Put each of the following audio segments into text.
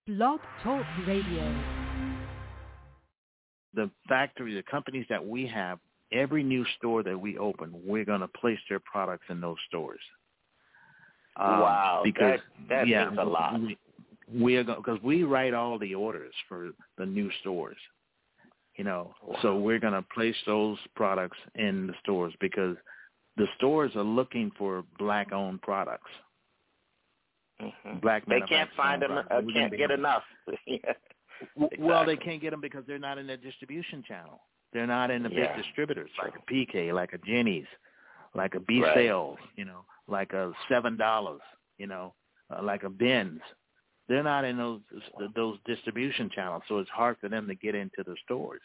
Blog Talk Radio. The factory, the companies that we have, every new store that we open, we're going to place their products in those stores. Wow, because that means a lot. Because we write all the orders for the new stores, Wow. So we're going to place those products in the stores because the stores are looking for black-owned products. Mm-hmm. Black they can't find them, can't get enough. Well, they can't get them because they're not in their distribution channel. They're not in the big distributors like a PK, like a Jenny's, like a B Sales, like a $7, like a Ben's. They're not in those distribution channels, so it's hard for them to get into the stores.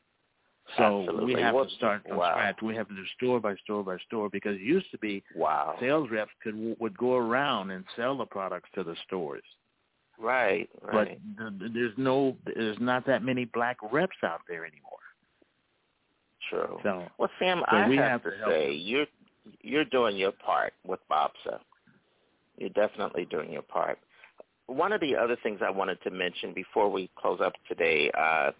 So Absolutely. we have to start from scratch. We have to do store by store by store because it used to be sales reps would go around and sell the products to the stores. Right. But there's not that many black reps out there anymore. True. So, well, Sam, I have to say you're doing your part with BOPSA. You're definitely doing your part. One of the other things I wanted to mention before we close up today,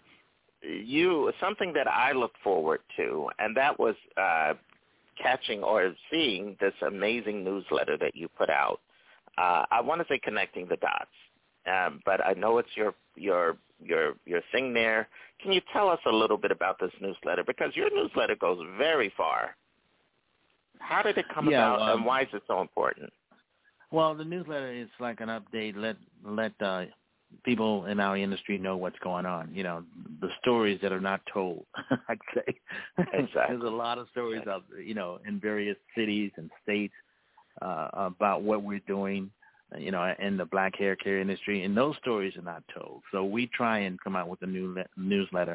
something that I look forward to, and that was catching or seeing this amazing newsletter that you put out. I want to say connecting the dots, but I know it's your thing there. Can you tell us a little bit about this newsletter? Because your newsletter goes very far. How did it come about, and why is it so important? Well, the newsletter is like an update. Let people in our industry know what's going on. The stories that are not told. I'd say exactly. There's a lot of stories out there, in various cities and states about what we're doing, in the black hair care industry, and those stories are not told. So we try and come out with a new newsletter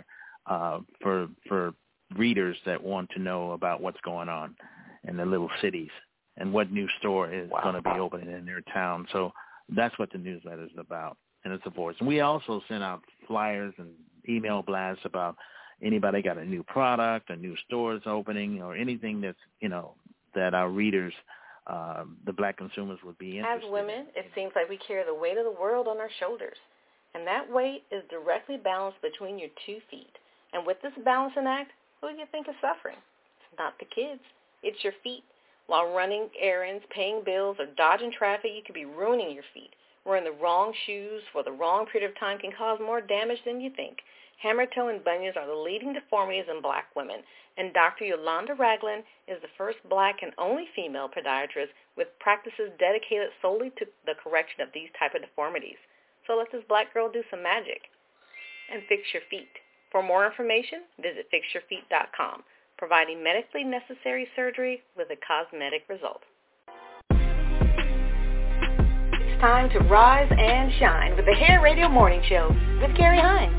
for readers that want to know about what's going on in the little cities and what new store is going to be opening in their town. So that's what the newsletter is about, and it's a voice. And we also send out flyers and email blasts about anybody got a new product, a new store is opening, or anything that's, that our readers, the black consumers would be interested in. As women, it seems like we carry the weight of the world on our shoulders, and that weight is directly balanced between your 2 feet. And with this balancing act, who do you think is suffering? It's not the kids. It's your feet. While running errands, paying bills, or dodging traffic, you could be ruining your feet. Wearing the wrong shoes for the wrong period of time can cause more damage than you think. Hammer toe and bunions are the leading deformities in black women, and Dr. Yolanda Ragland is the first black and only female podiatrist with practices dedicated solely to the correction of these type of deformities. So let this black girl do some magic and fix your feet. For more information, visit fixyourfeet.com, providing medically necessary surgery with a cosmetic result. It's time to rise and shine with the Hair Radio Morning Show with Gary Hines.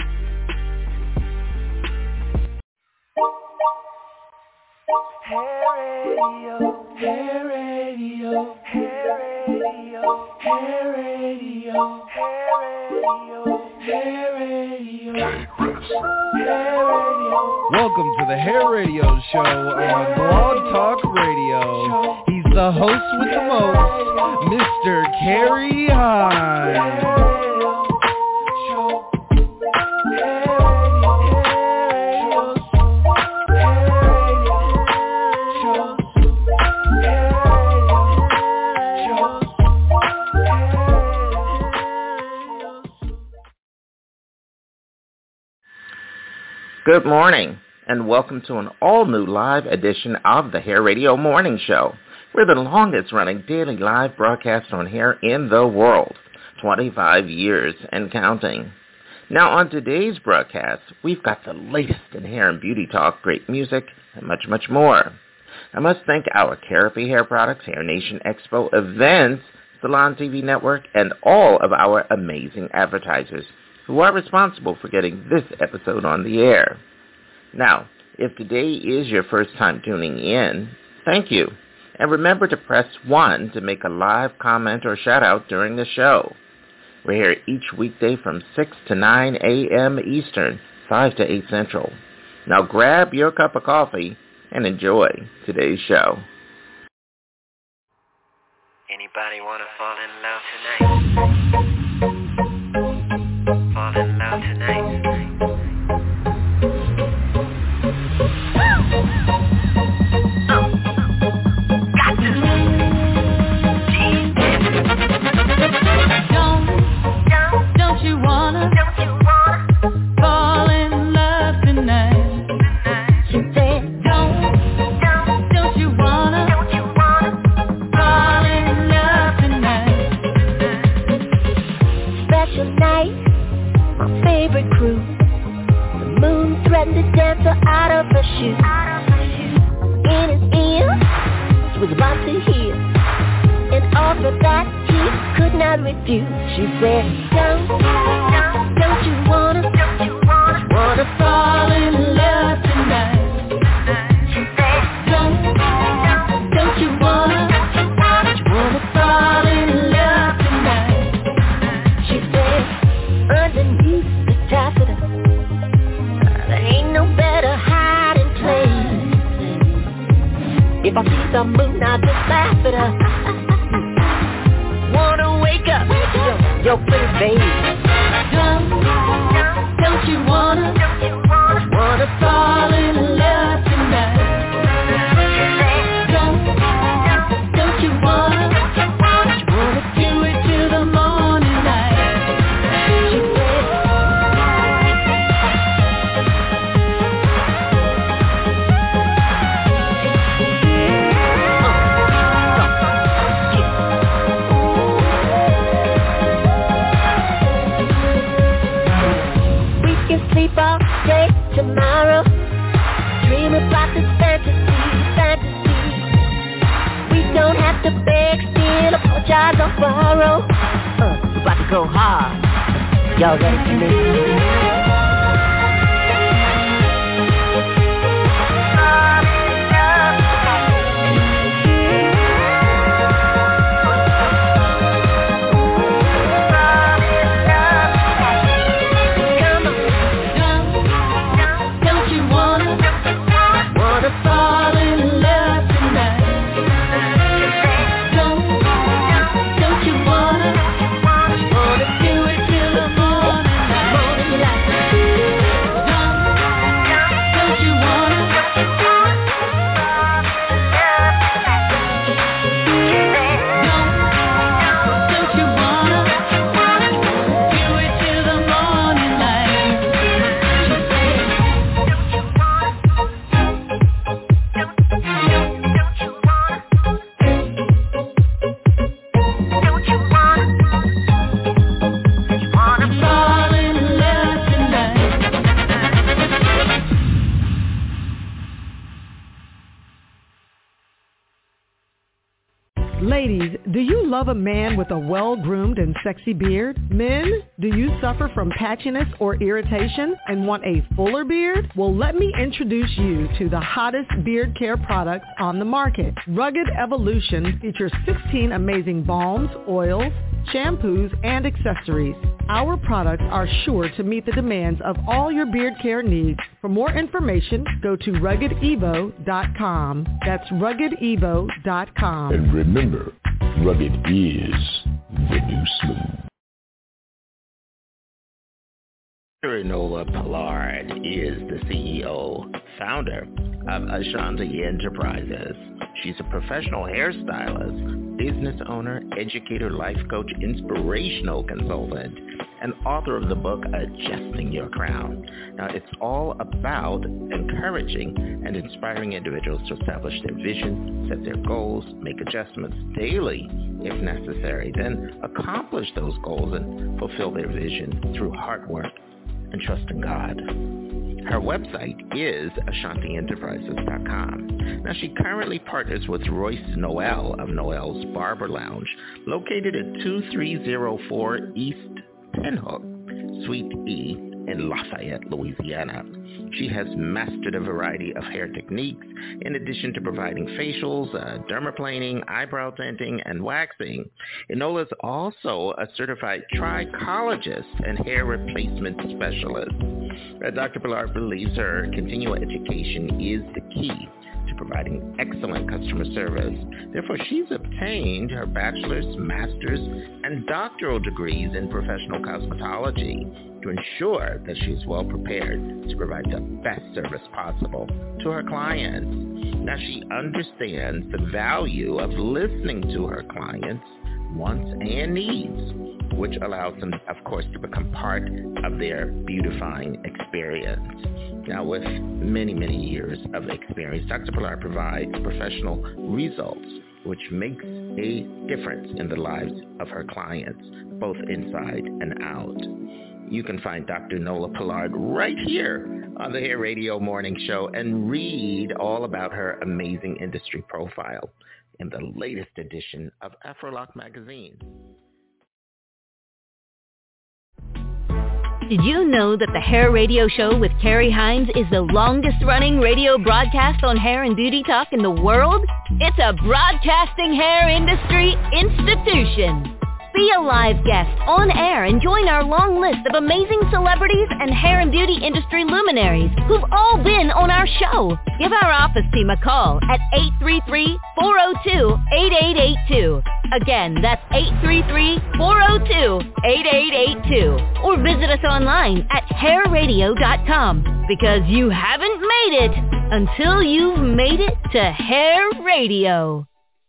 Hair Radio, Hair Radio, Hair Radio, Hair Radio, Hair Radio, Hair Radio, Hair Radio. Welcome to the Hair Radio Show on Blog Talk Radio. He's the host with the most, Mr. Gary Hines. Good morning, and welcome to an all-new live edition of the Hair Radio Morning Show. We're the longest-running daily live broadcast on hair in the world, 25 years and counting. Now, on today's broadcast, we've got the latest in hair and beauty talk, great music, and much, much more. I must thank our Therapy Hair Products, Hair Nation Expo events, Salon TV Network, and all of our amazing advertisers who are responsible for getting this episode on the air. Now, if today is your first time tuning in, thank you. And remember to press 1 to make a live comment or shout out during the show. We're here each weekday from 6 to 9 a.m. Eastern, 5 to 8 Central. Now grab your cup of coffee and enjoy today's show. Anybody want to fall in love tonight? special night, my favorite crew. The moon threatened to dance her out of her shoe. In his ear, she was about to hear an offer that he could not refuse. She said, don't you wanna fall in love tonight? She said, don't you wanna fall in love tonight? She said, underneath the taffeta, there ain't no better hiding place. If I see the moon, I'll just laugh at her. Wanna wake up, your pretty baby. Don't you wanna fall in love tonight? Don't you wanna do it till the morning light? She said, we can sleep all day tomorrow, dream about this fantasy. We don't have to beg, steal, apologize or borrow. We're about to go hard. Y'all ready for me? Fall in love tonight. Don't you wanna do it till the morning light? Don't you wanna do it till the morning light? Fall in love tonight. Ladies, do you love a man with a well-groomed and sexy beard? Men, do you suffer from patchiness or irritation and want a fuller beard? Well, let me introduce you to the hottest beard care products on the market. Rugged Evolution features 16 amazing balms, oils, shampoos, and accessories. Our products are sure to meet the demands of all your beard care needs. For more information, go to RuggedEvo.com. That's RuggedEvo.com. And remember, rugged is the new smooth. Enola Pollard is the CEO, founder of Ashanti Enterprises. She's a professional hairstylist, business owner, educator, life coach, inspirational consultant, and author of the book Adjusting Your Crown. Now, it's all about encouraging and inspiring individuals to establish their vision, set their goals, make adjustments daily if necessary, then accomplish those goals and fulfill their vision through hard work and trust in God. Her website is AshantiEnterprises.com. Now, she currently partners with Royce Noel of Noel's Barber Lounge, located at 2304 East Pinhook, Suite E in Lafayette, Louisiana. She has mastered a variety of hair techniques in addition to providing facials, dermaplaning, eyebrow tinting, and waxing. Enola is also a certified trichologist and hair replacement specialist. Dr. Pollard believes her continual education is the key to providing excellent customer service. Therefore, she's obtained her bachelor's, master's, and doctoral degrees in professional cosmetology to ensure that she's well prepared to provide the best service possible to her clients. Now, she understands the value of listening to her clients' wants and needs, which allows them, of course, to become part of their beautifying experience. Now, with many, many years of experience, Dr. Pollard provides professional results, which makes a difference in the lives of her clients, both inside and out. You can find Dr. Nola Pollard right here on the Hair Radio Morning Show and read all about her amazing industry profile in the latest edition of AfroLock magazine. Did you know that the Hair Radio Show with Carrie Hines is the longest-running radio broadcast on hair and beauty talk in the world? It's a broadcasting hair industry institution. Be a live guest on air and join our long list of amazing celebrities and hair and beauty industry luminaries who've all been on our show. Give our office team a call at 833-402-8882. Again, that's 833-402-8882. Or visit us online at hairradio.com, because you haven't made it until you've made it to Hair Radio.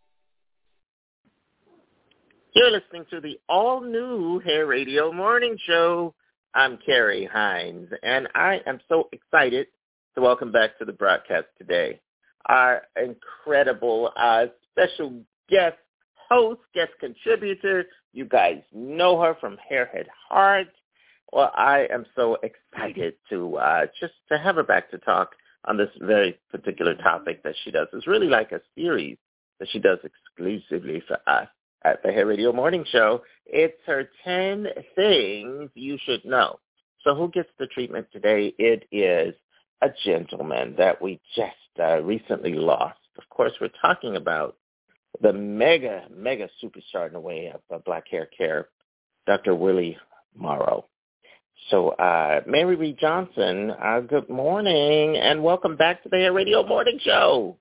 You're listening to the all-new Hair Radio Morning Show. I'm Carrie Hines, and I am so excited to welcome back to the broadcast today our incredible special guest host, guest contributor. You guys know her from Hairhead Heart. Well, I am so excited to just to have her back to talk on this very particular topic that she does. It's really like a series that she does exclusively for us at the Hair Radio Morning Show. It's her 10 Things You Should Know. So who gets the treatment today? It is a gentleman that we just recently lost. Of course, we're talking about the mega superstar in the way of black hair care, Dr. Willie Morrow. So Mary Reed Johnson, good morning, and welcome back to the Hair Radio Morning Show.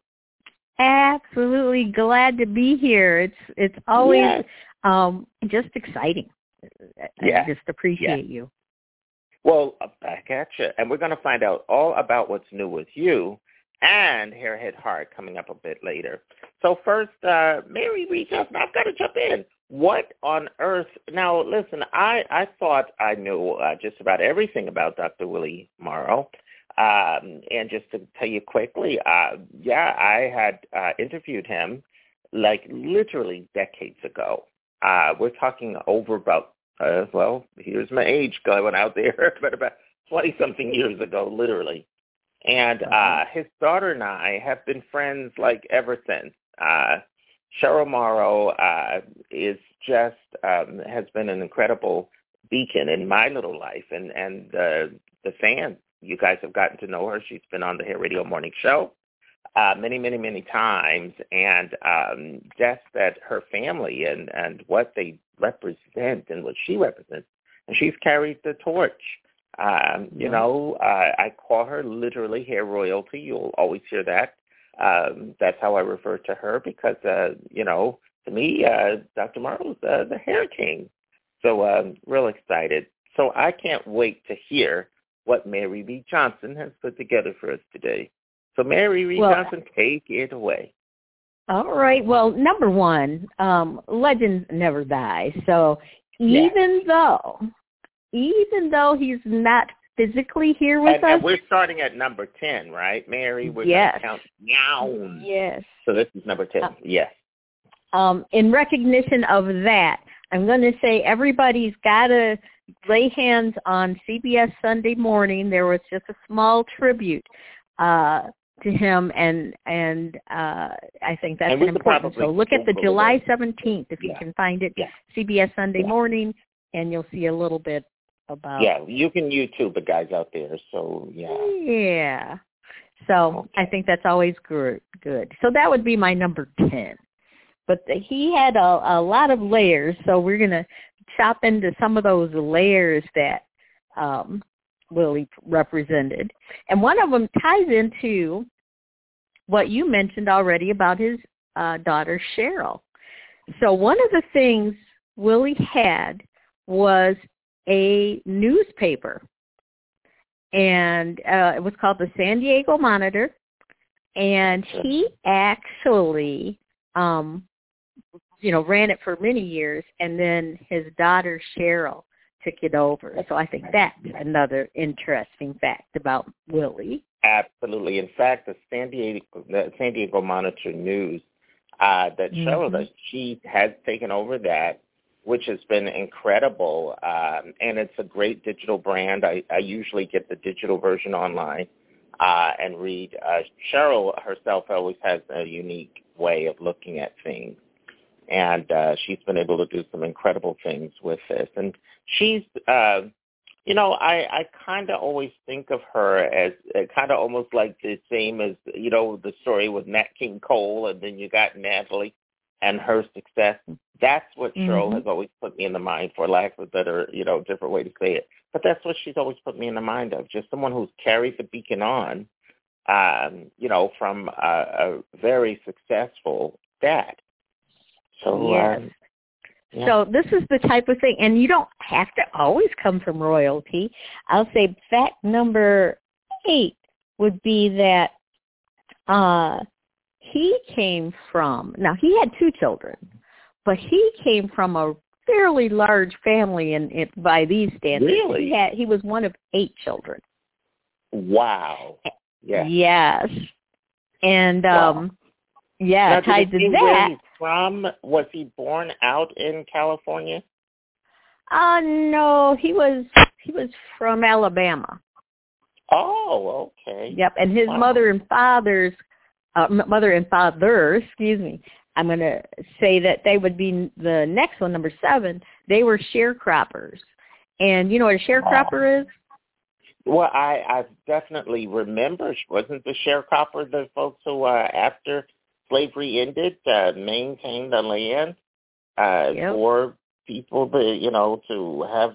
Absolutely glad to be here. It's always just exciting. I just appreciate you. Well, back at you. And we're going to find out all about what's new with you and Hairhead Heart coming up a bit later. So first, Mary Reed Johnson, I've got to jump in. What on earth? Now, listen, I thought I knew just about everything about Dr. Willie Morrow. And just to tell you quickly, I had interviewed him like literally decades ago. We're talking over about, here's my age going out there, but about 20-something years ago, literally. And his daughter and I have been friends like ever since. Cheryl Morrow is just has been an incredible beacon in my little life, and the fans. You guys have gotten to know her. She's been on the Hair Radio Morning Show many times, and just that her family and what they represent and what she represents, and she's carried the torch. You know, I call her literally hair royalty. You'll always hear that. That's how I refer to her because, you know, to me, Dr. Morrow's the hair king. So real excited. So I can't wait to hear what Mary Reed Johnson has put together for us today. So Mary Reed Johnson, take it away. All right. Well, number one, legends never die. So even though he's not physically here with us. And we're starting at number 10, right, Mary? We're going to count down. Yes. So this is number 10. Yes. In recognition of that, I'm going to say everybody's got to lay hands on CBS Sunday Morning. There was just a small tribute to him, and I think that's important. So look at the July 17th, if you can find it, CBS Sunday Morning, and you'll see a little bit about. Yeah, you can YouTube the guys out there, so Yeah. So I think that's always good. So that would be my number 10. But he had a lot of layers, so we're going to chop into some of those layers that Willie represented. And one of them ties into what you mentioned already about his daughter, Cheryl. So one of the things Willie had was a newspaper, and it was called the San Diego Monitor, and he actually ran it for many years, and then his daughter Cheryl took it over. So I think that's another interesting fact about Willie. Absolutely. In fact, the San Diego Monitor News that Cheryl does. She has taken over that, which has been incredible, and it's a great digital brand. I usually get the digital version online and read. Cheryl herself always has a unique way of looking at things, and she's been able to do some incredible things with this. And she's, I kind of always think of her as kind of almost like the same as, the story with Nat King Cole, and then you got Natalie and her success. That's what Cheryl has always put me in the mind, for lack of a better, different way to say it. But that's what she's always put me in the mind of, just someone who's carried the beacon on, from a very successful dad. So, yes. Yeah. So this is the type of thing, and you don't have to always come from royalty. I'll say fact number 8 would be that he came from, now he had 2 children, but he came from a fairly large family by these standards. Really? He was one of 8 children. Wow. Yeah. Yes. And, wow. yeah, now, tied to where that. he's from? Was he born out in California? No, he was from Alabama. Oh, okay. Yep, and his mother and father, excuse me, I'm going to say that they would be the next one, number 7. They were sharecroppers. And you know what a sharecropper is? Well, I definitely remember. Wasn't the sharecropper the folks who, after slavery ended, maintained the land for people to have,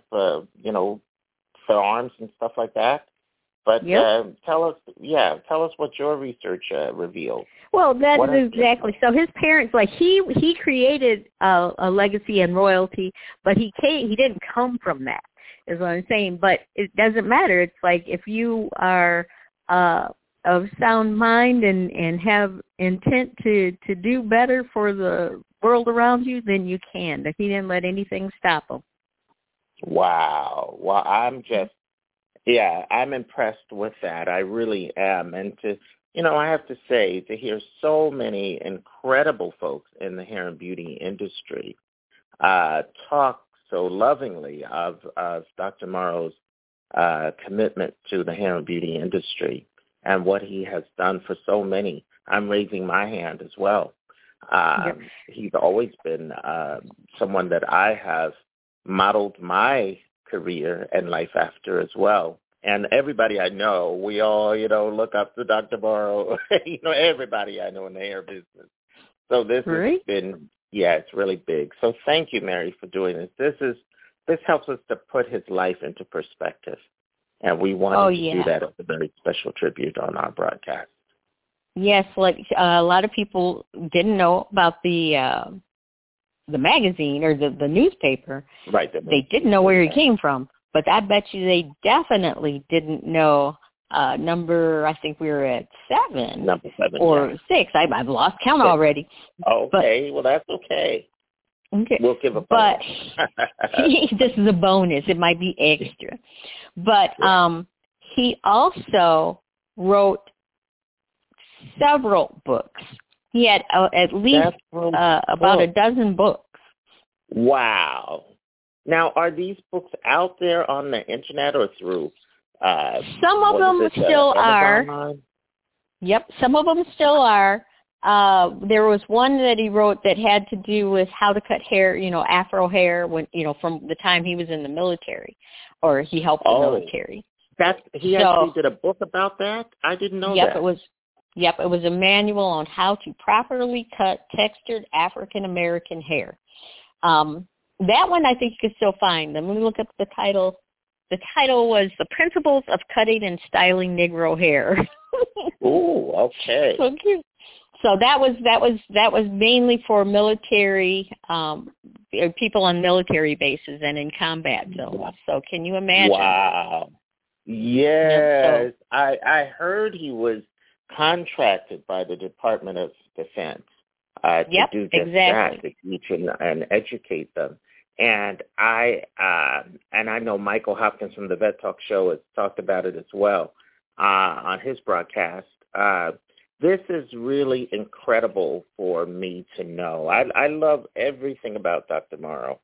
farms and stuff like that? But tell us what your research revealed. Well, that is exactly. So his parents, he created a legacy and royalty, but he didn't come from that, is what I'm saying. But it doesn't matter. It's like if you are of sound mind and have intent to do better for the world around you, then you can. But he didn't let anything stop him. Wow. Well, I'm impressed with that. I really am. And I have to say, to hear so many incredible folks in the hair and beauty industry talk so lovingly of Dr. Morrow's commitment to the hair and beauty industry and what he has done for so many. I'm raising my hand as well. He's always been someone that I have modeled my career and life after as well. And everybody I know, we all, look up to Dr. Morrow, everybody I know in the hair business. So this has been, it's really big. So thank you, Mary, for doing this. This helps us to put his life into perspective. And we wanted to do that as a very special tribute on our broadcast. Yes, a lot of people didn't know about the magazine or the newspaper. Right. They didn't know where he came from. But I bet you they definitely didn't know I think we were at 7. Number 7. Or 6. I've lost count already. Okay, well, that's okay. Okay. We'll give a bonus. But this is a bonus. It might be extra. But he also wrote several books. He had at least about a dozen books. Wow. Now, are these books out there on the internet or through? Some of them still are. Online? Yep, some of them still are. There was one that he wrote that had to do with how to cut hair, Afro hair, when from the time he was in the military, or he helped the military. He actually did a book about that? I didn't know that. It was a manual on how to properly cut textured African American hair. That one I think you can still find. Let me look up the title. The title was The Principles of Cutting and Styling Negro Hair. Ooh, okay. So cute. So that was mainly for military people on military bases and in combat zones. So can you imagine? Wow. Yes. I heard he was contracted by the Department of Defense to do just that, to teach and educate them. And I know Michael Hopkins from the Vet Talk Show has talked about it as well on his broadcast. this is really incredible for me to know. I love everything about Dr. Morrow,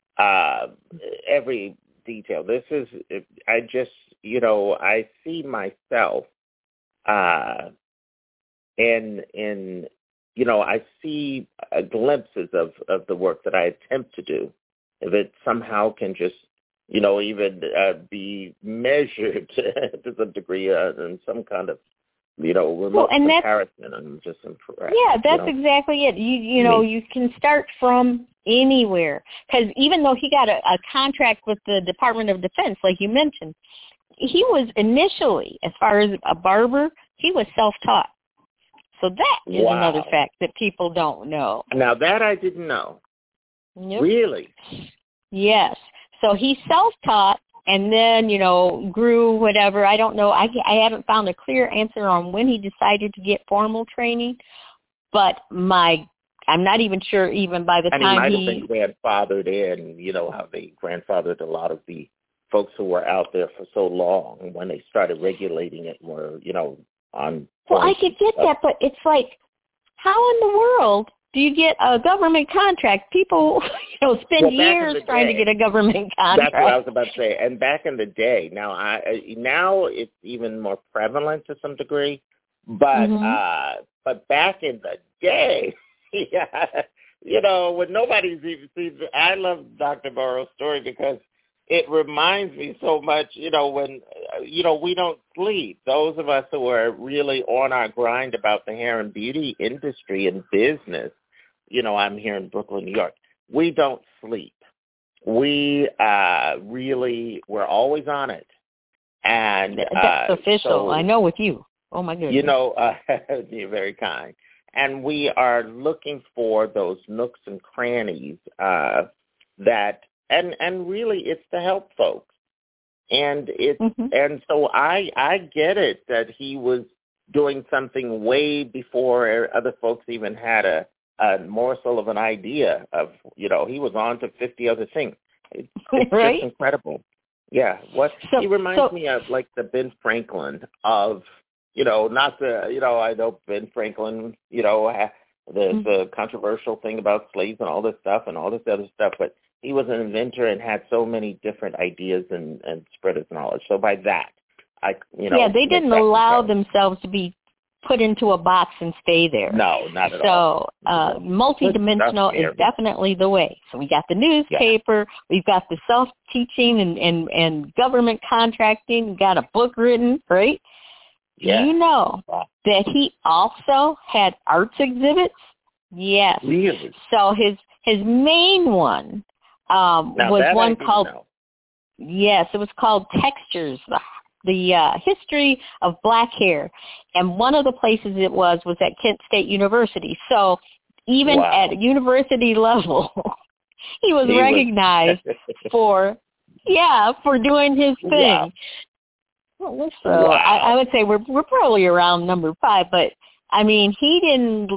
every detail. This is, I just, I see myself in I see glimpses of the work that I attempt to do. If it somehow can just, even be measured to some degree in some kind of, remote comparison, I'm just impressed. Yeah, that's exactly it. You can start from anywhere. Because even though he got a contract with the Department of Defense, like you mentioned, he was initially, as far as a barber, he was self-taught. So that is another fact that people don't know. Now, that I didn't know. Yep. Really? Yes. So he self-taught and then, grew whatever. I don't know. I haven't found a clear answer on when he decided to get formal training. But I'm not even sure even by the time he might have been grandfathered in, how they grandfathered a lot of the folks who were out there for so long when they started regulating it were, on. Well, I could get that, but it's like, how in the world do you get a government contract? People, spend years trying to get a government contract. That's what I was about to say. And back in the day, now it's even more prevalent to some degree, but but back in the day, when nobody's even seen. I love Dr. Morrow's story because it reminds me so much, when, we don't sleep. Those of us who are really on our grind about the hair and beauty industry and business, I'm here in Brooklyn, New York. We don't sleep. We we're always on it. And that's official. So, I know with you. Oh, my goodness. You're very kind. And we are looking for those nooks and crannies that, and really, it's to help folks, and and so I get it that he was doing something way before other folks even had a morsel of an idea of he was on to 50 other things. It's right? just incredible. Yeah, he reminds me of like the Ben Franklin of not the I know Ben Franklin the controversial thing about slaves and all this stuff and all this other stuff, but he was an inventor and had so many different ideas and spread his knowledge. So by that, they didn't allow themselves to be put into a box and stay there. No, not at all. So multidimensional is definitely the way. So we got the newspaper, we've got the self-teaching and government contracting, we got a book written, right? Yeah. Do you know that he also had arts exhibits? Yes. Really? So his main one was one called, it was called Textures, the history of black hair. And one of the places it was at Kent State University. So even at university level, he was recognized for doing his thing. Wow. So I would say we're probably around number 5, but I mean, he didn't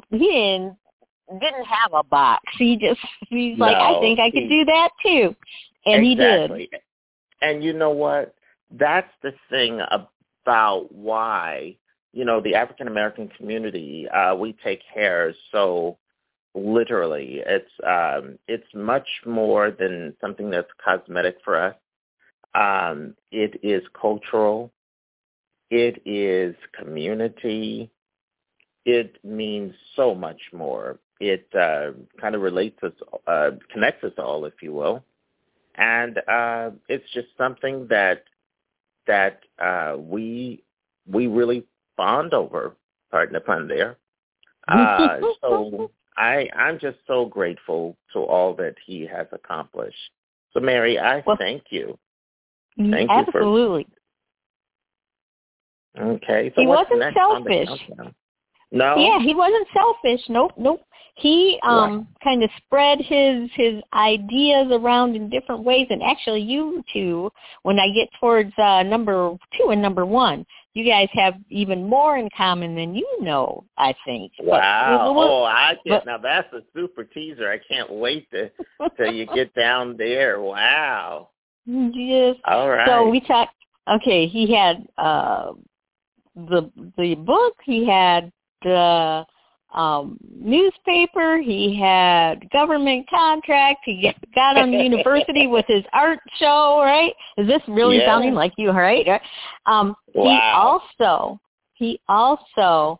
have a box. He's like, I think I could do that too. And he did. And you know what? That's the thing about why, the African American community, we take hair so literally. It's much more than something that's cosmetic for us. It is cultural. It is community. It means so much more. It kind of connects us all, if you will. And it's just something that we really bond over, pardon the pun there. So I'm just so grateful to all that he has accomplished. So, Mary, I thank you. Thank absolutely. You okay. So he what's wasn't next selfish. On the countdown? No? Yeah, he wasn't selfish. Nope. He kind of spread his ideas around in different ways. And actually, you two, when I get towards number 2 and number 1, you guys have even more in common than I think. Wow. Now that's a super teaser. I can't wait till you get down there. Wow. Yes. All right. So we talked, he had the book, he had newspaper. He had government contract. He got on university with his art show, right? Is this really sounding like you, right? Wow. He also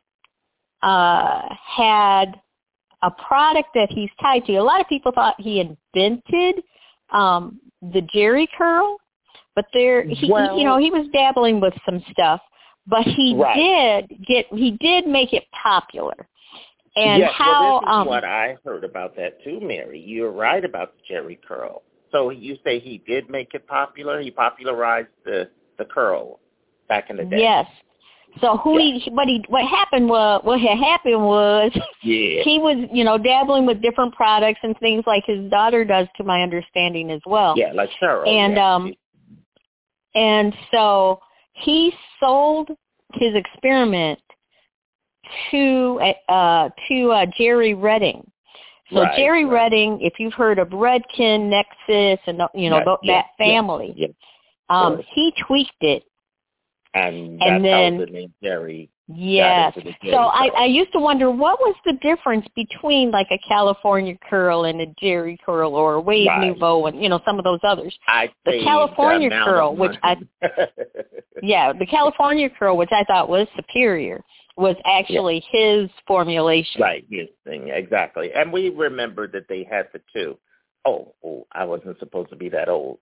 had a product that he's tied to. A lot of people thought he invented the Jerry curl, but he was dabbling with some stuff. But he did make it popular. And yes, how this is what I heard about that too, Mary. You're right about the Jerry curl. So you say he did make it popular. He popularized the curl back in the day. Yes. So what happened was he was, dabbling with different products and things like his daughter does, to my understanding as well. Yeah, like Cheryl. And so he sold his experiment to Jerry Redding. So Jerry Redding, if you've heard of Redken, Nexus, and that family, he tweaked it. And that's how the name Jerry. Yes. So I used to wonder, what was the difference between like a California curl and a Jerry curl or a Wave Nouveau and some of those others. The California curl, which the California curl, which I thought was superior, was actually his formulation. Right, his thing, exactly. And we remember that they had the two. Oh, I wasn't supposed to be that old.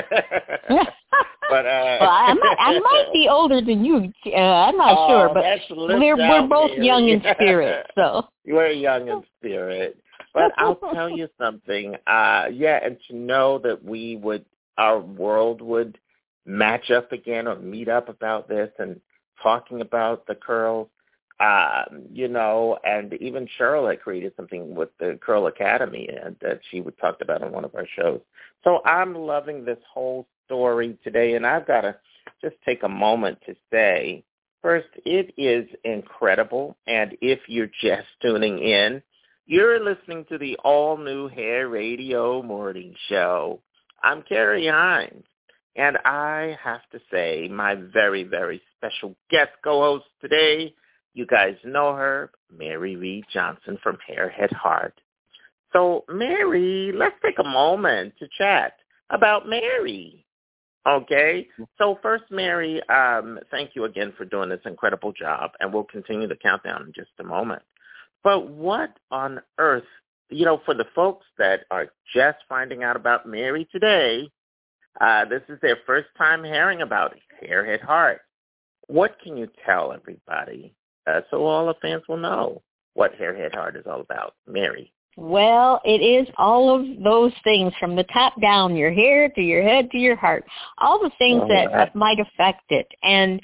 But well, I might be older than you. I'm not sure, but we're both young in spirit. So we're young in spirit. But I'll tell you something. And to know that our world would match up again or meet up about this and talking about the curls. And even Cheryl had created something with the Curl Academy and that she talked about on one of our shows. So I'm loving this whole story today, and I've got to just take a moment to say, first, it is incredible, and if you're just tuning in, you're listening to the all-new Hair Radio Morning Show. I'm Carrie Hines, and I have to say my very, very special guest co-host today, you guys know her, Mary Reed Johnson from Hairhead Heart. So, Mary, let's take a moment to chat about Mary, okay? So first, Mary, thank you again for doing this incredible job, and we'll continue the countdown in just a moment. But what on earth, for the folks that are just finding out about Mary today, this is their first time hearing about Hairhead Heart. What can you tell everybody so all the fans will know what Hairhead Heart is all about? Mary. Well, it is all of those things from the top down, your hair to your head to your heart, all the things that might affect it. And,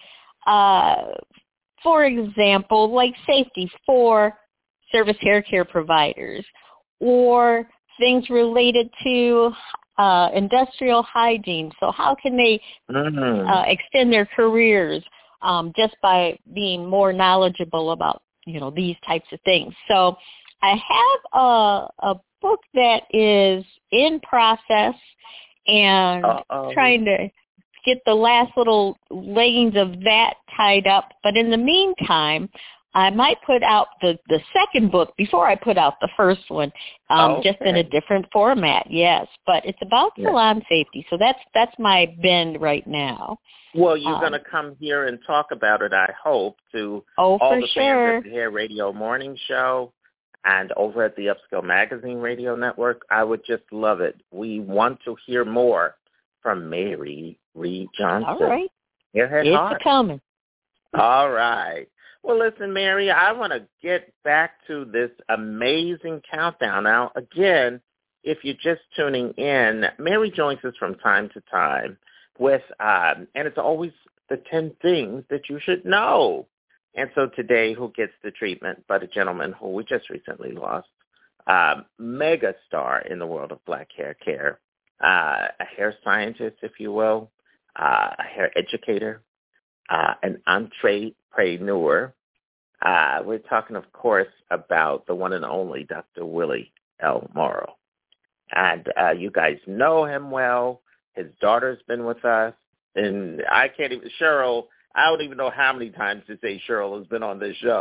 for example, like safety for service hair care providers or things related to industrial hygiene. So how can they extend their careers just by being more knowledgeable about, these types of things. So I have a book that is in process and trying to get the last little leggings of that tied up. But in the meantime, I might put out the second book before I put out the first one, just in a different format, yes. But it's about salon safety, so that's my bend right now. Well, you're going to come here and talk about it, I hope, to all the fans at the Hair Radio Morning Show and over at the Upscale Magazine Radio Network. I would just love it. We want to hear more from Mary Reed Johnson. All right. It's coming. All right. Well, listen, Mary, I want to get back to this amazing countdown. Now, again, if you're just tuning in, Mary joins us from time to time with, and it's always the 10 things that you should know. And so today, who gets the treatment but a gentleman who we just recently lost, mega star in the world of black hair care, a hair scientist, if you will, a hair educator, an entrepreneur. We're talking, of course, about the one and only Dr. Willie L. Morrow. And you guys know him well. His daughter's been with us. And Cheryl, I don't even know how many times to say Cheryl has been on this show.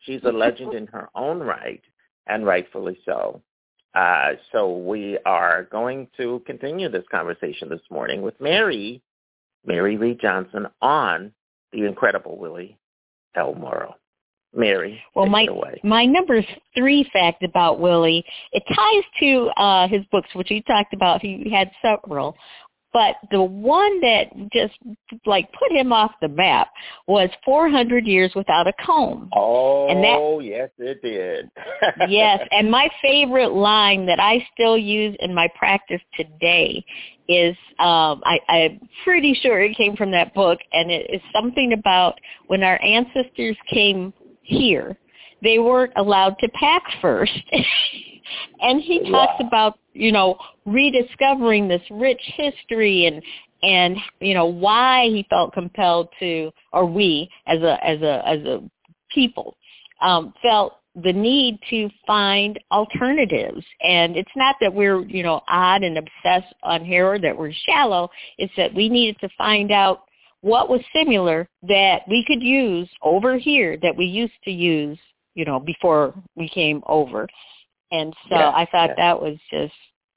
She's a legend in her own right, and rightfully so. So we are going to continue this conversation this morning with Mary Reed Johnson on the incredible Willie L. Morrow. Mary, well, take it away. My number 3 fact about Willie, it ties to his books, which he talked about. He had several. But the one that just, put him off the map was 400 Years Without a Comb. Oh, yes, it did. Yes, and my favorite line that I still use in my practice today is, I'm pretty sure it came from that book, and it is something about when our ancestors came here, they weren't allowed to pack first. And he talks about, rediscovering this rich history and why he felt compelled to, or we as a people felt the need to find alternatives. And it's not that we're, odd and obsessed on hair or that we're shallow. It's that we needed to find out what was similar that we could use over here that we used to use, before we came over. And so I thought that was just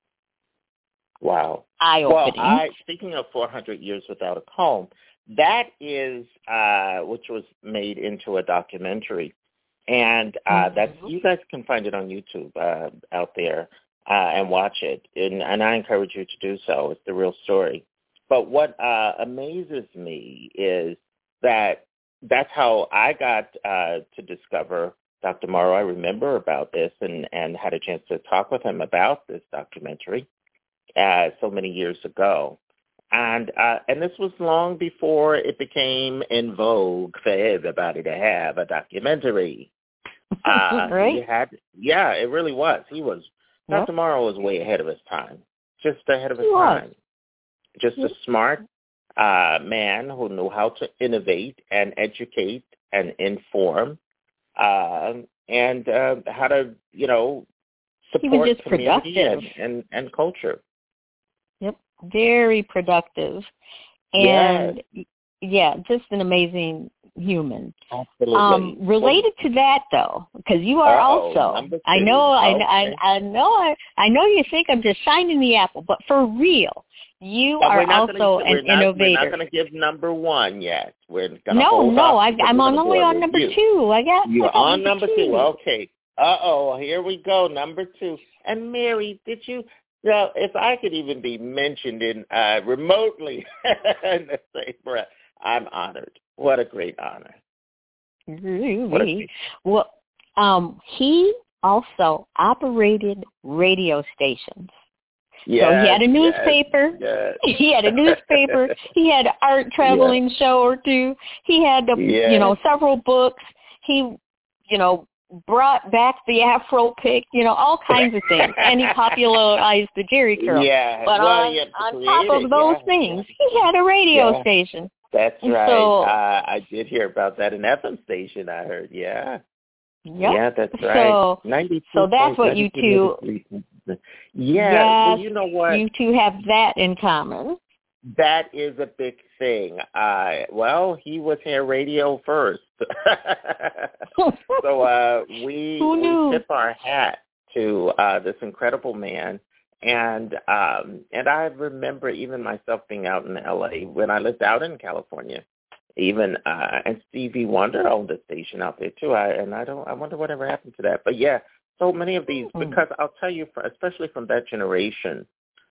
eye-opening. Well, speaking of 400 Years Without a Comb, that is, which was made into a documentary. And you guys can find it on YouTube out there and watch it. And I encourage you to do so. It's the real story. But what amazes me is that that's how I got to discover Dr. Morrow. I remember about this and had a chance to talk with him about this documentary so many years ago. And this was long before it became in vogue for everybody to have a documentary. Right? It really was. Dr. Morrow was way ahead of his time, just ahead of his time. Just a smart man who knew how to innovate and educate and inform, and how to, support just community productive. and culture. Yep, very productive. And, just an amazing human. Absolutely. Related to that, though, because you are also, I know you think I'm just shining the apple, but for real, you are also an innovator. We're not going to give number 1 yet. We're going to I'm only on number 2. You're on number 2. 2. Okay. Here we go, number 2. And Mary, did you? If I could even be mentioned in remotely in the same breath, I'm honored. What a great honor. Really? Well, he also operated radio stations. Yes, so he had a newspaper. Yes. He had a newspaper. He had an art traveling show or two. He had, several books. He, brought back the Afro pick, all kinds of things. And he popularized the Jerry curl. Yeah. But on top of those things, he had a radio station. That's right. So, I did hear about that. An FM station, I heard. Yeah. Yep. Yeah, that's right. So that's what you two. Yeah. Well, you know what? You two have that in common. That is a big thing. He was hair radio first. So we tip our hat to this incredible man. And I remember even myself being out in L.A. when I lived out in California. Even and Stevie Wonder owned a station out there too. I wonder whatever happened to that. But yeah, so many of these, because I'll tell you, especially from that generation,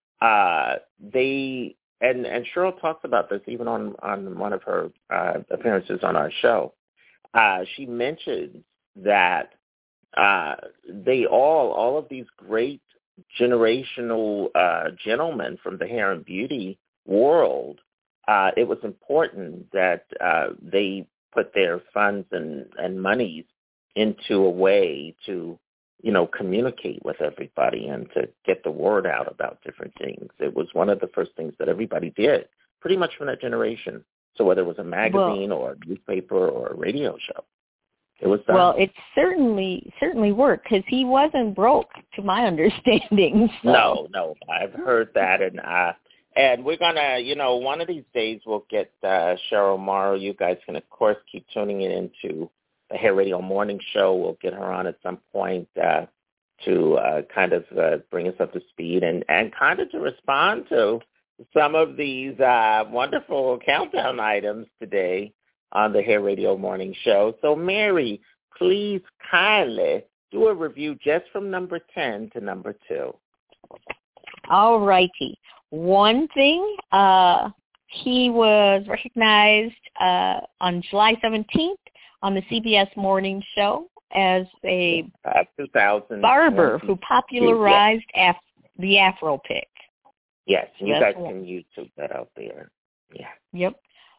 they and Cheryl talks about this even on one of her appearances on our show. She mentions that they all of these great generational gentlemen from the hair and beauty world, it was important that they put their funds and monies into a way to, communicate with everybody and to get the word out about different things. It was one of the first things that everybody did, pretty much from that generation. So whether it was a magazine or a newspaper or a radio show, it was done. Well, it certainly worked because he wasn't broke, to my understanding. So. No, I've heard that, and we're gonna, one of these days we'll get Cheryl Morrow. You guys can, of course, keep tuning in into Hair Radio Morning Show. We'll get her on at some point to kind of bring us up to speed and kind of to respond to some of these wonderful countdown items today on the Hair Radio Morning Show. So, Mary, please kindly do a review just from number 10 to number 2. All righty. One thing, he was recognized on July 17th on the CBS Morning Show as a barber who popularized the Afro pick. Yes, you guys can YouTube that out there. Yeah. Yep.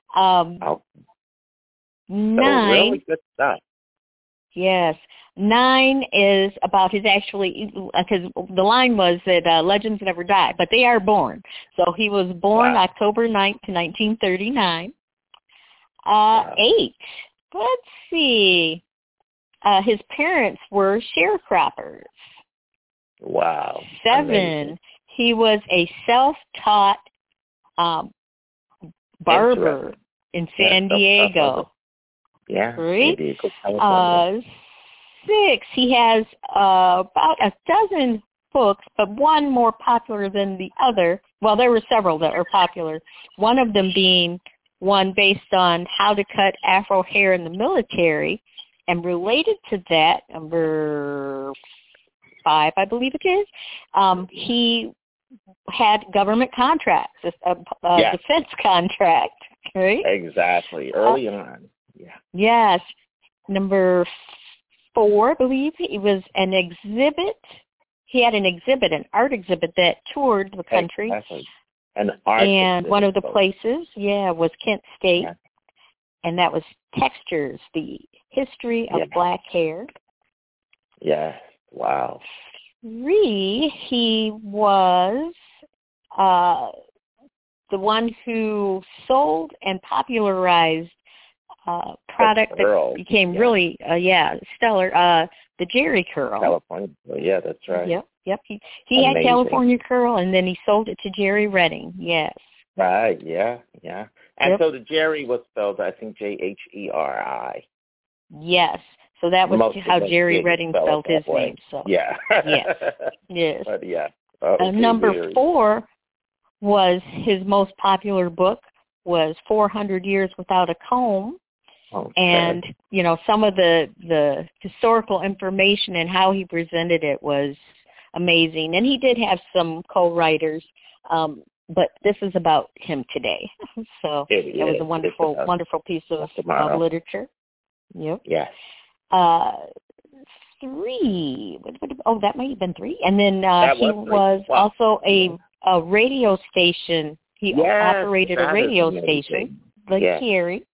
9. So really good stuff. Yes. 9 is about his actually, because the line was that legends never die, but they are born. So he was born October 9th to 1939. 8. Let's see. His parents were sharecroppers. Wow. 7. Amazing. He was a self-taught barber in San Diego. Yeah. 3. 6. He has about a dozen books, but one more popular than the other. Well, there were several that are popular. One of them being one based on how to cut Afro hair in the military. And related to that, number 5, I believe it is, he had government contracts, a defense contract. Right? Exactly. Early on. Yeah. Yes. Number 4, I believe, it was an exhibit. He had an exhibit, an art exhibit that toured the country. Exactly. An art and exhibit. One of the places, was Kent State. And that was Textures, the history of black hair. Yeah. Wow. 3, he was the one who sold and popularized product that became really, stellar, the Jerry curl. California. Yeah, that's right. Yep. He had California curl, and then he sold it to Jerry Redding. Yes. Right. Yeah. And so the Jerry was spelled, I think, Jheri. Yes. So that was how Jerry Redding spelled his name. So yeah. Yes. But yeah. Number 4 was his most popular book, was 400 Years Without a Comb. Okay. And, some of the historical information and how he presented it was amazing. And he did have some co-writers, but this is about him today. So it was a wonderful piece of literature. Yep. Yes. 3. That might have been 3. And then he was also a radio station. He operated a radio station, like Carrie.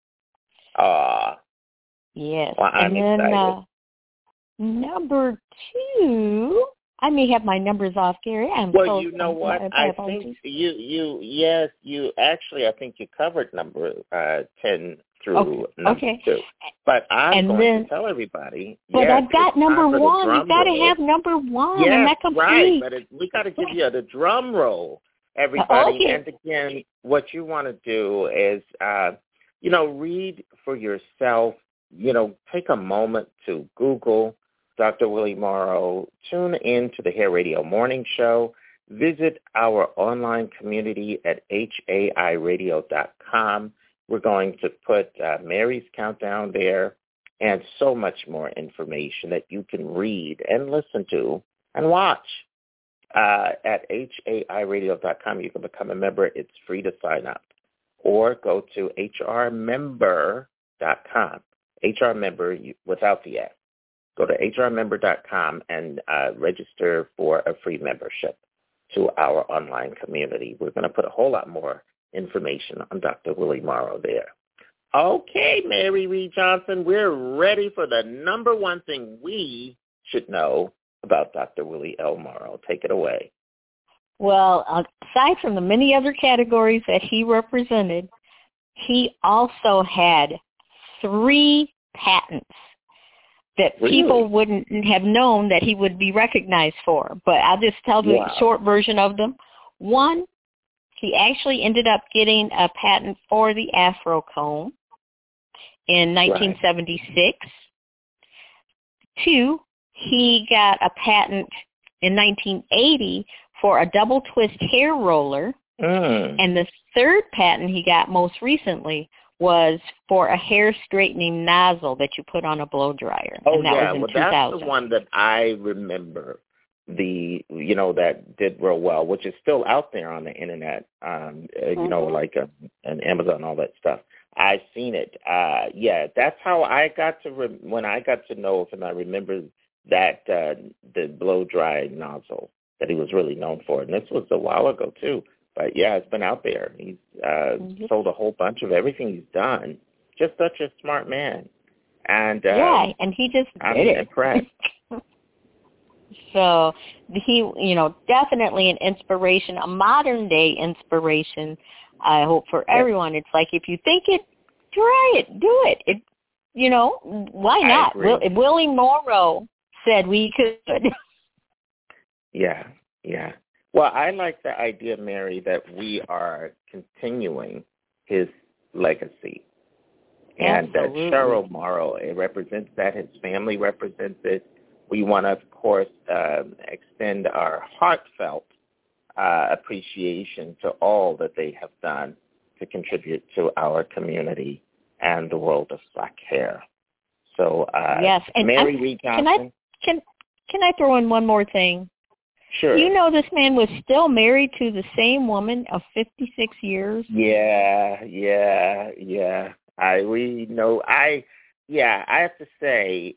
Yes. Well, I'm excited. Number 2. I may have my numbers off, Gary. Well, you know what? I think you actually, I think you covered number 10 through number 2. But I'm going to tell everybody. But I've got number 1. You've got to have number 1. Yes, and that complete. Right. But we got to give you the drum roll, everybody. And again, what you want to do is, read for yourself. Take a moment to Google Dr. Willie Morrow. Tune in to the Hair Radio Morning Show. Visit our online community at hairadio.com. We're going to put Mary's countdown there and so much more information that you can read and listen to and watch. At hairadio.com, you can become a member. It's free to sign up. Or go to hrmember.com. hrmember without the S. Go to hrmember.com and register for a free membership to our online community. We're going to put a whole lot more information on Dr. Willie Morrow there. Okay, Mary Reed Johnson, we're ready for the number 1 thing we should know about Dr. Willie L. Morrow. Take it away. Well, aside from the many other categories that he represented, he also had 3 patents that people wouldn't have known that he would be recognized for. But I'll just tell the short version of them. 1, he actually ended up getting a patent for the Afro comb in 1976. 2, he got a patent in 1980 for a double twist hair roller. And the third patent he got most recently was for a hair straightening nozzle that you put on a blow dryer. Oh, and that yeah. was in Well, 2000. that's the one that I remember, that did real well, which is still out there on the Internet, like on Amazon and all that stuff. I've seen it. That's how I got to, when I got to know and I remember that the blow dry nozzle that he was really known for. And this was a while ago, too. But, yeah, it's been out there. He's sold a whole bunch of everything he's done. Just such a smart man. And and he just I'm did it. impressed. So he, definitely an inspiration, a modern-day inspiration, I hope, for everyone. It's like, if you think it, try it, do it. Why not? Willie Morrow said we could. Yeah. Well, I like the idea, Mary, that we are continuing his legacy. And that Cheryl Morrow represents that. His family represents it. We want to, of course, extend our heartfelt appreciation to all that they have done to contribute to our community and the world of black hair. So, yes, and Mary Reed Johnson. Can I throw in one more thing? Sure. This man was still married to the same woman of 56 years. Yeah. I have to say,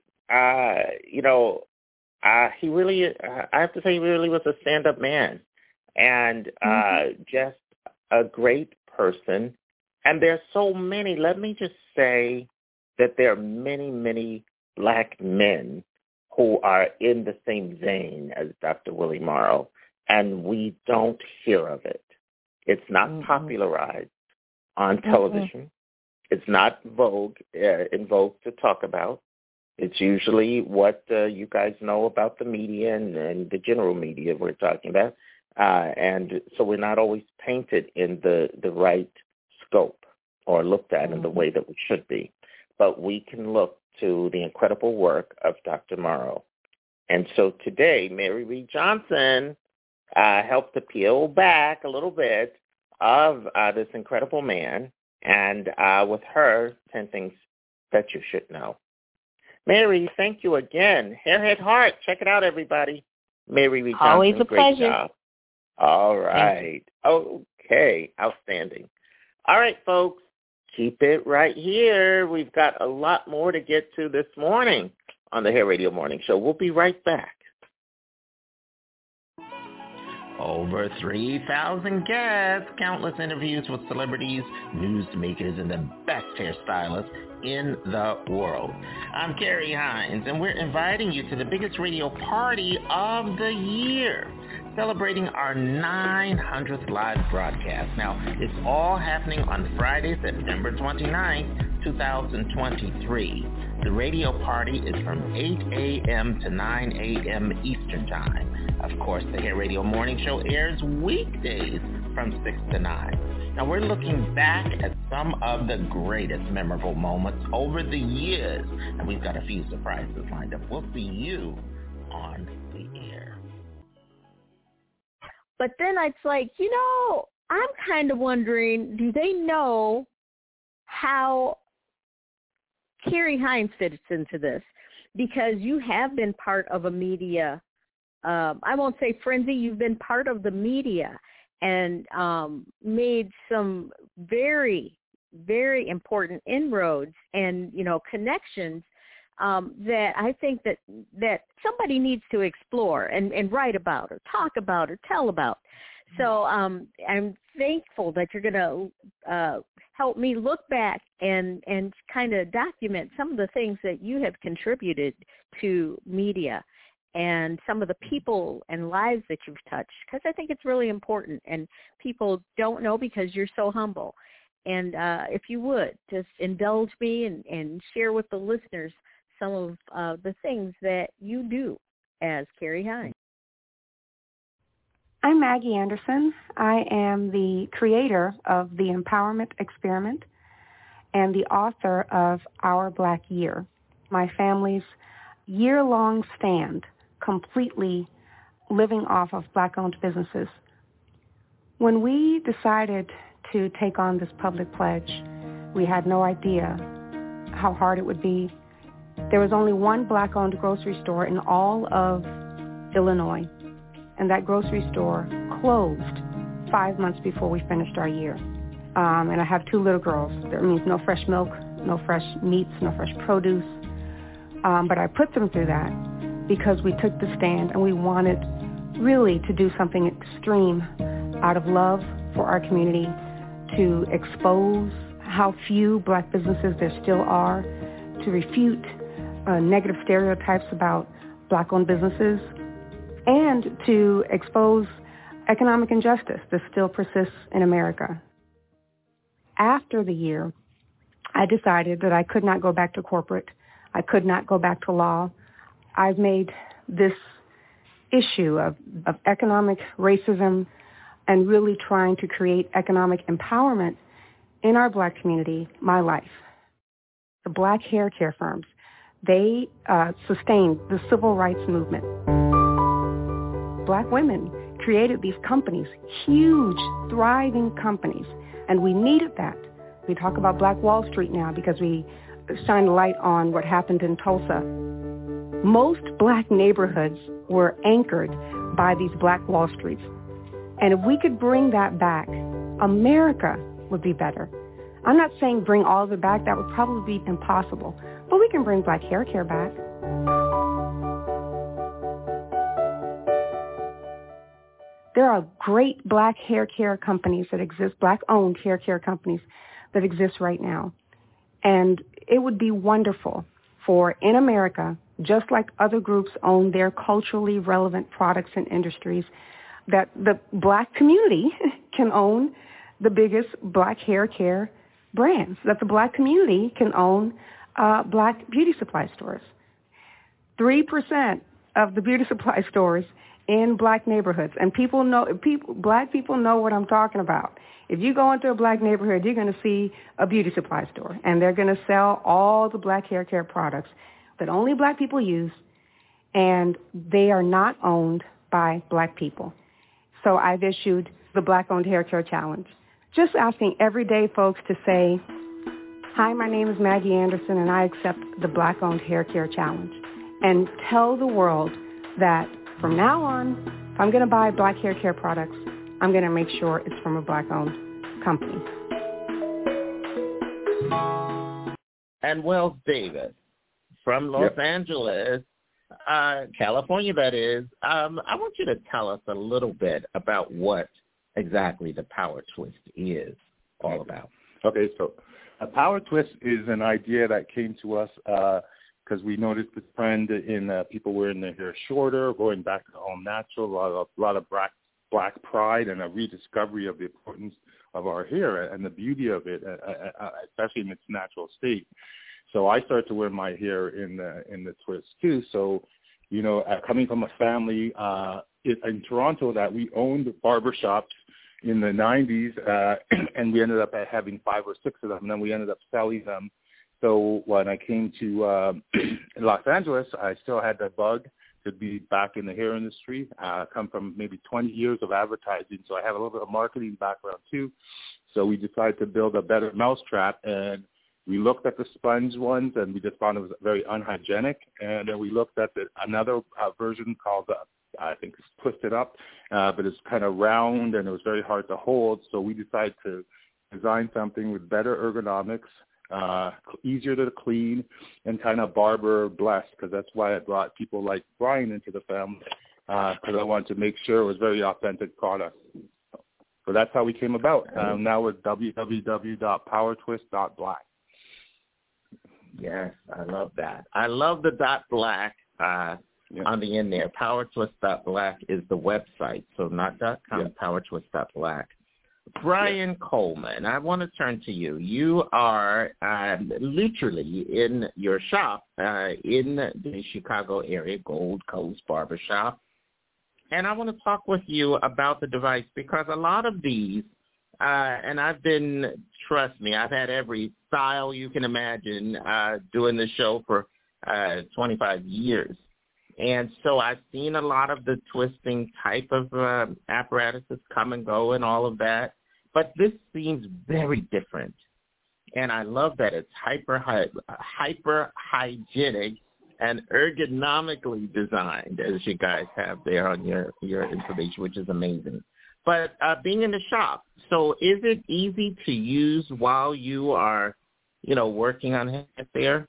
he really was a stand-up man, and just a great person. And there's so many. Let me just say that there are many, many black men who are in the same vein as Dr. Willie Morrow, and we don't hear of it. It's not popularized on television. It's not in vogue to talk about. It's usually what you guys know about the media and the general media we're talking about. And so we're not always painted in the right scope or looked at in the way that we should be. But we can look to the incredible work of Dr. Morrow. And so today, Mary Reed Johnson helped to peel back a little bit of this incredible man, and with her, 10 things that you should know. Mary, thank you again. Hairhead Heart, check it out, everybody. Mary Reed Johnson, always a great pleasure. job. All right. Okay, outstanding. All right, folks, keep it right here. We've got a lot more to get to this morning on the Hair Radio Morning Show. We'll be right back. Over 3,000 guests, countless interviews with celebrities, newsmakers, and the best hairstylists in the world. I'm Carrie Hines, and we're inviting you to the biggest radio party of the year, celebrating our 900th live broadcast. Now, it's all happening on Friday, September 29th, 2023. The radio party is from 8 a.m. to 9 a.m. Eastern Time. Of course, the Hair Radio Morning Show airs weekdays from 6 to 9. Now, we're looking back at some of the greatest memorable moments over the years, and we've got a few surprises lined up. We'll see you on the air. But then it's like, I'm kind of wondering, do they know how Carrie Hines fits into this? Because you have been part of a media, I won't say frenzy, you've been part of the media and made some very, very important inroads and, connections that I think that somebody needs to explore and write about or talk about or tell about. So I'm thankful that you're going to help me look back and kind of document some of the things that you have contributed to media and some of the people and lives that you've touched, because I think it's really important, and people don't know because you're so humble. And if you would, just indulge me and share with the listeners some of the things that you do as Carrie Hines. I'm Maggie Anderson. I am the creator of the Empowerment Experiment and the author of Our Black Year, my family's year-long stand completely living off of Black-owned businesses. When we decided to take on this public pledge, we had no idea how hard it would be. There was only one Black-owned grocery store in all of Illinois, and that grocery store closed 5 months before we finished our year. And I have 2 little girls. That means no fresh milk, no fresh meats, no fresh produce. But I put them through that because we took the stand and we wanted really to do something extreme out of love for our community, to expose how few Black businesses there still are, to refute negative stereotypes about Black-owned businesses, and to expose economic injustice that still persists in America. After the year, I decided that I could not go back to corporate. I could not go back to law. I've made this issue of economic racism and really trying to create economic empowerment in our Black community my life. The Black hair care firms, they sustained the civil rights movement. Black women created these companies, huge, thriving companies, and we needed that. We talk about Black Wall Street now because we shine a light on what happened in Tulsa. Most Black neighborhoods were anchored by these Black Wall Streets. And if we could bring that back, America would be better. I'm not saying bring all of it back. That would probably be impossible. But we can bring Black hair care back. There are great Black hair care companies that exist, Black-owned hair care companies that exist right now. And it would be wonderful for, in America, just like other groups own their culturally relevant products and industries, that the Black community can own the biggest Black hair care brands, that the Black community can own Black beauty supply stores. 3% of the beauty supply stores in Black neighborhoods, and Black people know what I'm talking about. If you go into a Black neighborhood, you're going to see a beauty supply store, and they're going to sell all the Black hair care products that only Black people use, and they are not owned by Black people. So I've issued the Black-owned hair care challenge, just asking everyday folks to say, hi, my name is Maggie Anderson, and I accept the Black-owned hair care challenge, and tell the world that from now on, if I'm going to buy Black hair care products, I'm going to make sure it's from a Black-owned company. And Wells Davis from Los Angeles, California, that is. I want you to tell us a little bit about what exactly the Power Twist is all about. Okay, so a Power Twist is an idea that came to us because we noticed the trend in people wearing their hair shorter, going back to all natural, a lot of black pride and a rediscovery of the importance of our hair and the beauty of it, especially in its natural state. So I started to wear my hair in the twist too. So, you know, coming from a family in Toronto that we owned barbershops in the 90s, and we ended up having 5 or 6 of them, and then we ended up selling them. So when I came to Los Angeles, I still had that bug to be back in the hair industry. I come from maybe 20 years of advertising, so I have a little bit of marketing background too. So we decided to build a better mousetrap, and we looked at the sponge ones, and we just found it was very unhygienic. And then we looked at another version called, I think it's Twisted Up, but it's kind of round, and it was very hard to hold. So we decided to design something with better ergonomics, easier to clean, and kind of barber blessed, because that's why I brought people like Brian into the family, because I wanted to make sure it was very authentic product. So that's how we came about. Now we're www.powertwist.black. Yes, I love that. I love the .black on the end there. PowerTwist.black is the website, so not .com, PowerTwist.black. Brian Coleman, I want to turn to you. You are literally in your shop in the Chicago area, Gold Coast Barbershop. And I want to talk with you about the device because a lot of these, and trust me, I've had every style you can imagine doing the show for 25 years. And so I've seen a lot of the twisting type of apparatuses come and go and all of that. But this seems very different. And I love that it's hyper hygienic and ergonomically designed, as you guys have there on your information, which is amazing. But being in the shop, so is it easy to use while you are, working on it there?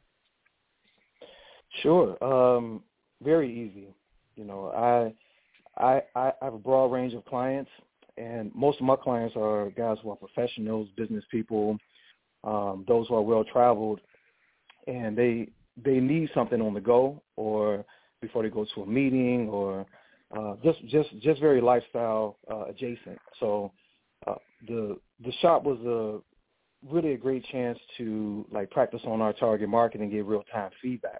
Sure. Very easy. I have a broad range of clients, and most of my clients are guys who are professionals, business people, those who are well-traveled, and they need something on the go or before they go to a meeting or just very lifestyle adjacent. So the shop was really a great chance to practice on our target market and get real-time feedback.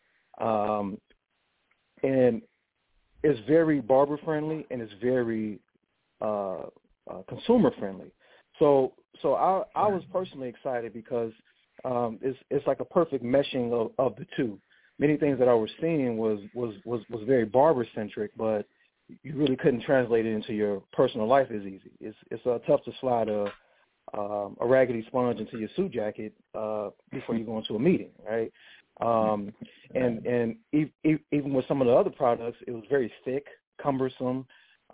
And it's very barber-friendly and it's very consumer-friendly. So I was personally excited because it's like a perfect meshing of the two. Many things that I was seeing was very barber-centric, but you really couldn't translate it into your personal life as easy. It's tough to slide a raggedy sponge into your suit jacket before you go into a meeting, right? And even with some of the other products, it was very thick, cumbersome,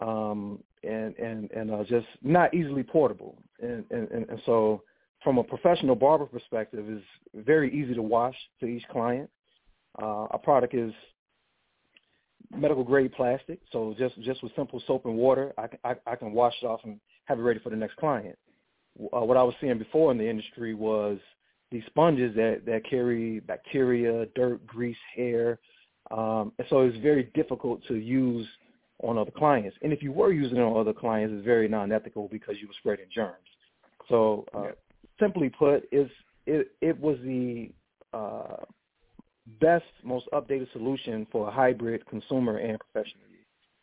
and just not easily portable. And so from a professional barber perspective, it's very easy to wash to each client. Our product is medical grade plastic, so just with simple soap and water, I can wash it off and have it ready for the next client. What I was seeing before in the industry was these sponges that carry bacteria, dirt, grease, hair, and so it's very difficult to use on other clients. And if you were using it on other clients, it's very non-ethical because you were spreading germs. So simply put, it was the best, most updated solution for a hybrid consumer and professional use.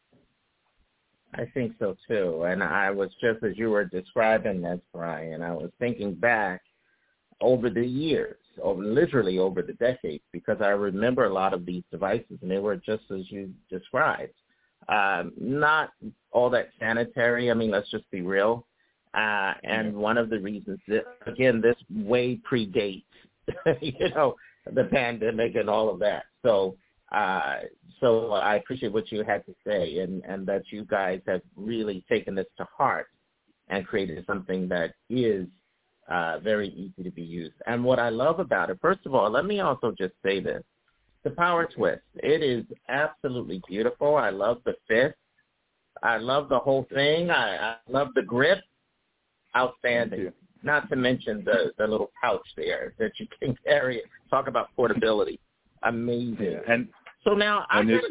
I think so, too. And I was just, as you were describing this, Brian, I was thinking back over the years, literally over the decades, because I remember a lot of these devices, and they were just as you described. Not all that sanitary. I mean, let's just be real. And one of the reasons that, again, this way predates, the pandemic and all of that. So I appreciate what you had to say, and that you guys have really taken this to heart and created something that is very easy to be used. And what I love about it, first of all, let me also just say this. The Power Twist, it is absolutely beautiful. I love the fit. I love the whole thing. I love the grip. Outstanding. Not to mention the little pouch there that you can carry it. Talk about portability. Amazing. Yeah. And so now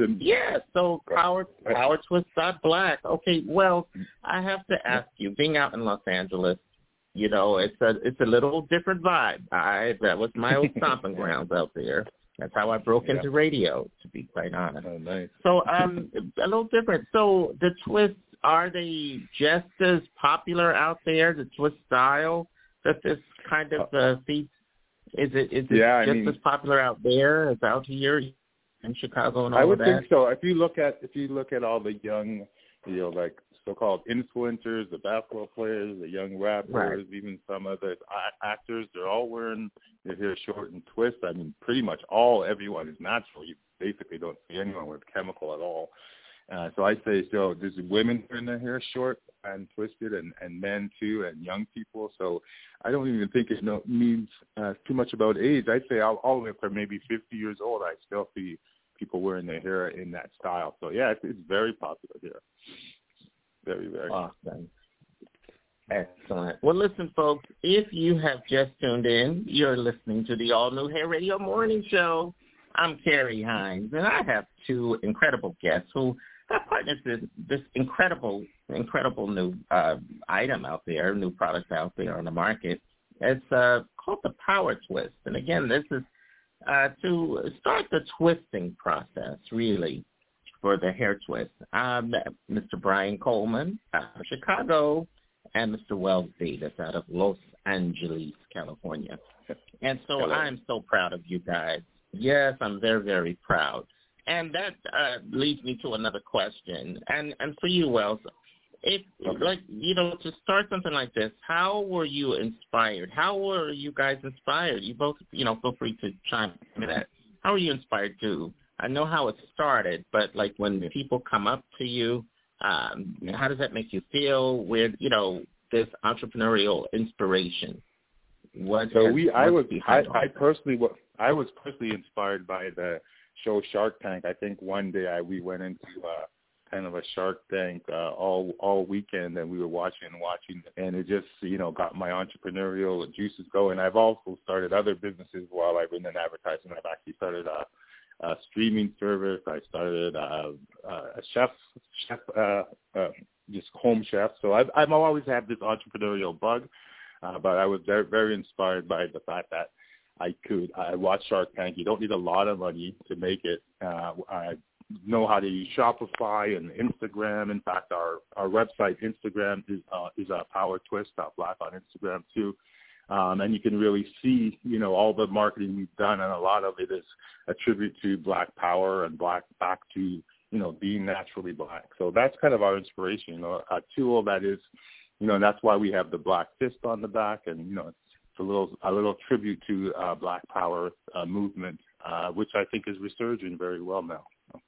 Power Twist Black. Okay, well, I have to ask you, being out in Los Angeles, it's a little different vibe. That was my old stomping grounds out there. That's how I broke into radio, to be quite honest. Oh, nice. So a little different. So the twists, are they just as popular out there, the twist style that this kind of feeds? Is it as popular out there as out here in Chicago and all of that? I would think so. If you look at all the young, like so-called influencers, the basketball players, the young rappers, even some other actors, they're all wearing their hair short and twist. I mean, pretty much everyone is natural. You basically don't see anyone with chemical at all. So I say, there's women wearing their hair short and twisted, and men too, and young people. So I don't even think it means too much about age. I'd say all the way from maybe 50 years old, I still see people wearing their hair in that style. So yeah, it's very popular here. Very, very awesome. Excellent. Well, listen, folks, if you have just tuned in, you're listening to the all-new Hair Radio Morning Show. I'm Carrie Hines, and I have two incredible guests who have partnered this incredible new item out there, new products out there on the market. It's called the Power Twist. And, again, this is to start the twisting process, really, for the hair twist. Mr. Brian Coleman out of Chicago and Mr. Wells Davis out of Los Angeles, California. And so I'm so proud of you guys Yes, I'm very, very proud. And that leads me to another question. And for you, Wells, if, to start something like this, how were you inspired? How were you guys inspired? You both, feel free to chime in that. How were you inspired to? I know how it started, but, when people come up to you, how does that make you feel with, this entrepreneurial inspiration? I was personally inspired by the show Shark Tank. I think one day we went into kind of a Shark Tank all weekend, and we were watching, and it just got my entrepreneurial juices going. I've also started other businesses while I've been in advertising. I've actually started a streaming service. I started a chef, just home chef. So I've always had this entrepreneurial bug, but I was very, very inspired by the fact that I watched Shark Tank. You don't need a lot of money to make it. I know how to use Shopify and Instagram. In fact, our website, Instagram, is Power Twist Black on Instagram too. And you can really see, all the marketing we've done, and a lot of it is a tribute to Black Power and back to, being naturally Black. So that's kind of our inspiration, a tool that is, that's why we have the Black Fist on the back, and, it's a little tribute to Black Power movement, which I think is resurging very well now.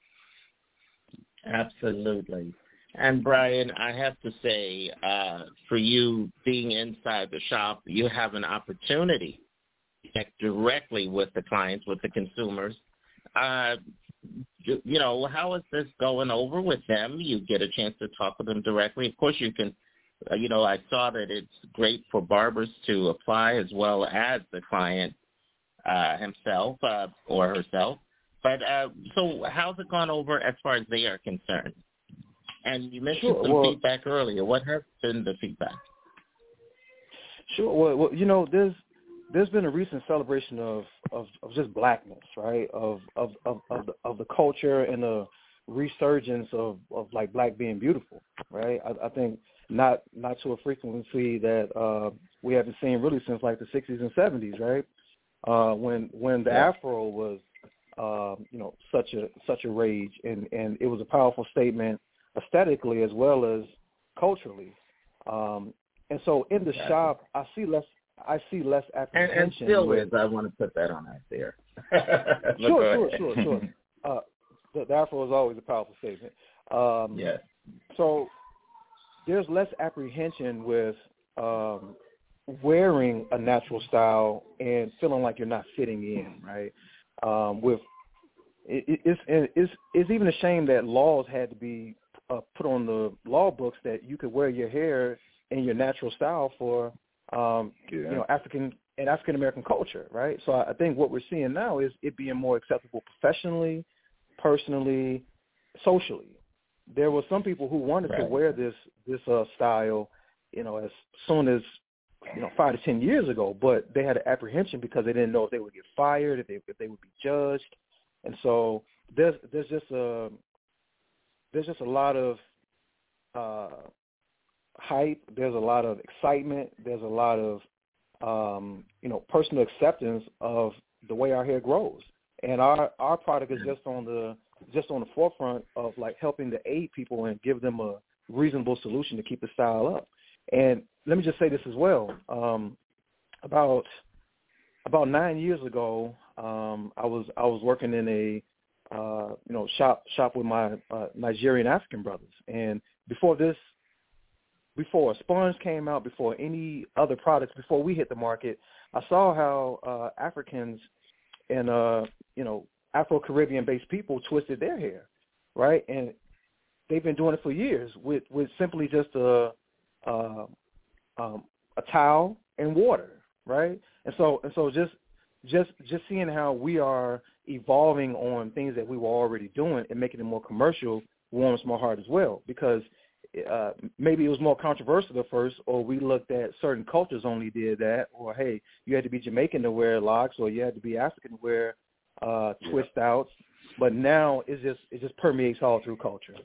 Absolutely. And Brian, I have to say, for you being inside the shop, you have an opportunity to connect directly with the clients, with the consumers. How is this going over with them? You get a chance to talk with them directly. Of course, you can, I saw that it's great for barbers to apply as well as the client himself or herself. But so how's it gone over as far as they are concerned? And you mentioned some feedback earlier. What has been the feedback? Sure. Well, there's been a recent celebration of just Blackness, right? Of the culture and the resurgence of like Black being beautiful, right? I think not to a frequency that we haven't seen really since like the 60s and 70s, right? When the Afro was such a rage, and it was a powerful statement aesthetically as well as culturally, and so in the shop I see less apprehension. And still is. I want to put that on out there. Sure. The Afro is always a powerful statement. Yes. So there's less apprehension with wearing a natural style and feeling like you're not fitting in, right? It's even a shame that laws had to be put on the law books that you could wear your hair in your natural style for African American culture, right? So I think what we're seeing now is it being more acceptable professionally, personally, socially. There were some people who wanted to wear this style, as soon as 5 to 10 years ago, but they had an apprehension because they didn't know if they would get fired, if they would be judged, and so there's just a lot of hype. There's a lot of excitement. There's a lot of personal acceptance of the way our hair grows, and our product is just on the forefront of like helping to aid people and give them a reasonable solution to keep the style up. And let me just say this as well. About 9 years ago, I was working in a shop with my Nigerian African brothers, and before Sponge came out, before any other products, before we hit the market, I saw how Africans and Afro-Caribbean-based people twisted their hair, right? And they've been doing it for years with simply just a towel and water, right? And so just seeing how we are evolving on things that we were already doing and making it more commercial warms my heart as well, because maybe it was more controversial at first, or we looked at certain cultures only did that, or hey, you had to be Jamaican to wear locks, or you had to be African to wear twist outs. But now it just permeates all through culture.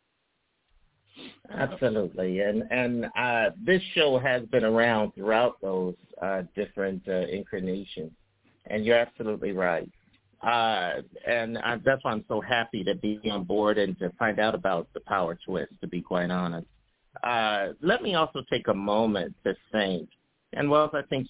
Absolutely, and this show has been around throughout those different incarnations, and you're absolutely right. And that's why I'm so happy to be on board and to find out about the Power Twist, to be quite honest. Let me also take a moment to thank, and Wells, I think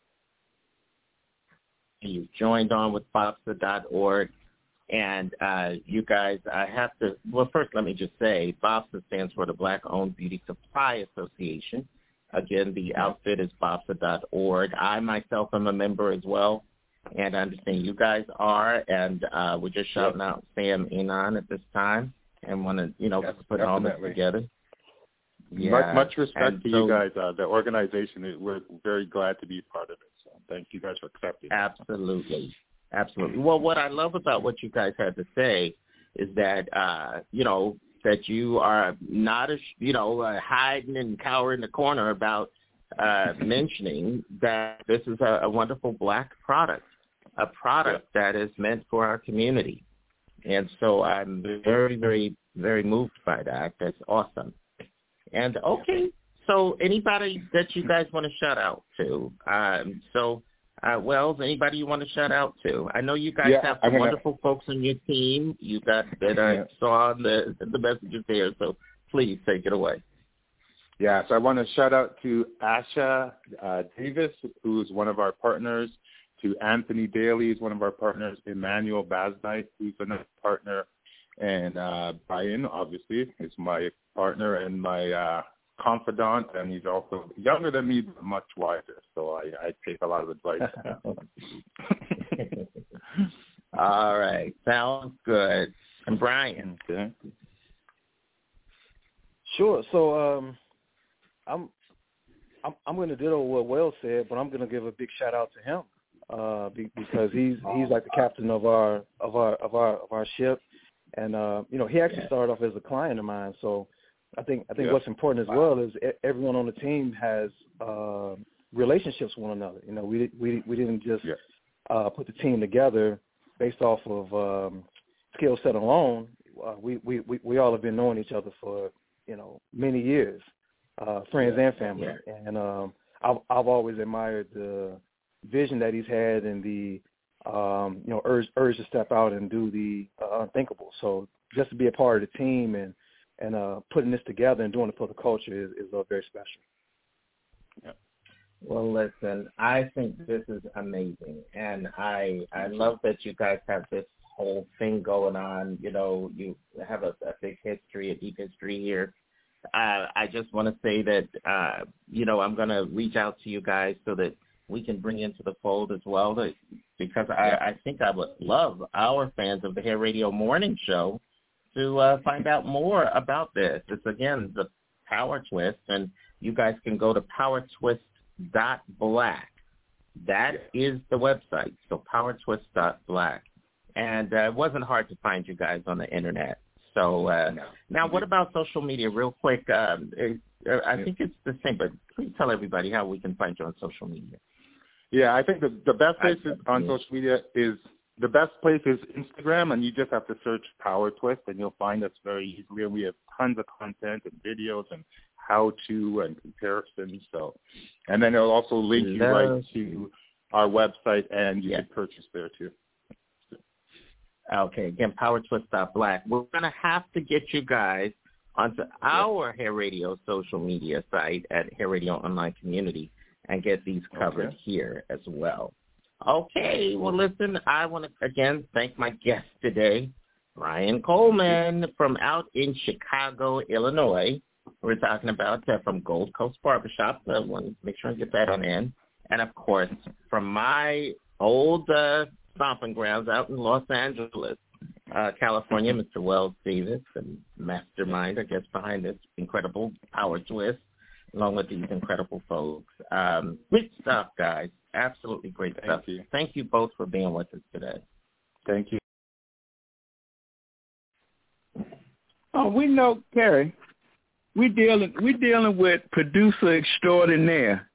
you joined on with BOPSA.org, and you guys, I have to, well, first let me just say, BOPSA stands for the Black-Owned Beauty Supply Association. Again, the outfit is BOPSA.org. I myself am a member as well, and I understand you guys are, and we're just shouting out Sam Enon at this time and want to, put all this together. Yeah. Much respect to you guys. The organization, we're very glad to be part of it. So thank you guys for accepting. Absolutely. Well, what I love about what you guys had to say is that, that you are not, hiding and cowering in the corner about mentioning that this is a wonderful Black product, a product that is meant for our community. And so I'm very, very, very moved by that. That's awesome. And, okay, so anybody that you guys want to shout out to? Wells, anybody you want to shout out to? I know you guys have some wonderful folks on your team. You got that I saw the messages there, so please take it away. Yeah, so I want to shout out to Asha Davis, who's one of our partners, to Anthony Daly, who's one of our partners, Emmanuel Basnight, who's another partner, and Brian, obviously, is my partner and my confidant, and he's also younger than me, but much wiser, so I take a lot of advice. All right, sounds good. And Brian? Okay. Sure. So I'm going to ditto what Wells said, but I'm going to give a big shout out to him because he's like the captain of our ship, and he actually started off as a client of mine. So I think what's important as well is everyone on the team has relationships with one another. We didn't just put the team together based off of skill set alone. We all have been knowing each other for many years, friends and family. And I've always admired the vision that he's had and the urge to step out and do the unthinkable. So just to be a part of the team and putting this together and doing it for the culture is very special. Yeah. Well, listen, I think this is amazing, and I love that you guys have this whole thing going on. You have a big history, a deep history here. I just want to say that, I'm going to reach out to you guys so that we can bring into the fold as well, because I think I would love our fans of the Hair Radio Morning Show to find out more about this. It's, again, the Power Twist, and you guys can go to powertwist.black. That is the website, so powertwist.black. And it wasn't hard to find you guys on the Internet. So now what about social media? Real quick, I think it's the same, but please tell everybody how we can find you on social media. Yeah, I think the best place on social media is the best place is Instagram, and you just have to search Power Twist, and you'll find us very easily. And we have tons of content and videos and how-to and comparisons. So, and then it'll also link you right to our website, and you can purchase there too. Okay, again, powertwist.black. We're going to have to get you guys onto our Hair Radio social media site at Hair Radio Online Community and get these covered here as well. Okay, well, listen, I want to, again, thank my guest today, Brian Coleman from out in Chicago, Illinois. We're talking about from Gold Coast Barbershop. I want to make sure I get that on in. And, of course, from my old stomping grounds out in Los Angeles, California, Mr. Wells Davis, the mastermind, I guess, behind this incredible Power Twist, along with these incredible folks. Great stuff, guys. Absolutely great stuff. Thank you both for being with us today. Thank you. Oh, we know, Kerry. We dealing with producer extraordinaire.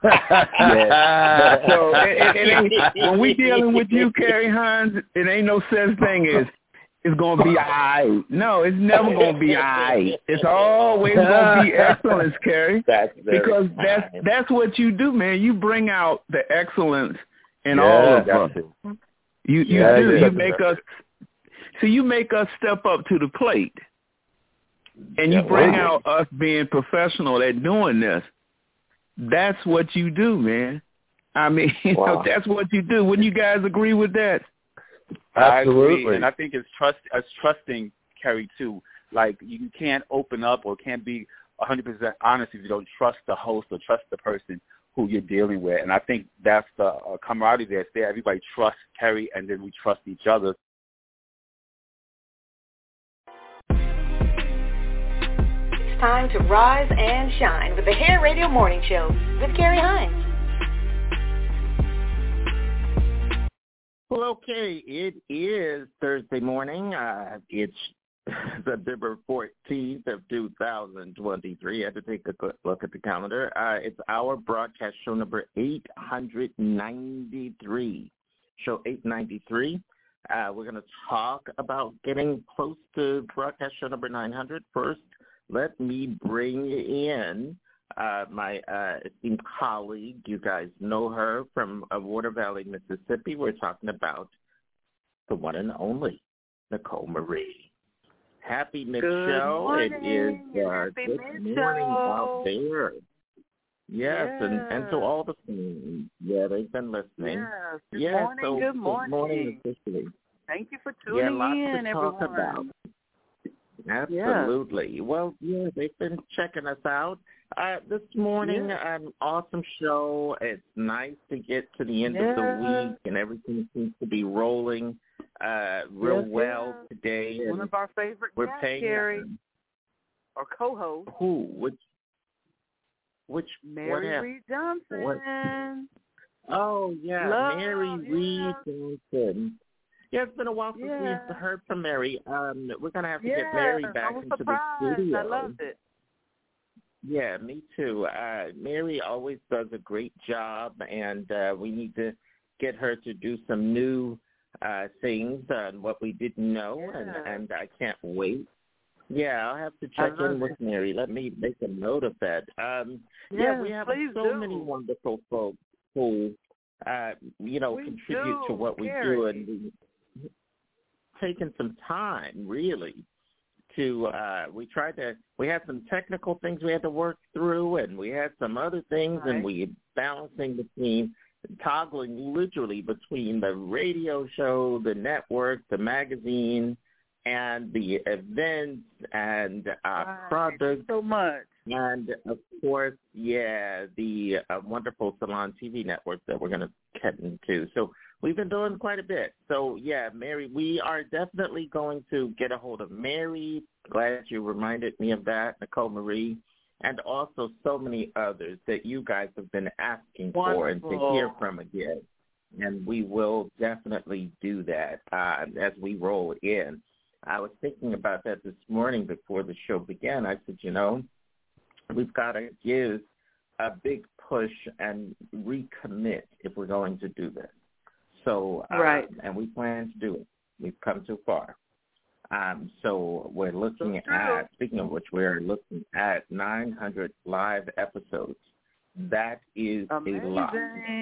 So when we dealing with you, Kerry Hines, it ain't no such thing as it's gonna be aight. No, it's never gonna be aight. It's always gonna be excellence, Kerry. Because that's what you do, man. You bring out the excellence in all of us. You do. You make us. So you make us step up to the plate, and you bring out us being professional at doing this. That's what you do, man. I mean, that's what you do. Wouldn't you guys agree with that? Absolutely. I agree. And I think it's trusting, Kerry, too. Like, you can't open up or can't be 100% honest if you don't trust the host or trust the person who you're dealing with. And I think that's the camaraderie that's there. Everybody trusts Kerry, and then we trust each other. It's time to rise and shine with the Hair Radio Morning Show with Kerry Hines. Well, okay, it is Thursday morning. It's September 14th of 2023. I had to take a quick look at the calendar. It's our broadcast show number 893. Show 893. We're going to talk about getting close to broadcast show number 900. First, let me bring in my esteemed colleague. You guys know her from Water Valley, Mississippi. We're talking about the one and only Nicole Marie. Happy Mid-Show. It is good morning out there. Yes, and to all the fans. Yeah, they've been listening. Yes, good morning. Officially. Thank you for tuning in, everyone. Talk about. Absolutely. Yeah. Well, yeah, they've been checking us out. This morning, an awesome show. It's nice to get to the end of the week, and everything seems to be rolling real well today. One of our favorite guests, Kerry, or co-host. Who? Which? Mary Reed Johnson. What? Oh, yeah, Mary Reed Johnson. Yeah, it's been a while since we've heard from Mary. We're going to have to get Mary back into the studio. I loved it. Yeah, me too. Mary always does a great job, and we need to get her to do some new things on what we didn't know, and I can't wait. Yeah, I'll have to check in with Mary. Let me make a note of that. We have so many wonderful folks who, contribute to what we do, and we've taken some time, really, to we had some technical things we had to work through, and we had some other things, and we balancing between, toggling literally between the radio show, the network, the magazine, and the events and products. So much. And, of course, the wonderful Salon TV network that we're going to get into. So we've been doing quite a bit. So, Mary, we are definitely going to get a hold of Mary. Glad you reminded me of that, Nicole Marie, and also so many others that you guys have been asking for and to hear from again. And we will definitely do that as we roll in. I was thinking about that this morning before the show began. I said, we've got to give a big push and recommit if we're going to do this. So, and we plan to do it. We've come too far. So we're looking at, speaking of which, we're looking at 900 live episodes. That is amazing. A lot.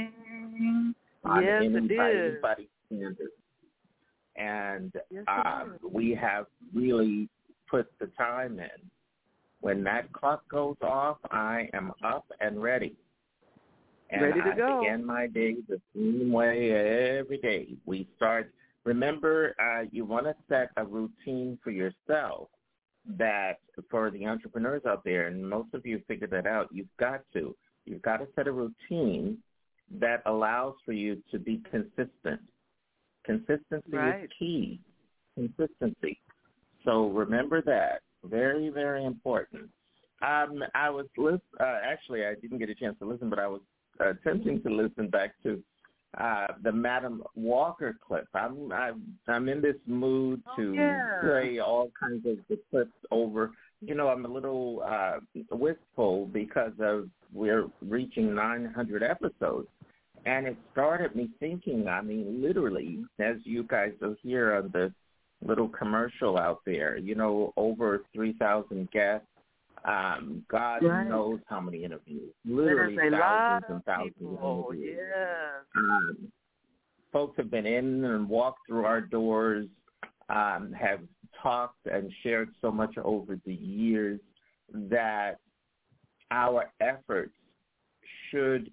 Yes, it is. Anybody's standard. And we have really put the time in. When that clock goes off, I am up and ready. And ready to go. I begin my day the same way every day. We start. Remember, you want to set a routine for yourself that for the entrepreneurs out there, and most of you figure that out, you've got to set a routine that allows for you to be consistent. Consistency is key. Consistency. So remember that. Very, very important. I was actually, I didn't get a chance to listen, but I was attempting to listen back to the Madam Walker clip. I'm in this mood to play all kinds of the clips over. I'm a little wistful because we're reaching 900 episodes. And it started me thinking, literally, as you guys will hear on the little commercial out there, over 3,000 guests, God knows how many interviews, literally thousands and thousands of interviews. folks have been in and walked through our doors, have talked and shared so much over the years that our efforts should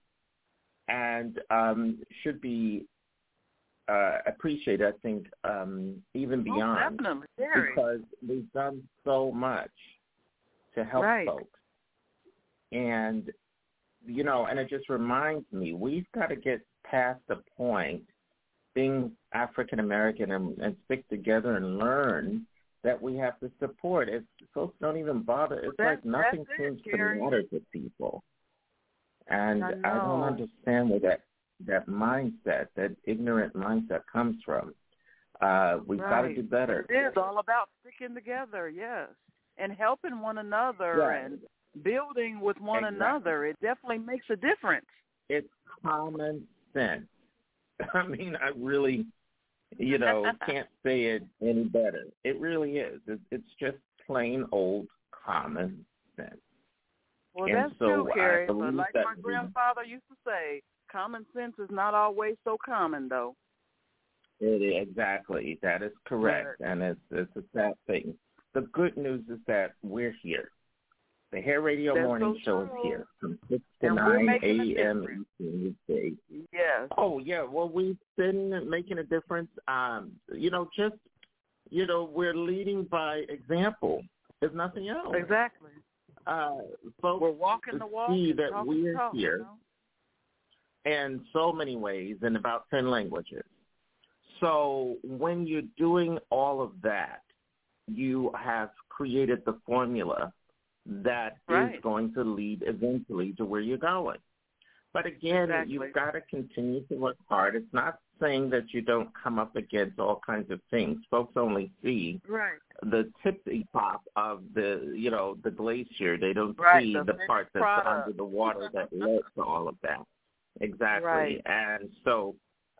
be appreciated, I think, even beyond, definitely. because we've done so much to help folks. And, and it just reminds me, we've got to get past the point, being African-American, and stick together and learn that we have to support. If folks don't even bother, it's like nothing seems to matter to people. And I don't understand where that mindset, that ignorant mindset comes from. We've got to do better. It is all about sticking together, yes, and helping one another and building with one another. It definitely makes a difference. It's common sense. I mean, I really, can't say it any better. It really is. It's just plain old common sense. Well, that's true, Carrie. But like my grandfather used to say, common sense is not always so common, though. Exactly. That is correct. And it's a sad thing. The good news is that we're here. The Hair Radio Morning Show is here from 6 to 9 a.m. Eastern Day. Yes. Oh, yeah. Well, we've been making a difference. We're leading by example. There's nothing else. Exactly. Folks, we're walking the walk. See that we're here in so many ways, in about 10 languages. So when you're doing all of that, you have created the formula that is going to lead eventually to where you're going. But again, you've got to continue to work hard. It's not saying that you don't come up against all kinds of things. Folks only see the tippy top of the glacier. They don't see the part that's under the water that led to all of that. Exactly. Right. And so,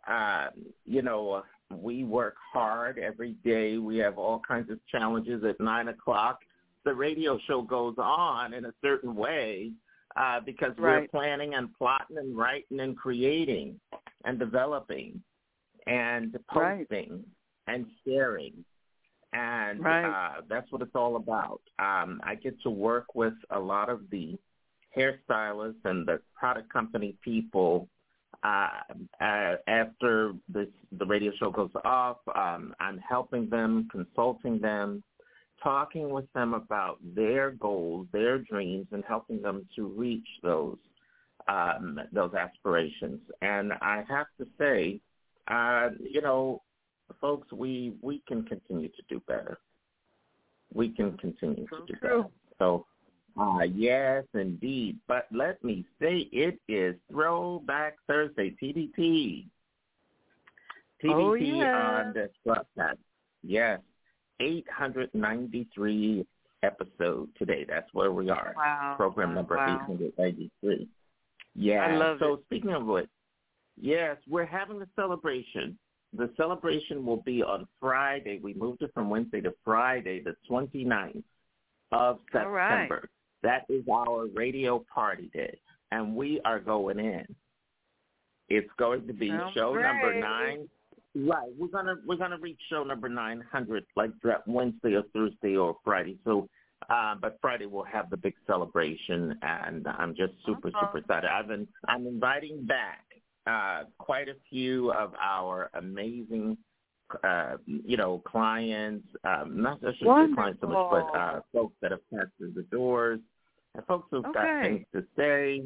we work hard every day. We have all kinds of challenges at 9 o'clock. The radio show goes on in a certain way because we're planning and plotting and writing and creating and developing and posting and sharing. And that's what it's all about. I get to work with a lot of the hairstylists and the product company people after the radio show goes off. I'm helping them, consulting them, talking with them about their goals, their dreams, and helping them to reach those aspirations. And I have to say, folks, we can continue to do better. We can continue to do better. So, yes, indeed. But let me say it is Throwback Thursday, TBT. TBT on the broadcast. Yes. 893 episode today. That's where we are. Wow. Program number 893. Yeah. I love it. Speaking of which, yes, we're having a celebration. The celebration will be on Friday. We moved it from Wednesday to Friday, the 29th of September. Right. That is our radio party day, and we are going in. It's going to be show number 9. Right, we're gonna reach show number 900 like Wednesday or Thursday or Friday. So, but Friday we'll have the big celebration, and I'm just super excited. I'm inviting back quite a few of our amazing, clients, not just clients so much, but folks that have passed through the doors, and folks who've got things to say.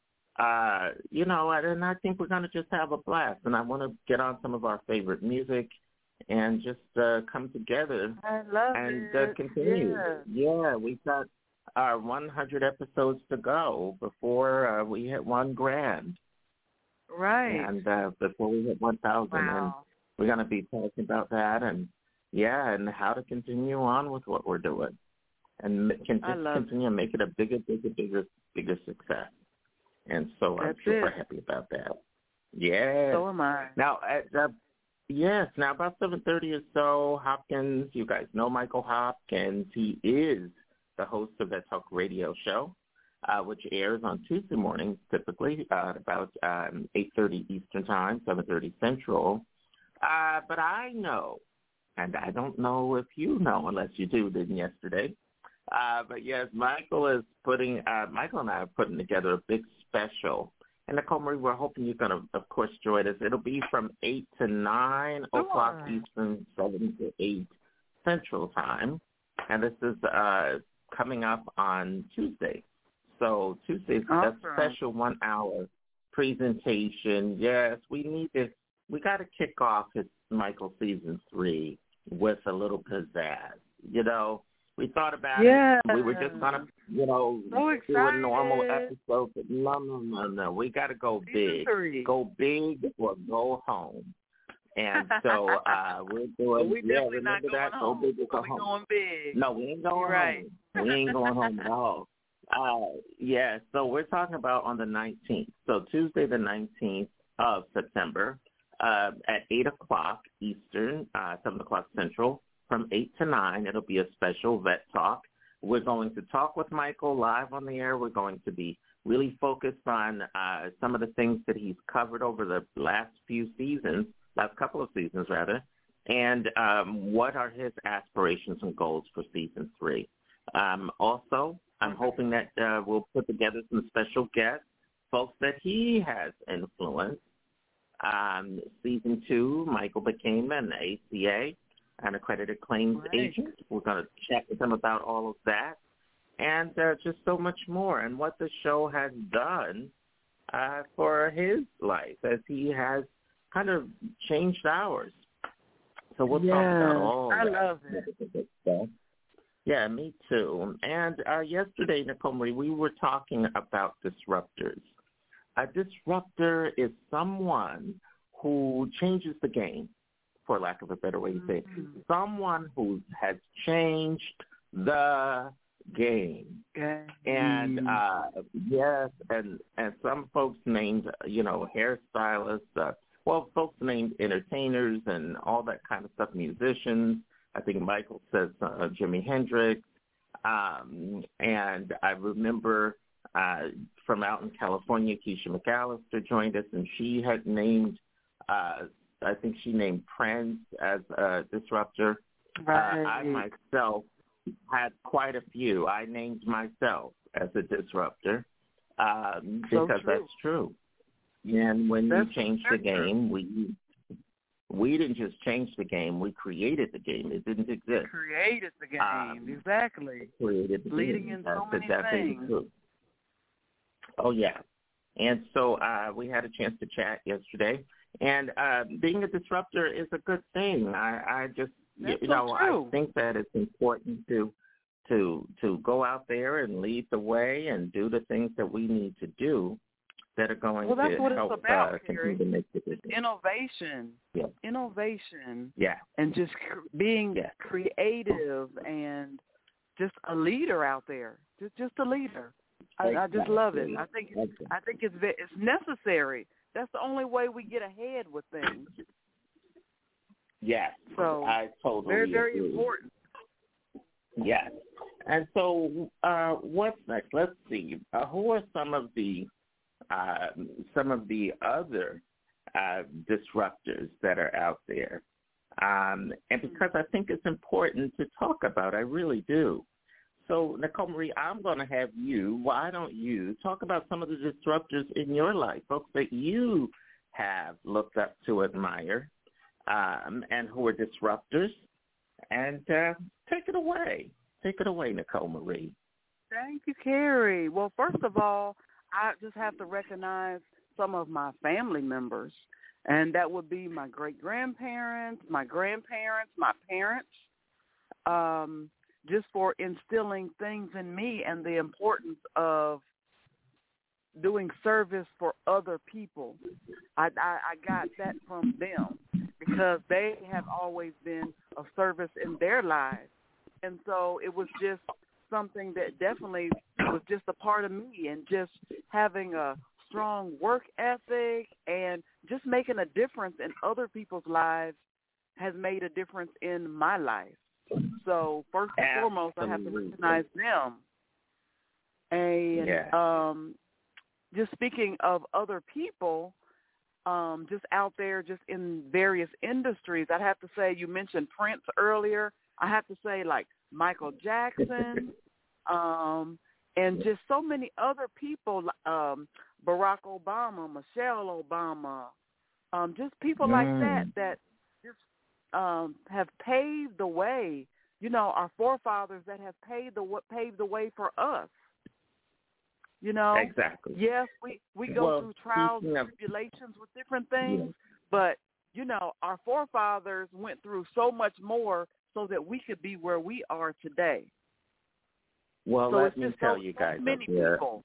And I think we're going to just have a blast. And I want to get on some of our favorite music and just come together and continue. Yeah, we've got our 100 episodes to go before we hit 1 grand. Right. And before we hit 1,000. Wow. And we're going to be talking about that and how to continue on with what we're doing. And continue and make it a bigger success. And so I'm super happy about that. Yes. So am I. Now, now about 7:30 or so, Hopkins, you guys know Michael Hopkins. He is the host of that talk radio show, which airs on Tuesday mornings, typically at about 8:30 Eastern Time, 7:30 Central. But I know, and I don't know if you know, unless you didn't yesterday. But yes, Michael and I are putting together a big special. And Nicole Marie, we're hoping you're going to, of course, join us. It'll be from 8 to 9 o'clock Eastern, 7 to 8 Central Time. And this is coming up on Tuesday. So Tuesday's a special 1-hour presentation. Yes, we got to kick off Michael season 3 with a little pizzazz. You know, we thought about it. We were just going to, do a normal episode. But no. We got to go big. Go big or go home. And so we're doing, we definitely remember not that? Going go big or go home. Going big. No, we ain't going home. We ain't going home at all. So we're talking about on the 19th. So Tuesday the 19th of September at 8 o'clock Eastern, 7 o'clock Central, from 8 to 9. It'll be a special vet talk. We're going to talk with Michael live on the air. We're going to be really focused on some of the things that he's covered over the last couple of seasons, and what are his aspirations and goals for season 3. Also, I'm hoping that we'll put together some special guests, folks that he has influenced. Season 2, Michael became an ACA, an accredited claims agent. We're going to chat with him about all of that and just so much more, and what the show has done for his life as he has kind of changed ours. So we'll talk about all that. I love it. Stuff. Yeah, me too. And yesterday, Nicole Marie, we were talking about disruptors. A disruptor is someone who changes the game, for lack of a better way to say it. Someone who has changed the game. And yes, and some folks named, hairstylists, folks named entertainers and all that kind of stuff, musicians. I think Michael says Jimi Hendrix. And I remember from out in California, Keisha McAllister joined us, and she had named, I think she named Prince as a disruptor. I myself had quite a few. I named myself as a disruptor because that's true. And when you change the game, we didn't just change the game. We created the game. It didn't exist. Created the game, exactly. Created the Leading game. in so many things. True. Oh, yeah. And so we had a chance to chat yesterday. And being a disruptor is a good thing. I think that it's important to go out there and lead the way and do the things that we need to do that are going to that's what help it's about, continue to make the difference. Innovation. Yeah. Innovation. Yeah. And just being creative and just a leader out there. Just a leader. I just love it. I think it's necessary. That's the only way we get ahead with things. Yes. So I totally very, very agree. important. Yes. And so what's next? Let's see. Who are some of the other disruptors that are out there? And because I think it's important to talk about, I really do. So, Nicole Marie, I'm going to have you, why don't you, talk about some of the disruptors in your life, folks that you have looked up to, admire, and who are disruptors, and take it away. Take it away, Nicole Marie. Thank you, Carrie. Well, first of all, I just have to recognize some of my family members, and that would be my great-grandparents, my grandparents, my parents, just for instilling things in me and the importance of doing service for other people. I got that from them because they have always been of service in their lives. And so it was just something that definitely was just a part of me, and just having a strong work ethic and just making a difference in other people's lives has made a difference in my life. So first and foremost, I have to recognize them. And just speaking of other people, just out there, just in various industries. I'd have to say, you mentioned Prince earlier. I have to say, like, Michael Jackson, and just so many other people, Barack Obama, Michelle Obama, just people like that just have paved the way. You know, our forefathers that have paved the way for us. You know, exactly. Yes, we go through trials and tribulations with different things, but you know, our forefathers went through so much more so that we could be where we are today. Well, so let me tell you guys. So many people.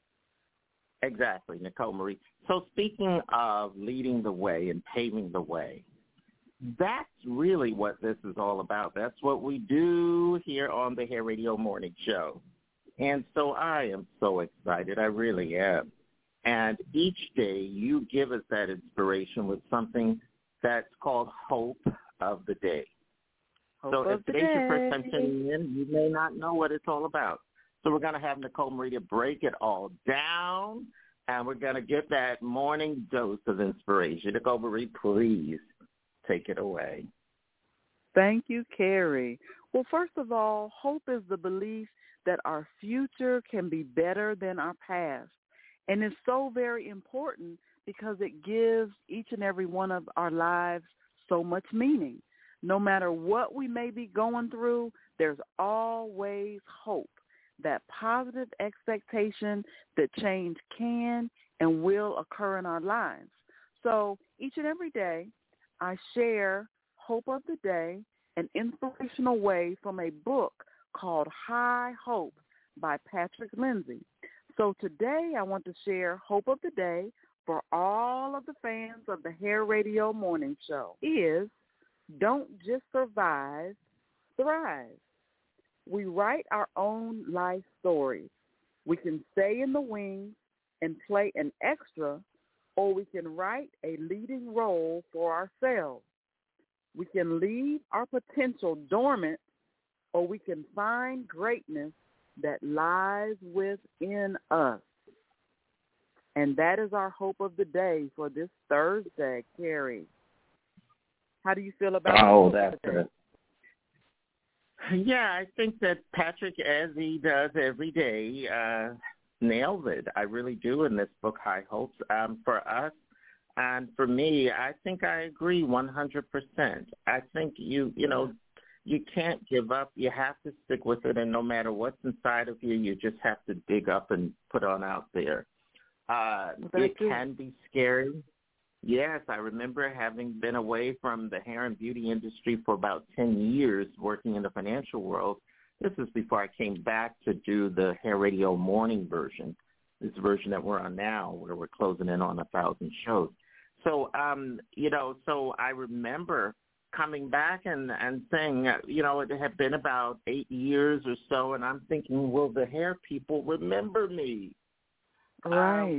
Exactly, Nicole Marie. So speaking of leading the way and paving the way, that's really what this is all about. That's what we do here on the Hair Radio Morning Show. And so I am so excited. I really am. And each day you give us that inspiration with something that's called Hope of the Day. So if today's your first time tuning in, you may not know what it's all about. So we're going to have Nicole Marie to break it all down, and we're going to get that morning dose of inspiration. Nicole Marie, please take it away. Thank you, Carrie. Well, first of all, hope is the belief that our future can be better than our past. And it's so very important because it gives each and every one of our lives so much meaning. No matter what we may be going through, there's always hope, that positive expectation that change can and will occur in our lives. So each and every day, I share Hope of the Day, an inspirational way from a book called High Hope by Patrick Lindsay. So today I want to share Hope of the Day for all of the fans of the Hair Radio Morning Show is don't just survive, thrive. We write our own life stories. We can stay in the wings and play an extra, or we can write a leading role for ourselves. We can leave our potential dormant, or we can find greatness that lies within us. And that is our hope of the day for this Thursday, Carrie. How do you feel about that's it. Yeah, I think that Patrick, as he does every day, nails it. I really do in this book, High Hopes. For us and for me, I think I agree 100%. I think you can't give up. You have to stick with it, and no matter what's inside of you, you just have to dig up and put on out there. It can be scary. Yes, I remember having been away from the hair and beauty industry for about 10 years working in the financial world. This is before I came back to do the Hair Radio morning version, this version that we're on now where we're closing in on 1,000 shows. So, so I remember coming back and saying, it had been about 8 years or so, and I'm thinking, will the hair people remember me? Right.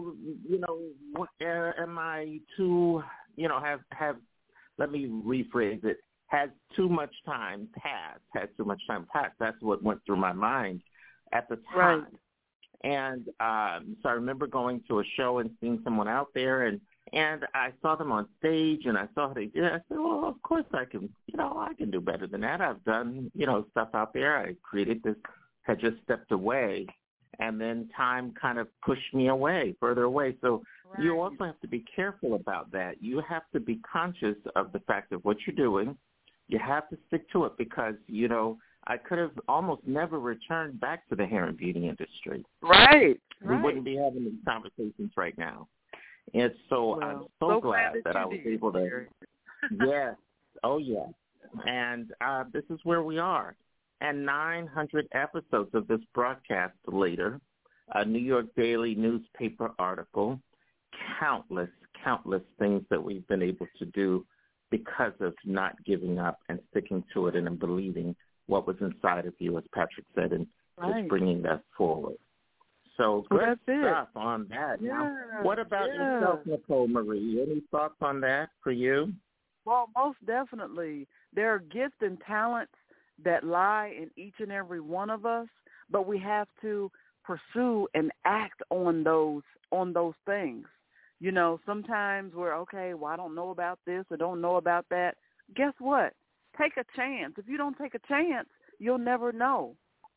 Am I too, let me rephrase it, has too much time passed? That's what went through my mind at the time. Right. And so I remember going to a show and seeing someone out there, and I saw them on stage, and I saw how they did. I said, well, of course I can, I can do better than that. I've done, stuff out there. I created this, had just stepped away. And then time kind of pushed me further away. So you also have to be careful about that. You have to be conscious of the fact of what you're doing. You have to stick to it because, I could have almost never returned back to the hair and beauty industry. Right. We wouldn't be having these conversations right now. And so I'm so glad that I was able to. Yes. Oh, yeah. And this is where we are. And 900 episodes of this broadcast later, a New York Daily newspaper article, countless things that we've been able to do because of not giving up and sticking to it and believing what was inside of you, as Patrick said, and just bringing that forward. So good stuff on that. Yeah. Now, what about yourself, Nicole Marie? Any thoughts on that for you? Well, most definitely. There are gifts and talents that lie in each and every one of us, but we have to pursue and act on those things. You know, sometimes we're, okay, well, I don't know about this or don't know about that. Guess what? Take a chance. If you don't take a chance, you'll never know.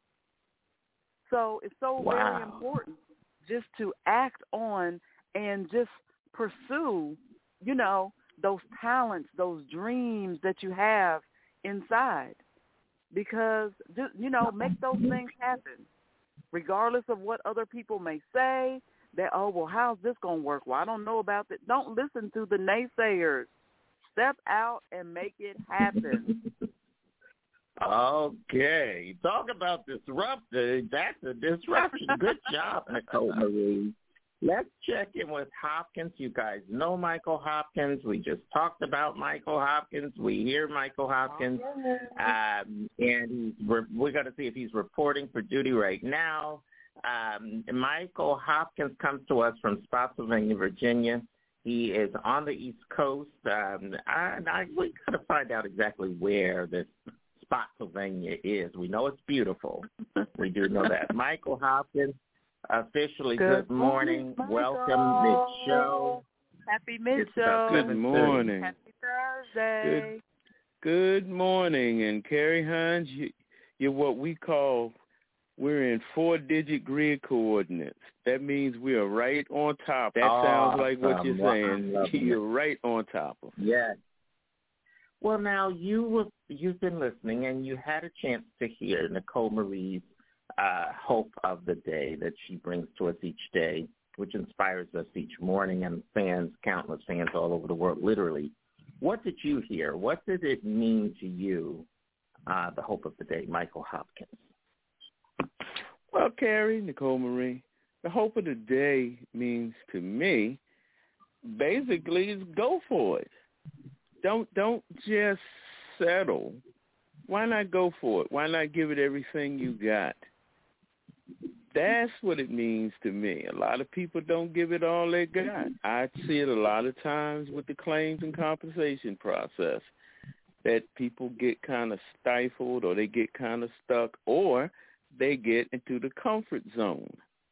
So it's so very important just to act on and just pursue, you know, those talents, those dreams that you have inside. Because, you know, make those things happen, regardless of what other people may say. That, oh, well, how's this going to work? Well, I don't know about that. Don't listen to the naysayers. Step out and make it happen. Okay. Talk about disruptive. That's a disruption. Good job, Nicole Marie. Let's check in with Hopkins. You guys know Michael Hopkins. We just talked about Michael Hopkins. We hear Michael Hopkins. And we're going to see if he's reporting for duty right now. Michael Hopkins comes to us from Spotsylvania, Virginia. He is on the East Coast. We got to find out exactly where this Spotsylvania is. We know it's beautiful. We do know that. Michael Hopkins, officially good morning. Welcome, mid-show. Happy mid-show. Good morning. Happy Thursday. Good morning. And Carrie Hines, you're what we call, we're in 4-digit grid coordinates. That means we are right on top. That sounds like what you're saying. You're right on top of it. Yes. Well, now, you've been listening, and you had a chance to hear Nicole Marie's hope of the day that she brings to us each day, which inspires us each morning, and countless fans all over the world, literally. What did you hear? What did it mean to you, the hope of the day, Michael Hopkins? Well, Carrie, Nicole Marie, the hope of the day means to me, basically, is go for it. Don't just settle. Why not go for it? Why not give it everything you got? That's what it means to me. A lot of people don't give it all they got. I see it a lot of times with the claims and compensation process, that people get kind of stifled, or they get kind of stuck, or they get into the comfort zone.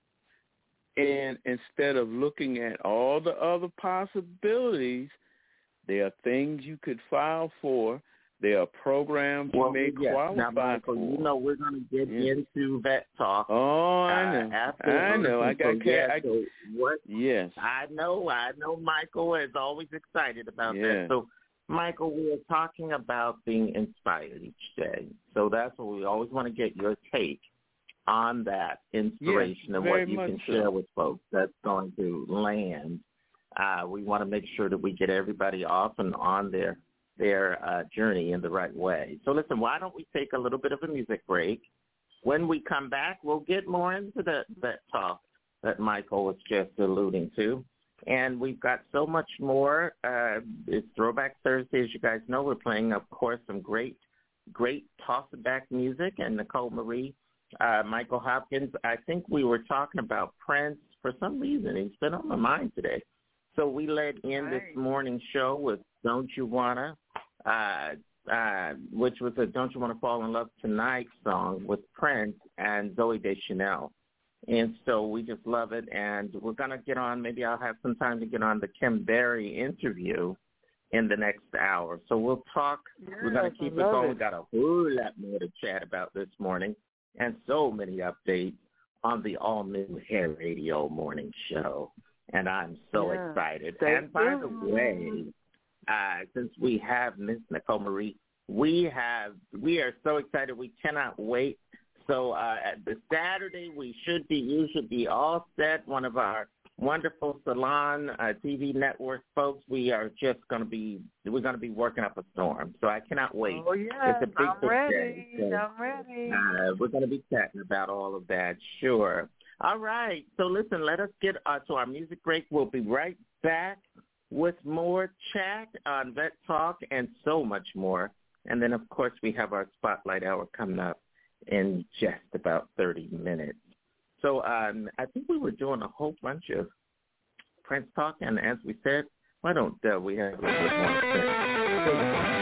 And instead of looking at all the other possibilities, there are things you could file for. There are programs you may qualify now, Michael, for. You know we're going to get into vet talk. Oh, I know. I know. I got Yes. I know. Michael is always excited about that. So, Michael, we are talking about being inspired each day. So that's what we always want to get your take on that inspiration and what you can share with folks that's going to land. We want to make sure that we get everybody off and on their journey in the right way. So listen, why don't we take a little bit of a music break? When we come back, we'll get more into that talk that Michael was just alluding to. And we've got so much more. It's Throwback Thursday. As you guys know, we're playing, of course, some great toss-it-back music. And Nicole Marie, Michael Hopkins, I think we were talking about Prince. For some reason, he's been on my mind today. So we led in this morning show with Don't You Wanna, which was a Don't You Wanna Fall in Love Tonight song with Prince and Zooey Deschanel. And so we just love it. And we're going to get on, maybe I'll have some time to get on the Kim Berry interview in the next hour. So we'll talk. We're going to keep it going. We've got a whole lot more to chat about this morning and so many updates on the all-new Hair Radio Morning Show. And I'm so excited. And by the way, since we have Miss Nicole Marie, we are so excited. We cannot wait. So the Saturday, you should be all set. One of our wonderful Salon TV network folks, we're going to be working up a storm. So I cannot wait. Oh, yeah. It's a big I'm ready. So, I'm ready. We're going to be chatting about all of that, sure. All right. So listen, let us get to our music break. We'll be right back with more chat on Vet Talk and so much more. And then, of course, we have our Spotlight Hour coming up in just about 30 minutes. So I think we were doing a whole bunch of Prince talk, and as we said, why don't we have a little bit more Prince?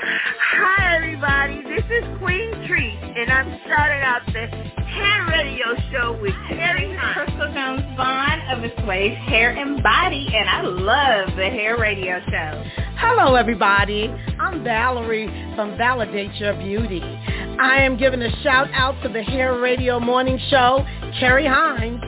Hi, everybody. This is Queen Treat, and I'm starting out the hair radio show with Carrie Crystal Jones Vaughn of Miss Waves Hair and Body, and I love the hair radio show. Hello, everybody. I'm Valerie from Validate Your Beauty. I am giving a shout out to the Hair Radio Morning Show, Carrie Hines.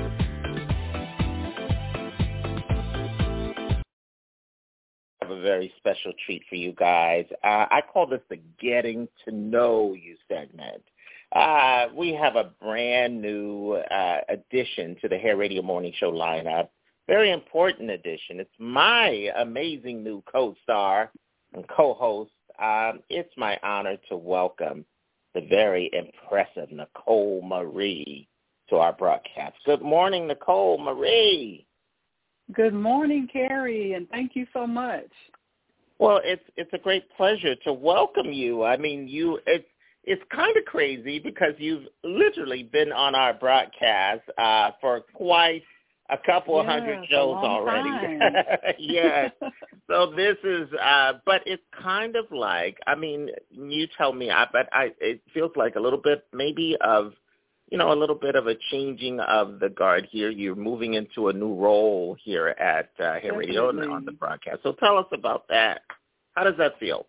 I have a very special treat for you guys. I call this the Getting to Know You segment. We have a brand new addition to the Hair Radio Morning Show lineup. Very important addition. It's my amazing new co-star and co-host. It's my honor to welcome the very impressive Nicole Marie to our broadcast. Good morning, Nicole Marie. Good morning, Carrie, and thank you so much. Well, it's a great pleasure to welcome you. I mean, it's kind of crazy because you've literally been on our broadcast for quite a couple of hundred shows already. Yes. So this is, but it's kind of like, I mean, you tell me, but it feels like a little bit maybe of, a little bit of a changing of the guard here. You're moving into a new role here at Hair Radio on the broadcast. So tell us about that. How does that feel?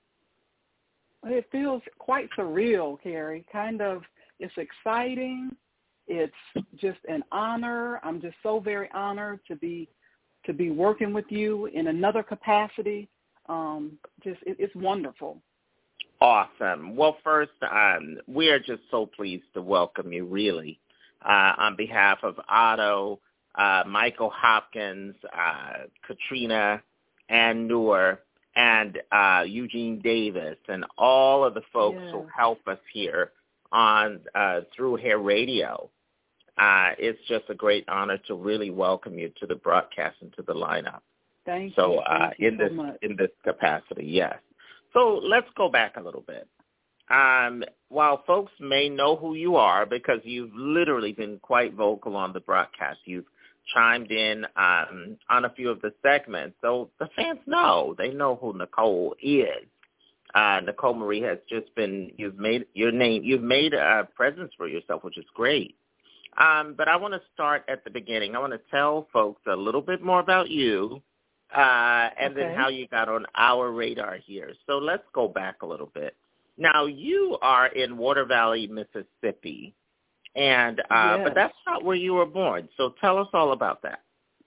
It feels quite surreal, Carrie. Kind of, it's exciting. It's just an honor. I'm just so very honored to be working with you in another capacity. It's wonderful. Awesome. Well, first, we are just so pleased to welcome you, really, on behalf of Otto, Michael Hopkins, Katrina, Ann Noor, and Eugene Davis, and all of the folks who help us here on through Hair Radio. It's just a great honor to really welcome you to the broadcast and to the lineup. Thank you. Thank you so much. In this capacity, yes. So let's go back a little bit. While folks may know who you are because you've literally been quite vocal on the broadcast, you've chimed in on a few of the segments, so the fans know. They know who Nicole is. Nicole Marie has just been, you've made a presence for yourself, which is great. But I want to start at the beginning. I want to tell folks a little bit more about you and then how you got on our radar here. So let's go back a little bit. Now, you are in Water Valley, Mississippi, and but that's not where you were born. So tell us all about that.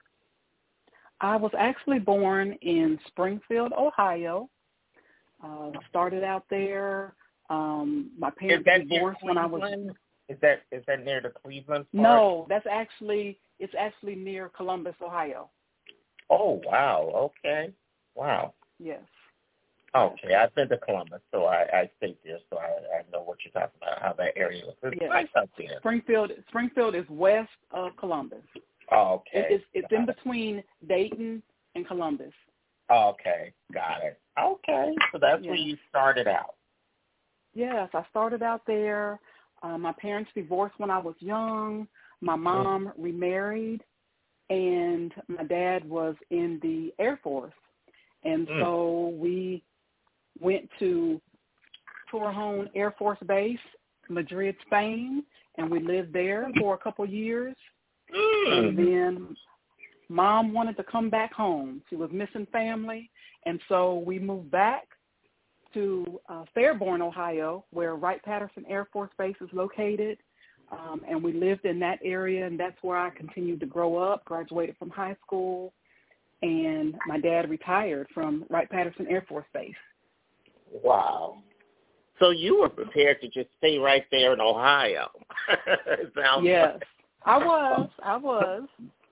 I was actually born in Springfield, Ohio. Started out there. My parents divorced when I was. Is that near the Cleveland part? No, it's actually near Columbus, Ohio. Oh wow! Okay, wow. Yes. Okay, I've been to Columbus, so I stayed there, so I know what you're talking about, how that area looks. It's nice out there. Springfield is west of Columbus. Oh, okay. It's in between Dayton and Columbus. Okay, got it. Okay, so that's where you started out. Yes, I started out there. My parents divorced when I was young. My mom remarried, and my dad was in the Air Force. And so we went to Torrejon Air Force Base, Madrid, Spain, and we lived there for a couple years. And then Mom wanted to come back home. She was missing family, and so we moved back to Fairborn, Ohio, where Wright-Patterson Air Force Base is located, and we lived in that area, and that's where I continued to grow up, graduated from high school, and my dad retired from Wright-Patterson Air Force Base. Wow. So you were prepared to just stay right there in Ohio. Yes, I was.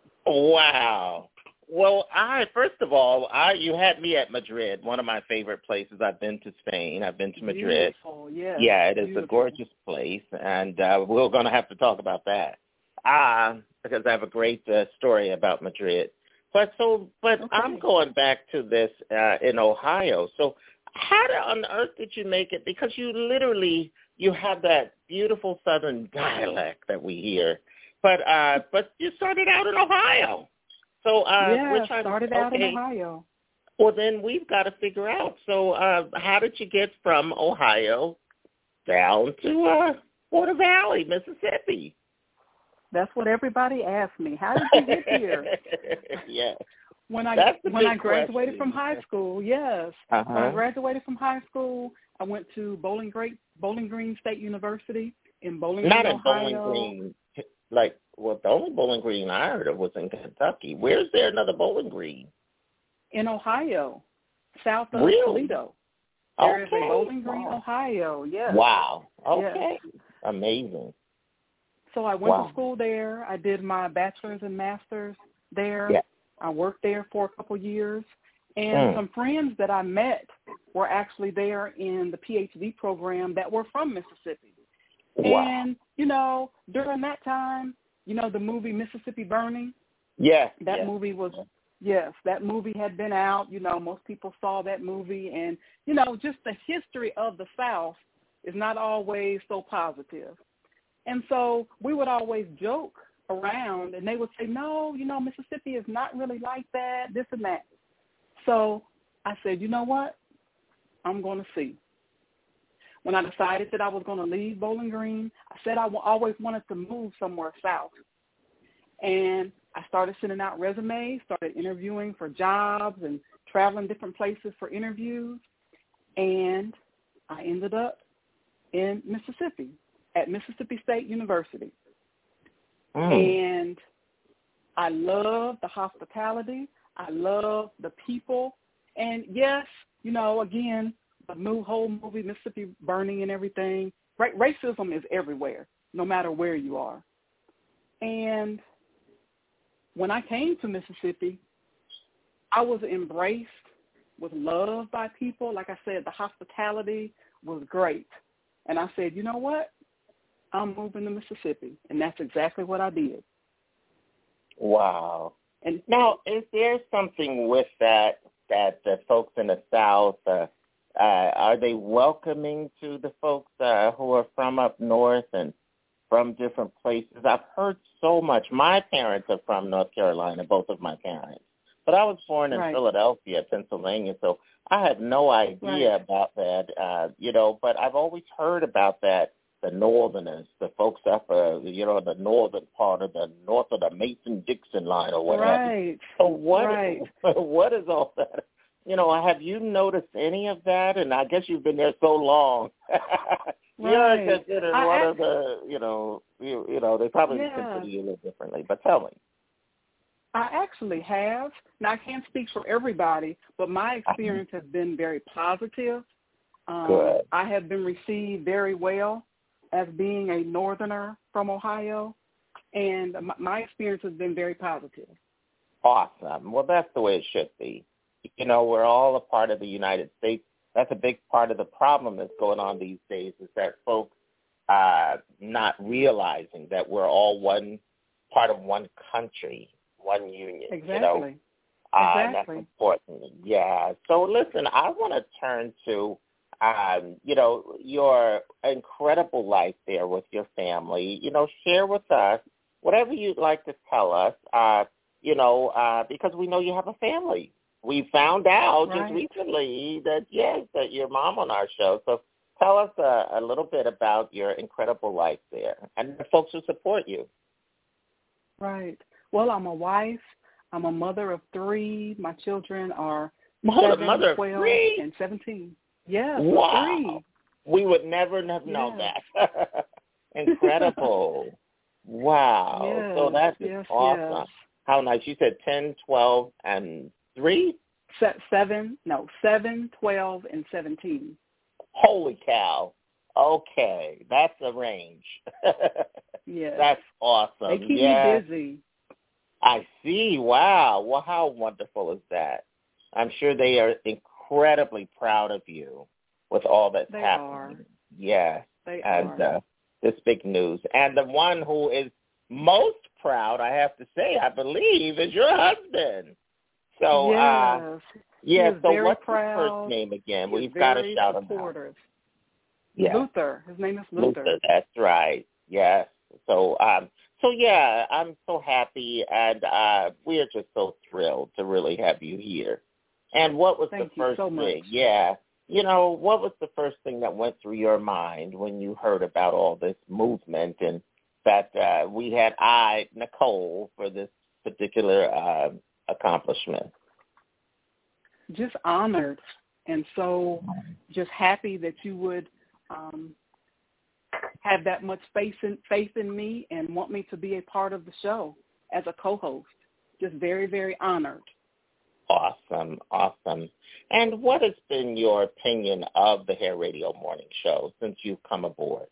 Wow. Well, first of all, you had me at Madrid, one of my favorite places. I've been to Spain. I've been to Madrid. Beautiful, yes. Yeah, it is a gorgeous place, and we're going to have to talk about that because I have a great story about Madrid. But I'm going back to this in Ohio. So how on earth did you make it? Because you have that beautiful Southern dialect that we hear. But you started out in Ohio. So I started out in Ohio. Well, then we've got to figure out. So how did you get from Ohio down to Porter Valley, Mississippi? That's what everybody asks me. How did you get here? Yeah. When I graduated from high school, yes. Uh-huh. When I graduated from high school, I went to Bowling Green State University in Bowling Green, Not in Ohio. Bowling Green. The only Bowling Green I heard of was in Kentucky. Where's there another Bowling Green? In Ohio, south of Really? Toledo. There is Okay. a Bowling Green, Ohio, yes. Wow. Okay. Yes. Amazing. So I went to school there. I did my bachelor's and master's there. Yeah. I worked there for a couple years. And some friends that I met were actually there in the PhD program that were from Mississippi. Wow. And, during that time, the movie Mississippi Burning? Yeah. That movie was, that movie had been out. Most people saw that movie. And, just the history of the South is not always so positive. And so we would always joke around, and they would say, no, Mississippi is not really like that, this and that. So I said, you know what? I'm going to see. When I decided that I was going to leave Bowling Green, I said I always wanted to move somewhere south. And I started sending out resumes, started interviewing for jobs and traveling different places for interviews. And I ended up in Mississippi at Mississippi State University. And I love the hospitality. I love the people. And yes, again, the whole movie, Mississippi Burning and everything, racism is everywhere, no matter where you are. And when I came to Mississippi, I was embraced with love by people. Like I said, the hospitality was great. And I said, you know what? I'm moving to Mississippi. And that's exactly what I did. Wow. And now, is there something with that the folks in the South, are they welcoming to the folks who are from up north and from different places? I've heard so much. My parents are from North Carolina, both of my parents. But I was born in Philadelphia, Pennsylvania, so I had no idea about that, but I've always heard about that, the Northerners, the folks up, the northern part of the north of the Mason-Dixon line or whatever. Right. So what is all that? Have you noticed any of that? And I guess you've been there so long. You're considered one of the, they probably consider you a little differently. But tell me. I actually have. Now, I can't speak for everybody, but my experience has been very positive. Good. I have been received very well as being a Northerner from Ohio, and my experience has been very positive. Awesome. Well, that's the way it should be. We're all a part of the United States. That's a big part of the problem that's going on these days is that folks not realizing that we're all one part of one country, one union. Exactly. That's important. Yeah. So listen, I want to turn to, your incredible life there with your family. Share with us whatever you'd like to tell us, because we know you have a family. We found out just recently that your mom on our show. So tell us a little bit about your incredible life there and the folks who support you. Right. Well, I'm a wife. I'm a mother of 3. My children are mother 7, of 12, 3? and 17. Yes, wow. 3. We would never have known that. Incredible. Wow. Yes, So that's awesome. Yes. How nice. You said 10, 12, and 3? 7, 12, and 17. Holy cow. Okay. That's a range. Yes. That's awesome. They keep me busy. I see. Wow. Well, how wonderful is that? I'm sure they are incredibly proud of you with all that's happening. Are. Yes. They are. This big news. And the one who is most proud, I have to say, I believe, is your husband. So, so what's his first name again? We've got to shout him out. Yeah. Luther. His name is Luther. That's right. Yes. So, I'm so happy, and we are just so thrilled to really have you here. And what was Thank the first you so thing? much. Yeah. What was the first thing that went through your mind when you heard about all this movement and that we had eyed Nicole for this particular accomplishment? Just honored, and so just happy that you would have that much faith in me and want me to be a part of the show as a co-host. Just very, very honored. Awesome. And what has been your opinion of the Hair Radio Morning Show since you've come aboard?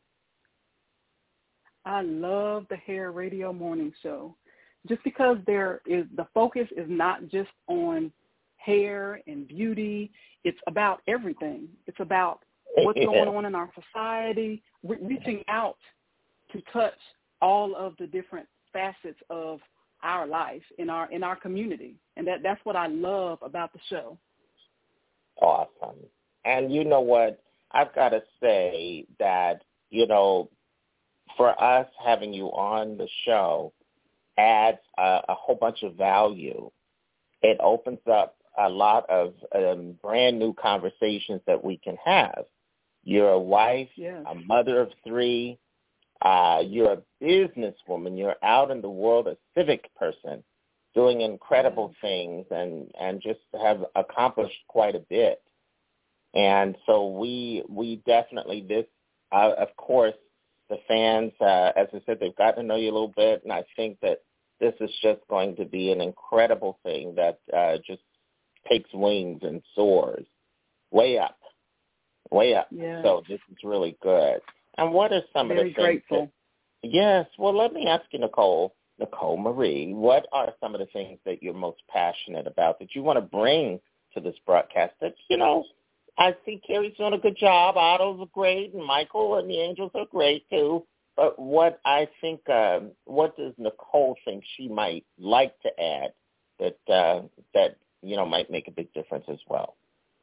I love the Hair Radio Morning Show just because the focus is not just on hair and beauty. It's about everything. It's about what's going on in our society, reaching out to touch all of the different facets of our life in our community. And that's what I love about the show. Awesome. And you know what? I've got to say that, for us having you on the show adds a whole bunch of value. It opens up a lot of brand new conversations that we can have. You're a wife, a mother of 3. You're a businesswoman. You're out in the world, a civic person, doing incredible things and just have accomplished quite a bit. And so we definitely, of course, the fans, as I said, they've gotten to know you a little bit, and I think that this is just going to be an incredible thing that just takes wings and soars way up. Yes. So this is really good. And what are some of the things? Very grateful. Yes. Well, let me ask you, Nicole Marie, what are some of the things that you're most passionate about that you want to bring to this broadcast that, I see Carrie's doing a good job. Otto's are great, and Michael and the Angels are great, too. But what I think, what does Nicole think she might like to add that might make a big difference as well?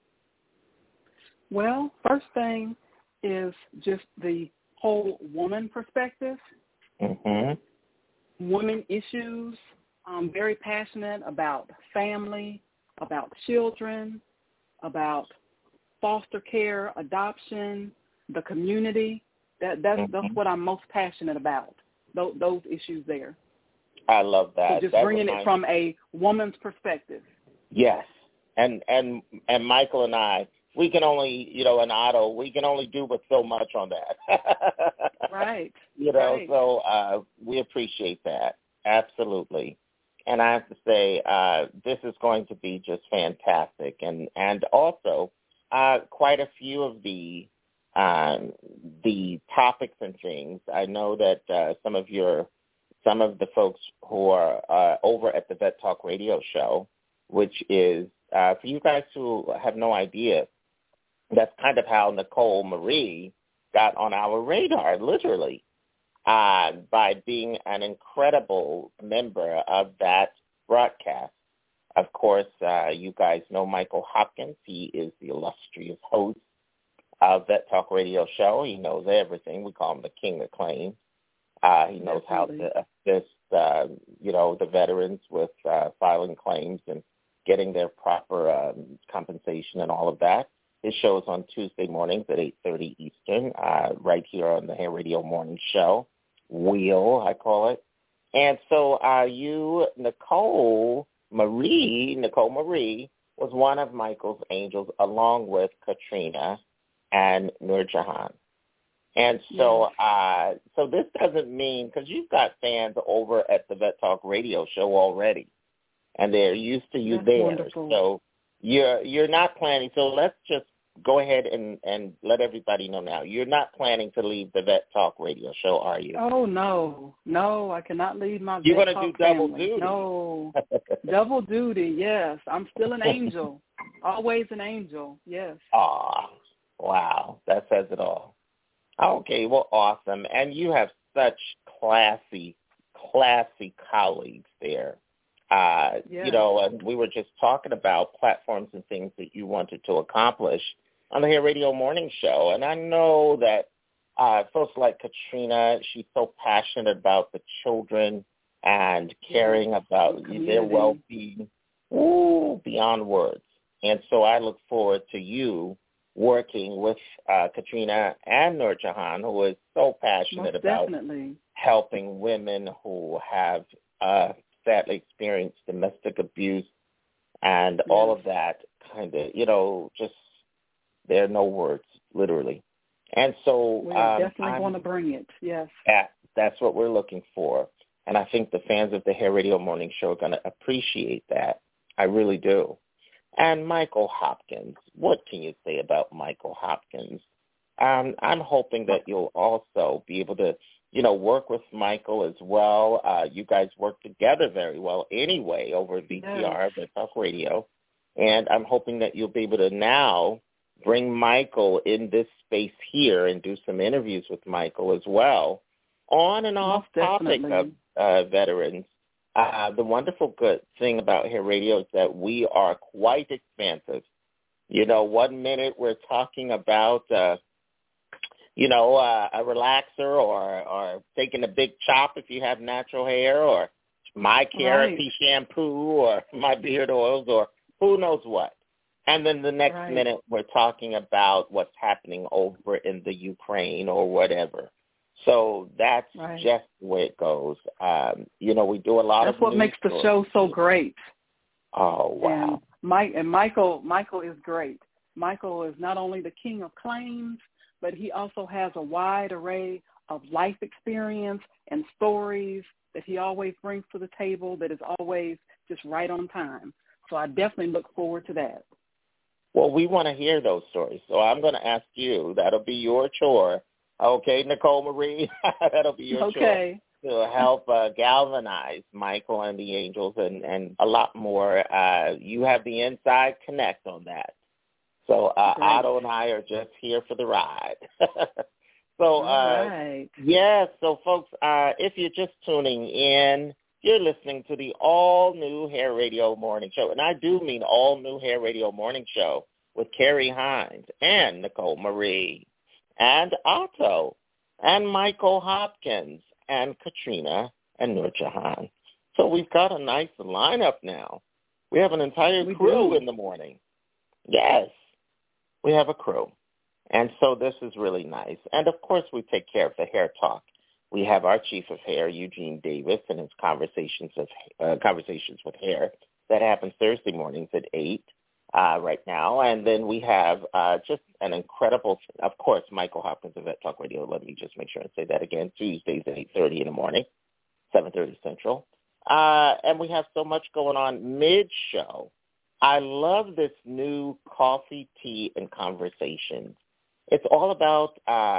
Well, first thing is just the whole woman perspective. Mm-hmm. Women issues. I'm very passionate about family, about children, about foster care, adoption, the community. That's what I'm most passionate about, those issues there. I love that. So just that bringing it from a woman's perspective. Yes. And Michael and I, we can only, and Otto, we can only do but so much on that. Right. Right. So we appreciate that. Absolutely. And I have to say, this is going to be just fantastic. And also, quite a few of the topics and things, I know that some of the folks who are over at the Vet Talk Radio Show, which is, for you guys who have no idea, that's kind of how Nicole Marie got on our radar, literally, by being an incredible member of that broadcast. Of course, you guys know Michael Hopkins. He is the illustrious host of Vet Talk Radio Show. He knows everything. We call him the King of Claims. He knows how to assist, the veterans with filing claims and getting their proper compensation and all of that. His show is on Tuesday mornings at 8:30 Eastern, right here on the Hair Radio Morning Show. Wheel, I call it. And so you, Nicole Marie was one of Michael's angels along with Katrina and Nurjahan. And so so this doesn't mean, because you've got fans over at the Vet Talk Radio Show already, and they're used to you. That's there. Wonderful. So you're not planning. So let's just go ahead and let everybody know now. You're not planning to leave the Vet Talk Radio Show, are you? Oh, no, I cannot leave my You're Vet going to Talk do double family. duty. No, double duty, yes. I'm still an angel, always an angel, yes. Aw, wow, that says it all. Okay, well, awesome. And you have such classy colleagues there. And we were just talking about platforms and things that you wanted to accomplish on the Hair Radio Morning Show. And I know that folks like Katrina, she's so passionate about the children and caring about their well-being. Ooh, beyond words. And so I look forward to you working with Katrina and Nur Jahan, who is so passionate about helping women who have sadly experienced domestic abuse and all of that kind of, just there are no words, literally. And so we definitely want to bring it, yes. That's what we're looking for. And I think the fans of the Hair Radio Morning Show are going to appreciate that. I really do. And Michael Hopkins, what can you say about Michael Hopkins? I'm hoping that you'll also be able to, work with Michael as well. You guys work together very well anyway over VTR, the Talk Radio. And I'm hoping that you'll be able to now bring Michael in this space here and do some interviews with Michael as well on and off topic of veterans. The wonderful good thing about Hair Radio is that we are quite expansive. 1 minute we're talking about, a relaxer or taking a big chop if you have natural hair, or my Keratin shampoo or my beard oils or who knows what. And then the next minute we're talking about what's happening over in the Ukraine or whatever. So that's just the way it goes. We do a lot of. That's what makes the show so great. Oh wow! And Michael is great. Michael is not only the king of claims, but he also has a wide array of life experience and stories that he always brings to the table. That is always just right on time. So I definitely look forward to that. Well, we want to hear those stories. So I'm going to ask you. That'll be your chore. Okay, Nicole Marie, that'll be your chore to help galvanize Michael and the Angels and a lot more. You have the inside connect on that. So Otto and I are just here for the ride. So folks, if you're just tuning in, you're listening to the all-new Hair Radio Morning Show. And I do mean all-new Hair Radio Morning Show with Carrie Hines and Nicole Marie and Otto, and Michael Hopkins, and Katrina, and Nur Jahan. So we've got a nice lineup now. We have an entire crew in the morning. Yes, we have a crew. And so this is really nice. And, of course, we take care of the hair talk. We have our chief of hair, Eugene Davis, and his Conversations with Hair. That happens Thursday mornings at 8. Right now. And then we have just an incredible, of course, Michael Hopkins of Vet Talk Radio. Let me just make sure and say that again. Tuesdays at 8:30 in the morning, 7:30 Central. And we have so much going on mid-show. I love this new Coffee, Tea, and Conversations. It's all about,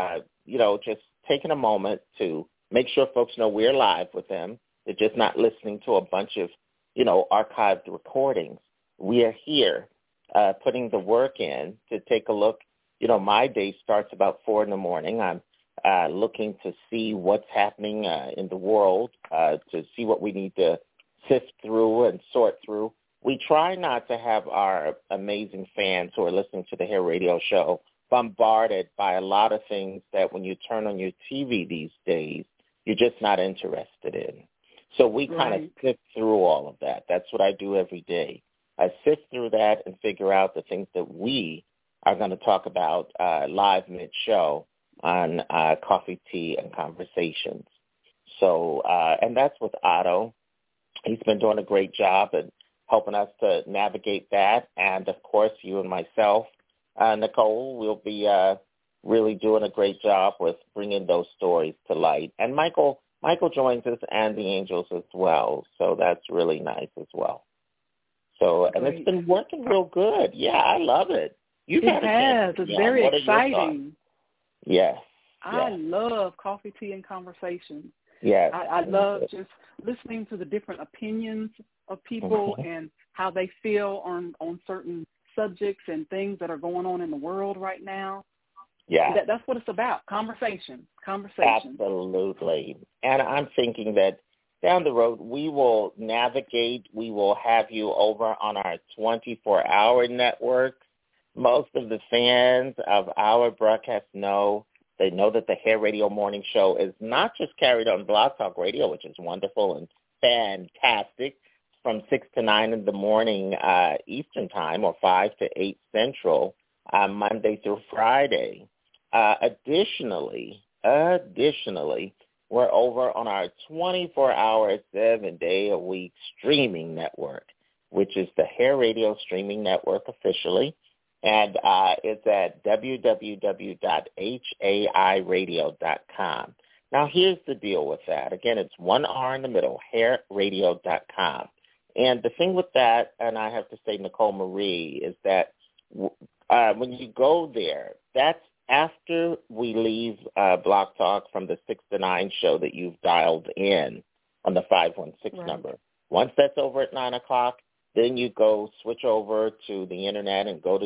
just taking a moment to make sure folks know we're live with them. They're just not listening to a bunch of, archived recordings. We are here. Putting the work in to take a look. My day starts about 4 in the morning. I'm looking to see what's happening in the world, to see what we need to sift through and sort through. We try not to have our amazing fans who are listening to the Hair Radio Show bombarded by a lot of things that when you turn on your TV these days, you're just not interested in. So we kind of sift through all of that. That's what I do every day. I sift through that and figure out the things that we are going to talk about live mid-show on Coffee, Tea, and Conversations. So, and that's with Otto. He's been doing a great job at helping us to navigate that. And, of course, you and myself, Nicole, will be really doing a great job with bringing those stories to light. And Michael joins us and the Angels as well. So that's really nice as well. So, and it's been working real good. Yeah, I love it. It has. It's very exciting. Yes. I love Coffee, Tea, and Conversations. Yes. I love just listening to the different opinions of people and how they feel on certain subjects and things that are going on in the world right now. Yeah. That's what it's about, conversation. Absolutely. And I'm thinking that down the road, we will navigate. We will have you over on our 24-hour network. Most of the fans of our broadcast know that the Hair Radio Morning Show is not just carried on Blog Talk Radio, which is wonderful and fantastic. from 6 to 9 in the morning Eastern Time, or 5 to 8 Central, Monday through Friday. Additionally, we're over on our 24-hour, 7-day-a-week streaming network, which is the Hair Radio Streaming Network officially, and it's at www.hairadio.com. Now, here's the deal with that. Again, it's one R in the middle, hairadio.com. And the thing with that, and I have to say, Nicole Marie, is that when you go there, that's after we leave Block Talk from the 6 to 9 show that you've dialed in on the 516 number. Once that's over at 9 o'clock, then you go switch over to the Internet and go to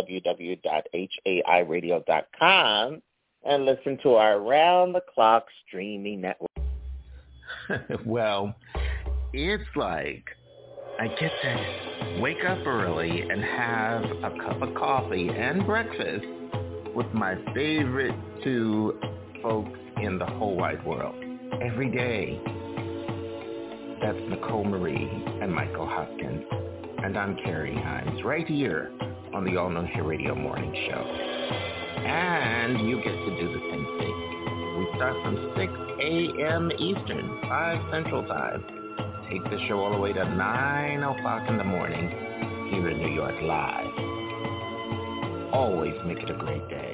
www.hairadio.com and listen to our around-the-clock streaming network. Well, it's like I get to wake up early and have a cup of coffee and breakfast with my favorite two folks in the whole wide world every day. That's Nicole Marie and Michael Hopkins. And I'm Carrie Hines, right here on the All New Hair Radio Morning Show. And you get to do the same thing. We start from 6 a.m. Eastern, 5 Central Time. Take the show all the way to 9 o'clock in the morning here in New York live. Always make it a great day.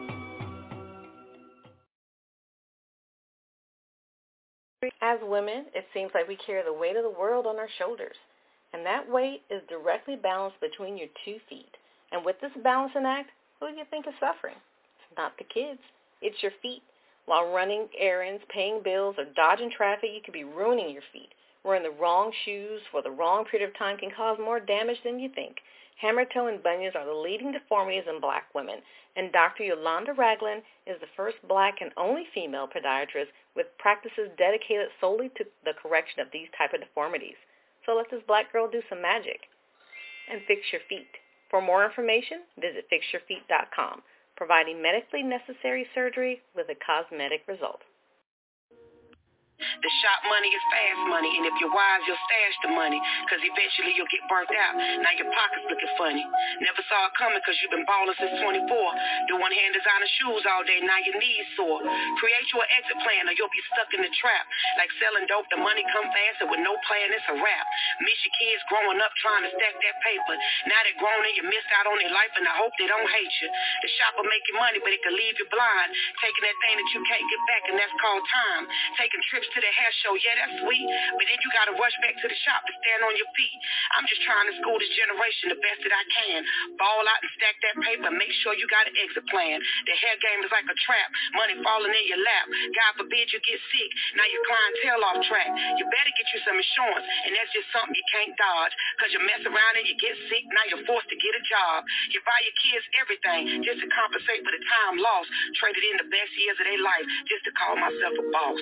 As women, it seems like we carry the weight of the world on our shoulders. And that weight is directly balanced between your 2 feet. And with this balancing act, who do you think is suffering? It's not the kids. It's your feet. While running errands, paying bills, or dodging traffic, you could be ruining your feet. Wearing the wrong shoes for the wrong period of time can cause more damage than you think. Hammer toe and bunions are the leading deformities in black women, and Dr. Yolanda Ragland is the first black and only female podiatrist with practices dedicated solely to the correction of these type of deformities. So let this black girl do some magic and fix your feet. For more information, visit fixyourfeet.com, providing medically necessary surgery with a cosmetic result. The shop money is fast money, and if you're wise, you'll stash the money, because eventually you'll get burnt out. Now your pocket's looking funny. Never saw it coming because you've been balling since 24. Doing hand designer shoes all day, now your knees sore. Create you an exit plan or you'll be stuck in the trap. Like selling dope, the money come fast, and with no plan, it's a wrap. Miss your kids growing up trying to stack that paper. Now they're grown and you missed out on their life, and I hope they don't hate you. The shop will make you money, but it can leave you blind. Taking that thing that you can't get back, and that's called time. Taking trips to the hair show, yeah, that's sweet, but then you gotta rush back to the shop to stand on your feet. I'm just trying to school this generation the best that I can. Ball out and stack that paper, make sure you got an exit plan. The hair game is like a trap, money falling in your lap. God forbid you get sick, now your clientele off track. You better get you some insurance, and that's just something you can't dodge, because you mess around and you get sick, now you're forced to get a job. You buy your kids everything just to compensate for the time lost, traded in the best years of their life just to call myself a boss.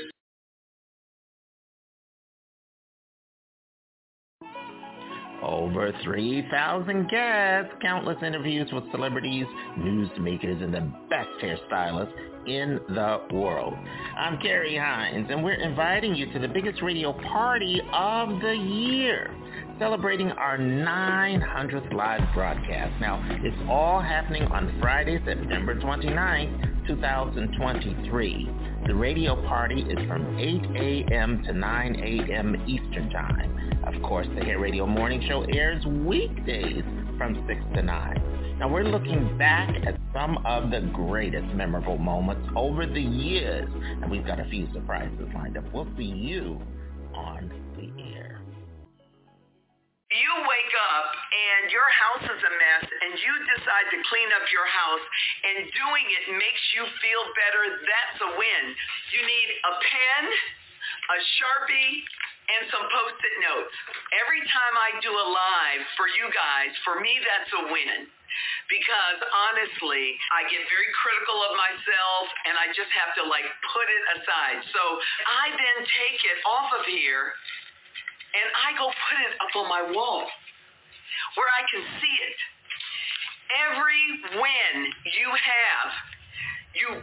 Over 3,000 guests, countless interviews with celebrities, newsmakers, and the best hairstylists in the world. I'm Carrie Hines, and we're inviting you to the biggest radio party of the year, celebrating our 900th live broadcast. Now, it's all happening on Friday, September 29th, 2023. The radio party is from 8 a.m. to 9 a.m. Eastern Time. Of course, the Hair Radio Morning Show airs weekdays from 6 to 9. Now, we're looking back at some of the greatest memorable moments over the years, and we've got a few surprises lined up. We'll see you on the air. You wake up and your house is a mess and you decide to clean up your house, and doing it makes you feel better. That's a win. You need a pen, a Sharpie, and some Post-it notes. Every time I do a live for you guys, for me that's a win. Because honestly, I get very critical of myself and I just have to put it aside. So I then take it off of here and I go put it up on my wall where I can see it. Every win you have, you put it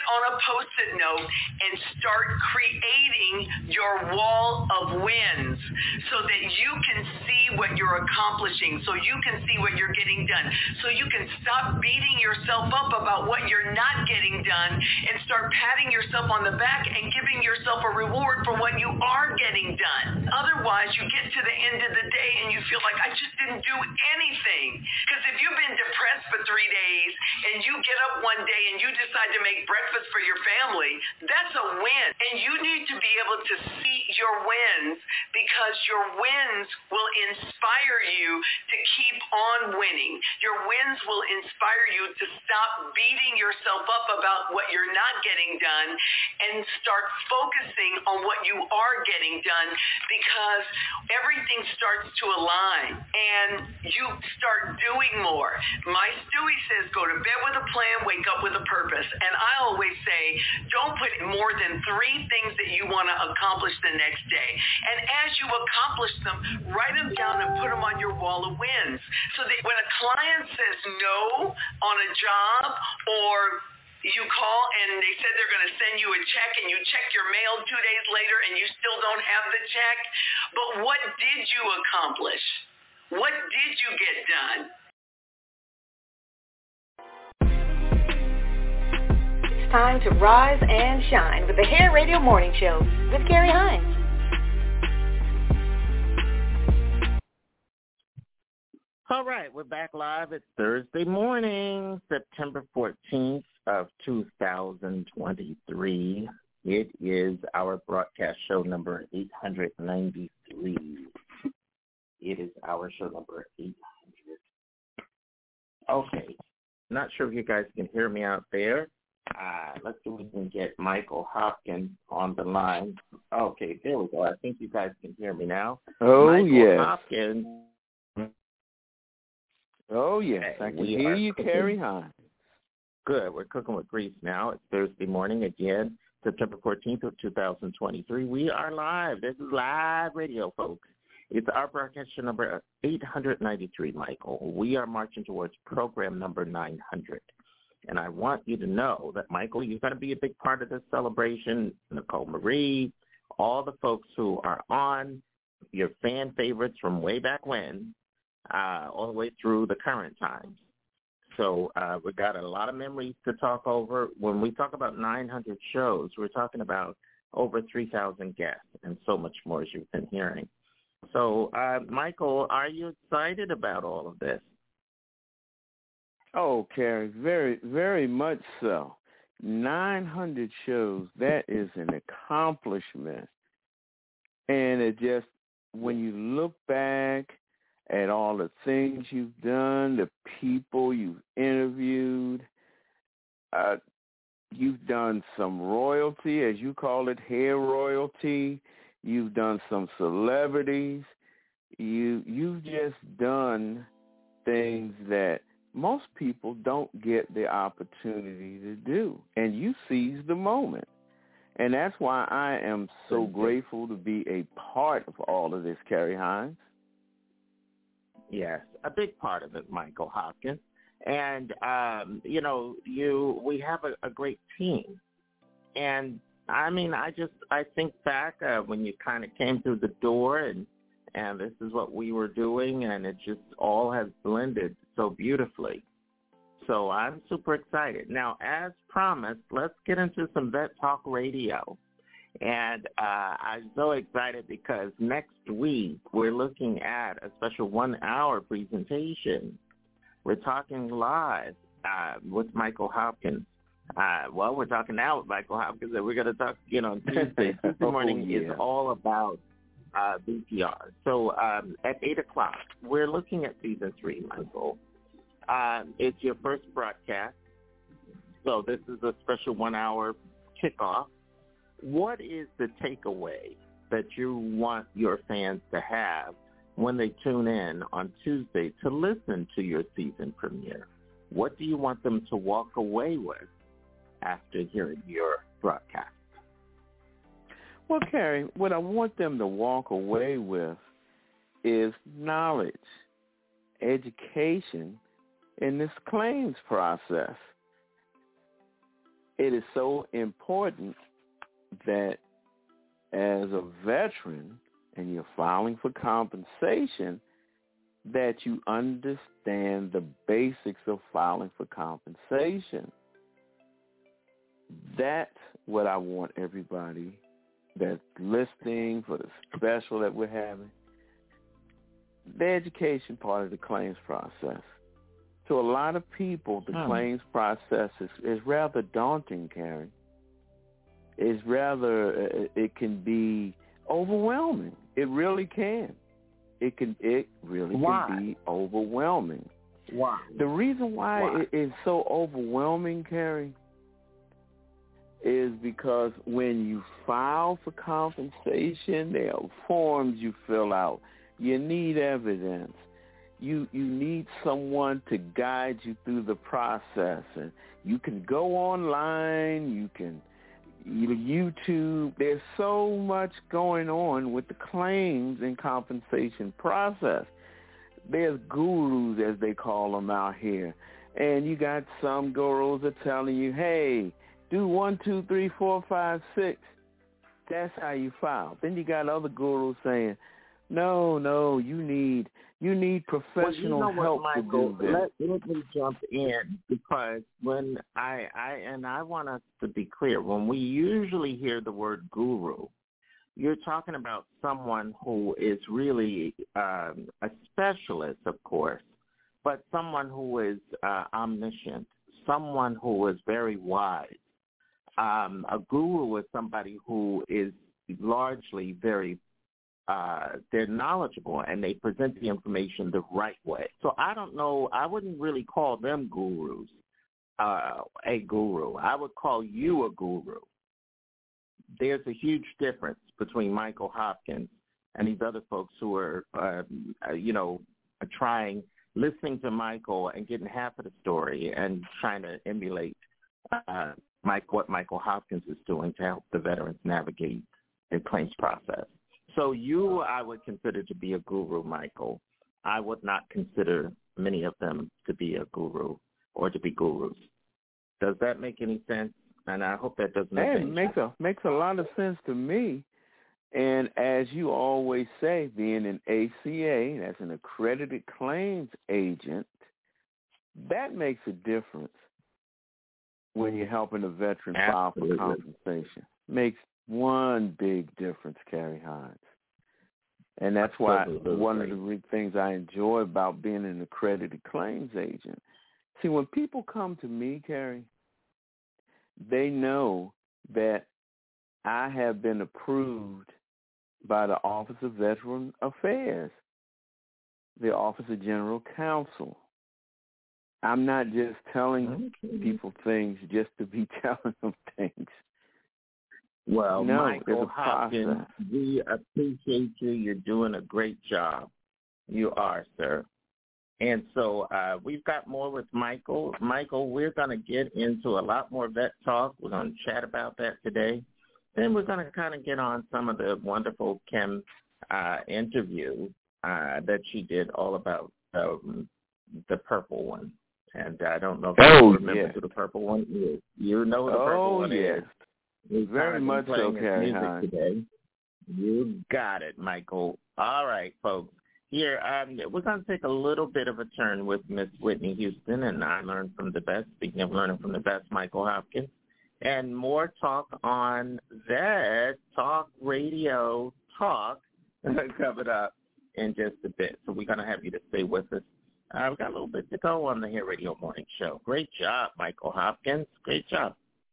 on a Post-it note and start creating your wall of wins so that you can see what you're accomplishing, so you can see what you're getting done, so you can stop beating yourself up about what you're not getting done and start patting yourself on the back and giving yourself a reward for what you are getting done. Otherwise, you get to the end of the day and you feel like, I just didn't do anything. Because if you've been depressed for 3 days and you get up one day and you decide to make breakfast for your family, that's a win. And you need to be able to see your wins, because your wins will inspire you to keep on winning. Your wins will inspire you to stop beating yourself up about what you're not getting done and start focusing on what you are getting done, because everything starts to align and you start doing more. My Stewie says, go to bed with a plan, wake up with a purpose. And I always say, don't put more than 3 things that you want to accomplish the next day. And as you accomplish them, write them down and put them on your wall of wins, so that when a client says no on a job, or you call and they said they're going to send you a check and you check your mail 2 days later and you still don't have the check, but what did you accomplish? What did you get done? It's time to rise and shine with the Hair Radio Morning Show with Carrie Hines. All right, we're back live. It's Thursday morning, September 14th of 2023. It is our broadcast show number 893. It is our show number 800. Okay, not sure if you guys can hear me out there. Let's see if we can get Michael Hopkins on the line. Okay, there we go. I think you guys can hear me now. Oh, Michael yes. Hopkins. Oh, yes. I can hear you, Carrie Hines. Good. We're cooking with grease now. It's Thursday morning again, September 14th of 2023. We are live. This is live radio, folks. It's our broadcast show number 893, Michael. We are marching towards program number 900. And I want you to know that, Michael, you're going to be a big part of this celebration. Nicole Marie, all the folks who are on, your fan favorites from way back when, all the way through the current times. So we got a lot of memories to talk over. When we talk about 900 shows, we're talking about over 3,000 guests and so much more, as you've been hearing. So, Michael, are you excited about all of this? Oh, Carrie, very, very much so. 900 shows, that is an accomplishment. And it just, when you look back at all the things you've done, the people you've interviewed, you've done some royalty, as you call it, hair royalty. You've done some celebrities. You've just done things that most people don't get the opportunity to do, and you seize the moment. And that's why I am so grateful to be a part of all of this, Carrie Hines. Yes, a big part of it, Michael Hopkins. And, we have a great team. And, I mean, I think back when you kind of came through the door and this is what we were doing, and it just all has blended so beautifully. So I'm super excited. Now, as promised, let's get into some Vet Talk Radio. And I'm so excited because next week we're looking at a special 1-hour presentation. We're talking live with Michael Hopkins. We're talking now with Michael Hopkins, and we're going to talk, Tuesday. Tuesday morning is all about VTR. So at 8 o'clock, we're looking at Season 3, Michael. It's your first broadcast, so this is a special 1-hour kickoff. What is the takeaway that you want your fans to have when they tune in on Tuesday to listen to your season premiere? What do you want them to walk away with after hearing your broadcast? Well, Carrie, what I want them to walk away with is knowledge, education in this claims process. it is so important that as a veteran and you're filing for compensation, that you understand the basics of filing for compensation. That's what I want everybody that's listening for the special that we're having. The education part of the claims process. To a lot of people, the claims process is rather daunting, Carrie. It can be overwhelming. It really can. It really can be overwhelming. Why? The reason why it is so overwhelming, Carrie, is because when you file for compensation, there are forms you fill out. You need evidence. You need someone to guide you through the process. And you can go online, you can YouTube. There's so much going on with the claims and compensation process. There's gurus, as they call them out here. And you got some gurus that are telling you, hey, do 1, 2, 3, 4, 5, 6. That's how you file. Then you got other gurus saying, no, you need professional help to do this. Let me jump in, because when I want us to be clear, when we usually hear the word guru, you're talking about someone who is really a specialist, of course, but someone who is omniscient, someone who is very wise. A guru is somebody who is largely very they're knowledgeable and they present the information the right way. So I don't know. I wouldn't really call them gurus, a guru. I would call you a guru. There's a huge difference between Michael Hopkins and these other folks who are, listening to Michael and getting half of the story and trying to emulate what Michael Hopkins is doing to help the veterans navigate the claims process. So you, I would consider to be a guru, Michael. I would not consider many of them to be a guru or to be gurus. Does that make any sense? And I hope that doesn't make any sense. It makes a lot of sense to me. And as you always say, being an ACA, that's an accredited claims agent, that makes a difference when you're helping a veteran file for compensation. Makes one big difference, Carrie Hines. And that's why one of the things I enjoy about being an accredited claims agent. See, when people come to me, Carrie, they know that I have been approved by the Office of Veteran Affairs, the Office of General Counsel. I'm not just telling people things just to be telling them things. Well, no, Michael Hopkins, we appreciate you. You're doing a great job. You are, sir. And so we've got more with Michael. Michael, we're going to get into a lot more vet talk. We're going to chat about that today. Then we're going to kind of get on some of the wonderful Kim interview that she did all about the purple one. And I don't know if you remember who the purple one is. You know the purple one is. Very much so, Carrie Hines. Today. You got it, Michael. All right, folks. Here, we're going to take a little bit of a turn with Miss Whitney Houston, and I learned from the best. Speaking of learning from the best, Michael Hopkins. And more talk on Vet Talk Radio Talk coming up in just a bit. So we're going to have you to stay with us. We've got a little bit to go on the Hair Radio Morning Show. Great job, Michael Hopkins. Great job.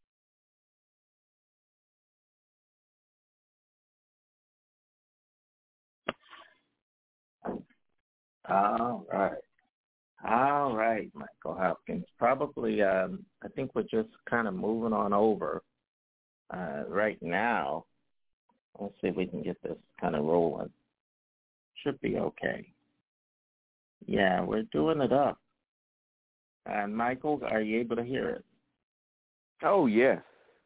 All right, Michael Hopkins. Probably, I think we're just kind of moving on over right now. Let's see if we can get this kind of rolling. Should be okay. Yeah, we're doing it up. And Michael, are you able to hear it? Oh, yes.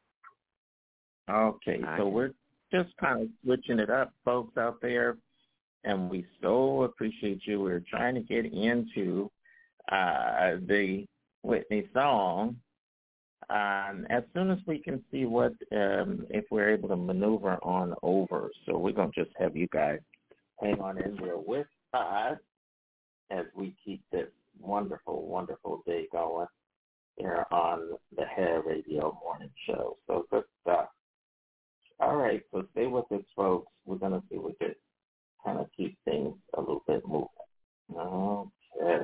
Okay, so we're just kind of switching it up, folks out there. And we so appreciate you. We're trying to get into the Whitney song, as soon as we can see what if we're able to maneuver on over. So we're going to just have you guys hang on in there with us as we keep this wonderful, wonderful day going here on the Hair Radio Morning Show. So good stuff. All right, so stay with us, folks. We're going to see if we can kind of keep things a little bit moving. Okay.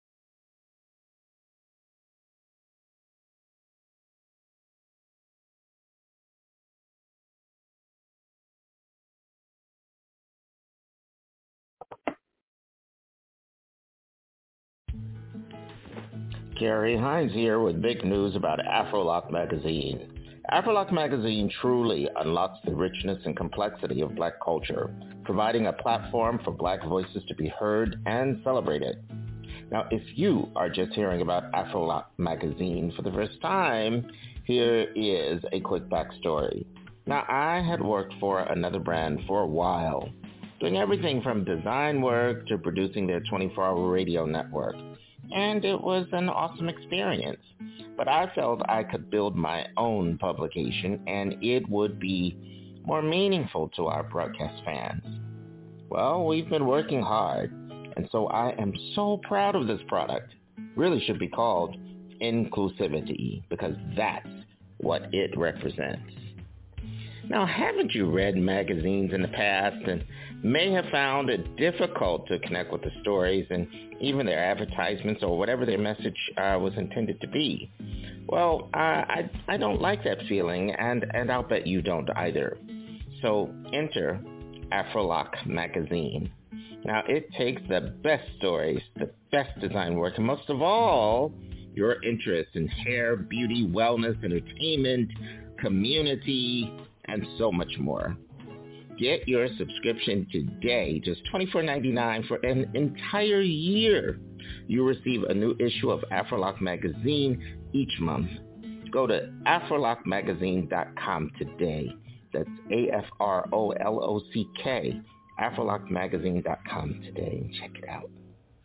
Kerry Hines here with big news about Afrolock Magazine. Afrolock Magazine truly unlocks the richness and complexity of Black culture, providing a platform for Black voices to be heard and celebrated. Now, if you are just hearing about Afrolock Magazine for the first time, here is a quick backstory. Now, I had worked for another brand for a while, doing everything from design work to producing their 24-hour radio network. And it was an awesome experience. But I felt I could build my own publication and it would be more meaningful to our broadcast fans. Well, we've been working hard, and so I am so proud of this product. Really should be called Inclusivity, because that's what it represents. Now, haven't you read magazines in the past and may have found it difficult to connect with the stories and even their advertisements or whatever their message was intended to be? Well, I don't like that feeling, and I'll bet you don't either. So enter Afrolock Magazine. Now, it takes the best stories, the best design work, and most of all, your interest in hair, beauty, wellness, entertainment, community, and so much more. Get your subscription today, just $24.99 for an entire year. You'll receive a new issue of Afrolock Magazine each month. Go to afrolockmagazine.com today. That's AFROLOCK, afrolockmagazine.com today, and check it out.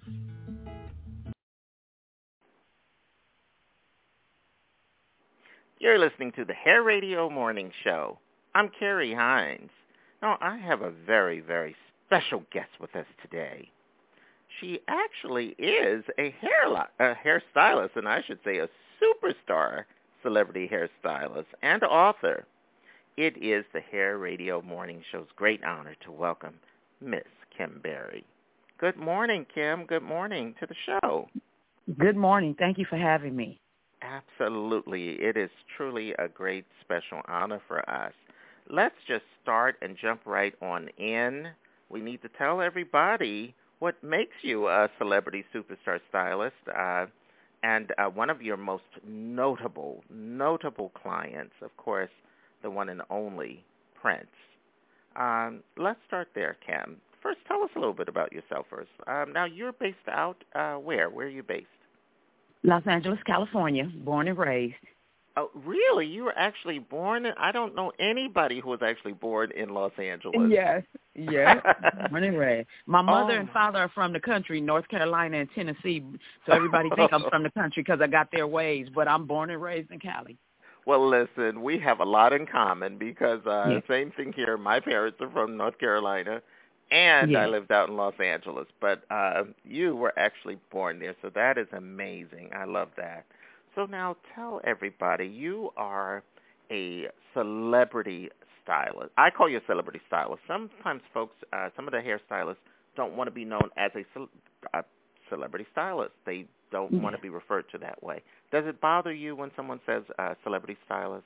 You're listening to the Hair Radio Morning Show. I'm Kerry Hines. Now, I have a very, very special guest with us today. She actually is a hairstylist, and I should say a superstar celebrity hairstylist and author. It is the Hair Radio Morning Show's great honor to welcome Miss Kim Berry. Good morning, Kim. Good morning to the show. Good morning. Thank you for having me. Absolutely. It is truly a great special honor for us. Let's just start and jump right on in. We need to tell everybody what makes you a celebrity superstar stylist, and one of your most notable clients, of course, the one and only Prince. Let's start there, Kim. First, tell us a little bit about yourself first. Now, you're based out where? Where are you based? Los Angeles, California, born and raised. Oh, really? You were actually born in, I don't know anybody who was actually born in Los Angeles. Yes. Born and raised. My mother and father are from the country, North Carolina and Tennessee, so everybody think I'm from the country because I got their ways, but I'm born and raised in Cali. Well, listen, we have a lot in common because same thing here. My parents are from North Carolina, and I lived out in Los Angeles, but you were actually born there, so that is amazing. I love that. So now tell everybody, you are a celebrity stylist. I call you a celebrity stylist. Sometimes folks, some of the hairstylists don't want to be known as a celebrity stylist. They don't want to be referred to that way. Does it bother you when someone says celebrity stylist?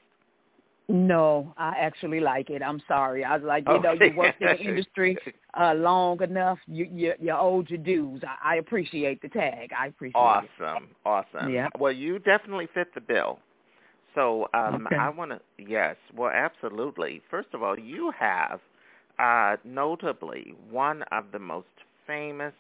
No, I actually like it. I'm sorry. I was like, you worked in the industry long enough. You owed your dues. I appreciate the tag. I appreciate it. Awesome. Yeah. Well, you definitely fit the bill. So I want to, yes, well, absolutely. First of all, you have notably one of the most famous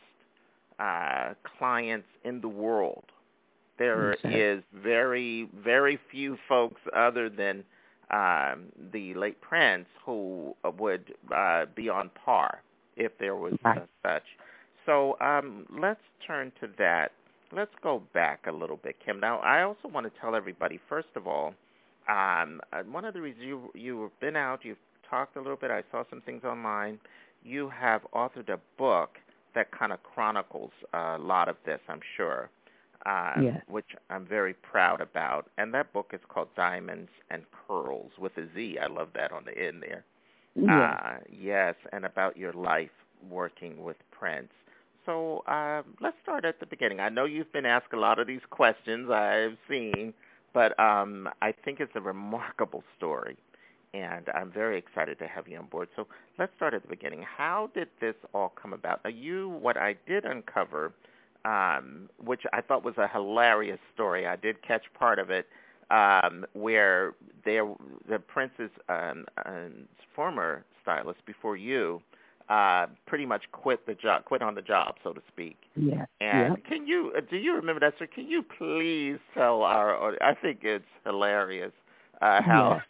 clients in the world. There is very, very few folks other than the late Prince who would be on par if there was such. So let's turn to that. let's go back a little bit, Kim. Now, I also want to tell everybody, first of all, one of the reasons you've been out, you've talked a little bit, I saw some things online, you have authored a book that kind of chronicles a lot of this, I'm sure, which I'm very proud about. And that book is called Diamonds and Curls with a Z. I love that on the end there. Yes, and about your life working with Prince. So let's start at the beginning. I know you've been asked a lot of these questions I've seen, but I think it's a remarkable story, and I'm very excited to have you on board. So let's start at the beginning. How did this all come about? What I did uncover, which I thought was a hilarious story, I did catch part of it, where the Prince's former stylist before you pretty much quit on the job, so to speak. Yeah. And do you remember that, sir? Can you please tell I think it's hilarious how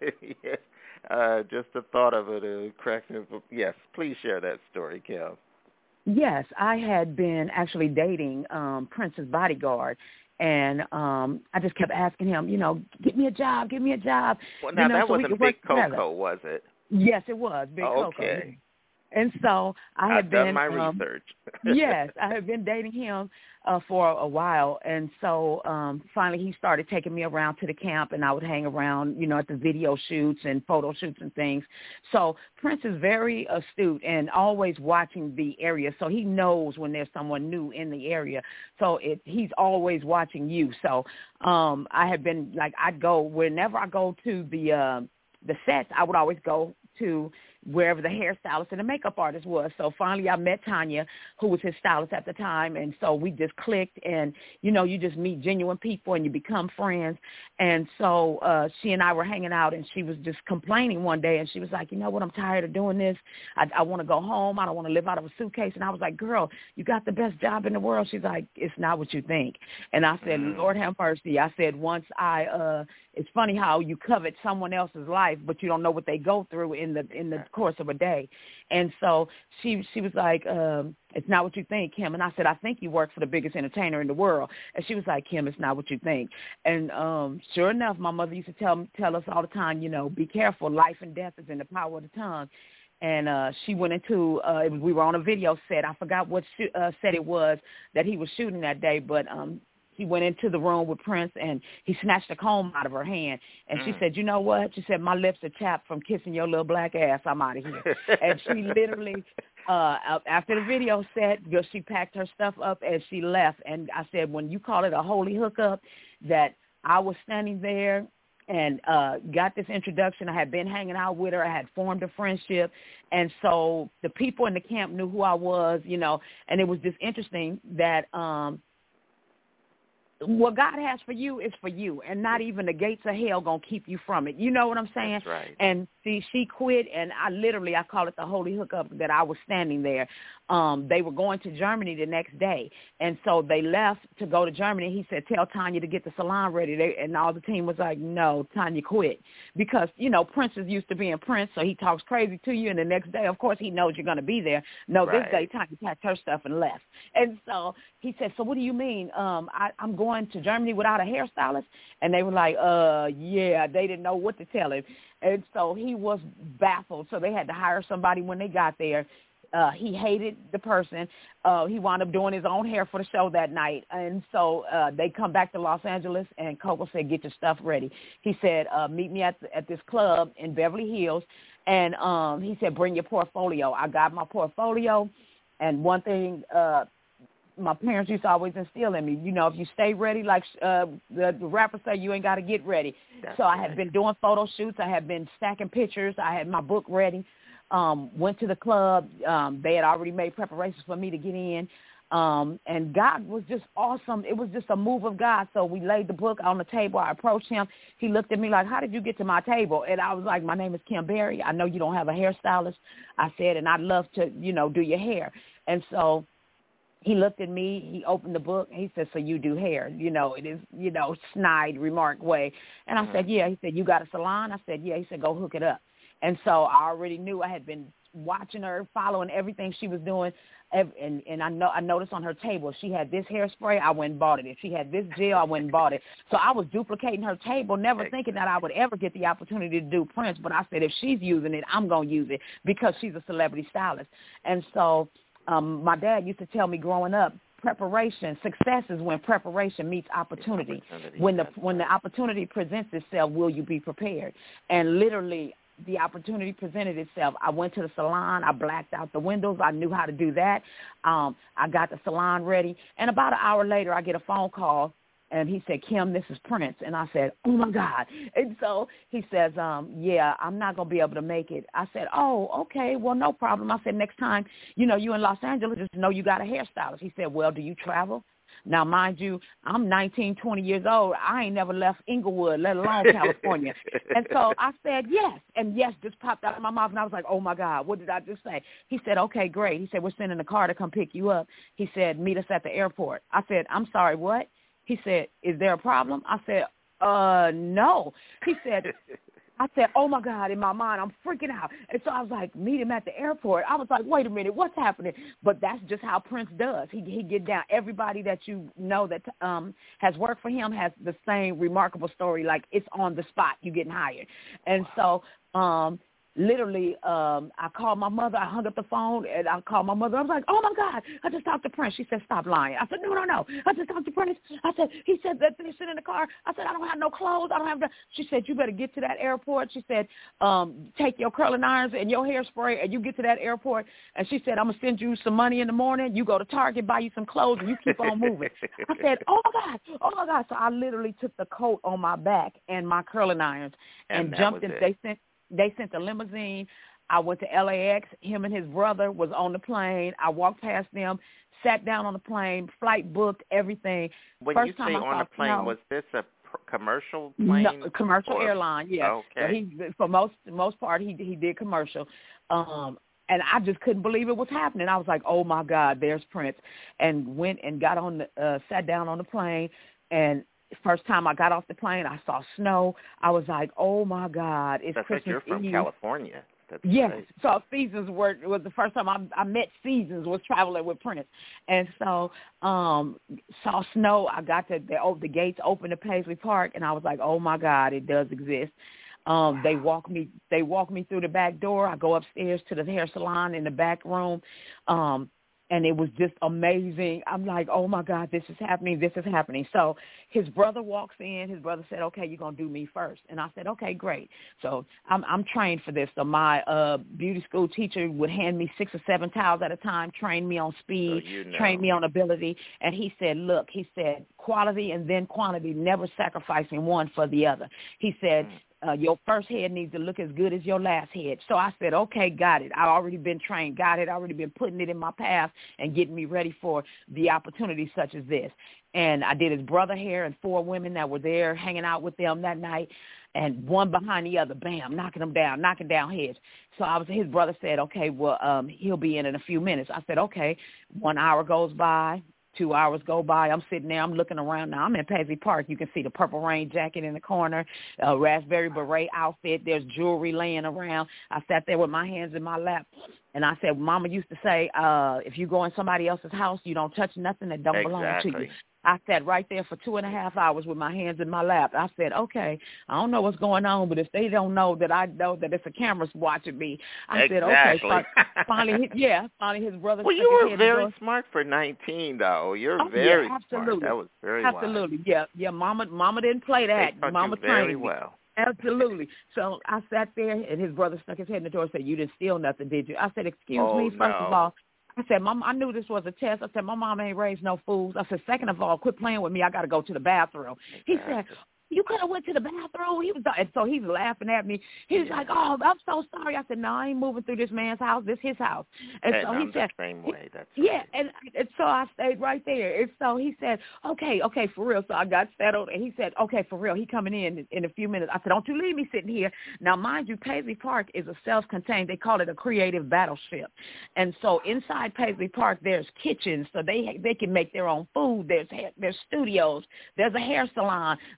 just the thought of it cracks me. Yes, please share that story, Kim. Yes, I had been actually dating Prince's bodyguard. And I just kept asking him, get me a job. Well, now that wasn't Big Coco, was it? Yes, it was Big Coco. Okay. And so I've done my research. Yes, I had been dating him for a while. And so finally he started taking me around to the camp, and I would hang around, at the video shoots and photo shoots and things. So Prince is very astute and always watching the area. So he knows when there's someone new in the area. So he's always watching you. So I had been I'd go whenever I go to the sets, I would always go to wherever the hairstylist and the makeup artist was. So finally I met Tanya, who was his stylist at the time, and so we just clicked, and, you just meet genuine people and you become friends. And so she and I were hanging out, and she was just complaining one day, and she was like, you know what, I'm tired of doing this. I want to go home. I don't want to live out of a suitcase. And I was like, girl, you got the best job in the world. She's like, it's not what you think. And I said, Lord have mercy. I said, once it's funny how you covet someone else's life, but you don't know what they go through in the course of a day. And so she was like, it's not what you think, Kim. And I said, I think you work for the biggest entertainer in the world. And she was like, Kim, it's not what you think. And sure enough, my mother used to tell us all the time, be careful. Life and death is in the power of the tongue. And she went into, we were on a video set. I forgot what set it was that he was shooting that day, but he went into the room with Prince, and he snatched a comb out of her hand. And she said, you know what? She said, my lips are chapped from kissing your little black ass. I'm out of here. And she literally, after the video set, she packed her stuff up and she left. And I said, when you call it a holy hookup, that I was standing there and got this introduction. I had been hanging out with her. I had formed a friendship. And so the people in the camp knew who I was, and it was just interesting that what God has for you is for you, and not even the gates of hell going to keep you from it. You know what I'm saying? That's right. And see, she quit, and I call it the holy hookup, that I was standing there. They were going to Germany the next day, and so they left to go to Germany. He said, tell Tanya to get the salon ready. And all the team was like, no, Tanya quit. Because, Prince is used to being Prince, so he talks crazy to you, and the next day, of course, he knows you're going to be there. No, right. This day, Tanya packed her stuff and left. And so he said, so what do you mean? I'm going to Germany without a hairstylist? And they were like, yeah, they didn't know what to tell him. And so he was baffled. So they had to hire somebody when they got there. He hated the person. He wound up doing his own hair for the show that night. And so they come back to Los Angeles, and Coco said, get your stuff ready. He said, meet me at this club in Beverly Hills. And he said, bring your portfolio. I got my portfolio. And one thing my parents used to always instill in me, if you stay ready, like the rappers say, you ain't got to get ready. That's so I had been doing photo shoots. I had been stacking pictures. I had my book ready. Went to the club. They had already made preparations for me to get in. And God was just awesome. It was just a move of God. So we laid the book on the table. I approached him. He looked at me like, how did you get to my table? And I was like, my name is Kim Berry. I know you don't have a hairstylist. I said, and I'd love to, do your hair. And so he looked at me, he opened the book, and he said, so you do hair, it is, snide, remark way. And I said, yeah. He said, you got a salon? I said, yeah. He said, go hook it up. And so I already knew. I had been watching her, following everything she was doing. And I noticed on her table, if she had this hairspray, I went and bought it. If she had this gel, I went and bought it. So I was duplicating her table, never thinking that I would ever get the opportunity to do prints. But I said, if she's using it, I'm going to use it because she's a celebrity stylist. And so my dad used to tell me growing up, success is when preparation meets opportunity. When the opportunity presents itself, will you be prepared? And literally, the opportunity presented itself. I went to the salon. I blacked out the windows. I knew how to do that. I got the salon ready. And about an hour later, I get a phone call, and he said, Kim, this is Prince. And I said, oh, my God. And so he says, yeah, I'm not going to be able to make it. I said, oh, okay, well, no problem. I said, next time, you in Los Angeles, just know you got a hairstylist. He said, well, do you travel? Now, mind you, I'm 19, 20 years old. I ain't never left Inglewood, let alone California. And so I said, yes. And yes just popped out of my mouth. And I was like, oh, my God, what did I just say? He said, okay, great. He said, we're sending a car to come pick you up. He said, meet us at the airport. I said, I'm sorry, what? He said, is there a problem? I said, no. He said, I said, oh, my God, in my mind, I'm freaking out. And so I was like, meet him at the airport. I was like, wait a minute, what's happening? But that's just how Prince does. He get down. Everybody that you know that has worked for him has the same remarkable story, like it's on the spot, you getting hired. And so literally, I called my mother. I hung up the phone, and I called my mother. I was like, oh, my God, I just talked to Prince. She said, stop lying. I said, no. I just talked to Prince. I said, he said that they're sitting in the car. I said, I don't have no clothes. I don't have She said, you better get to that airport. She said, take your curling irons and your hairspray, and you get to that airport. And she said, I'm going to send you some money in the morning. You go to Target, buy you some clothes, and you keep on moving. I said, oh, my God. So I literally took the coat on my back and my curling irons and jumped in. They sent the limousine. I went to LAX. Him and his brother was on the plane. I walked past them, sat down on the plane, flight booked, everything. When First you time say I on the plane, was this a commercial plane? No, commercial airline, yeah. Okay. So for most part, he did commercial. And I just couldn't believe it was happening. I was like, oh, my God, there's Prince. And went and got on sat down on the plane, and first time I got off the plane, I saw snow. I was like, oh, my God, it's That's Christmas like you're from Eve. California. That's yes. Right. So Seasons was the first time I met Seasons, was traveling with Prince. And so saw snow. I got to the gates open to Paisley Park, and I was like, oh, my God, it does exist. They walk me through the back door. I go upstairs to the hair salon in the back room. And it was just amazing. I'm like, oh, my God, this is happening. So his brother walks in. His brother said, okay, you're going to do me first. And I said, okay, great. So I'm trained for this. So my beauty school teacher would hand me 6 or 7 towels at a time, train me on speed, train me on ability. And he said, look, quality and then quantity, never sacrificing one for the other. He said, your first head needs to look as good as your last head. So I said, okay, got it. I've already been trained, got it. I've already been putting it in my path and getting me ready for the opportunity such as this. And I did his brother hair and 4 women that were there hanging out with them that night, and one behind the other, bam, knocking down heads. So his brother said, okay, well, he'll be in a few minutes. I said, okay. 1 hour goes by. 2 hours go by. I'm sitting there. I'm looking around. Now, I'm in Paisley Park. You can see the Purple Rain jacket in the corner, raspberry beret outfit. There's jewelry laying around. I sat there with my hands in my lap. And I said, Mama used to say, if you go in somebody else's house, you don't touch nothing that don't belong to you. I sat right there for 2.5 hours with my hands in my lap. I said, okay, I don't know what's going on, but if they don't know that I know that it's a camera watching me, I said, okay. Finally, his brother. Well, you were very smart for 19, though. You're very smart. That was very absolutely. Wise. Yeah. Mama didn't play that. Mama trained me. Well. Absolutely. So I sat there, and his brother stuck his head in the door and said, you didn't steal nothing, did you? I said, excuse me, first of all. I said, Mom, I knew this was a test. I said, my mom ain't raised no fools. I said, second of all, quit playing with me. I got to go to the bathroom. He said, you could have went to the bathroom. And so he's laughing at me. He's like, oh, I'm so sorry. I said, no, I ain't moving through this man's house. This is his house. And so he said, the same way. That's right. And so I stayed right there. And so he said, okay, for real. So I got settled, and he said, okay, for real. He coming in a few minutes. I said, don't you leave me sitting here. Now, mind you, Paisley Park is a self-contained. They call it a creative battleship. And so inside Paisley Park, there's kitchens, so they can make their own food. There's studios. There's a hair salon. There's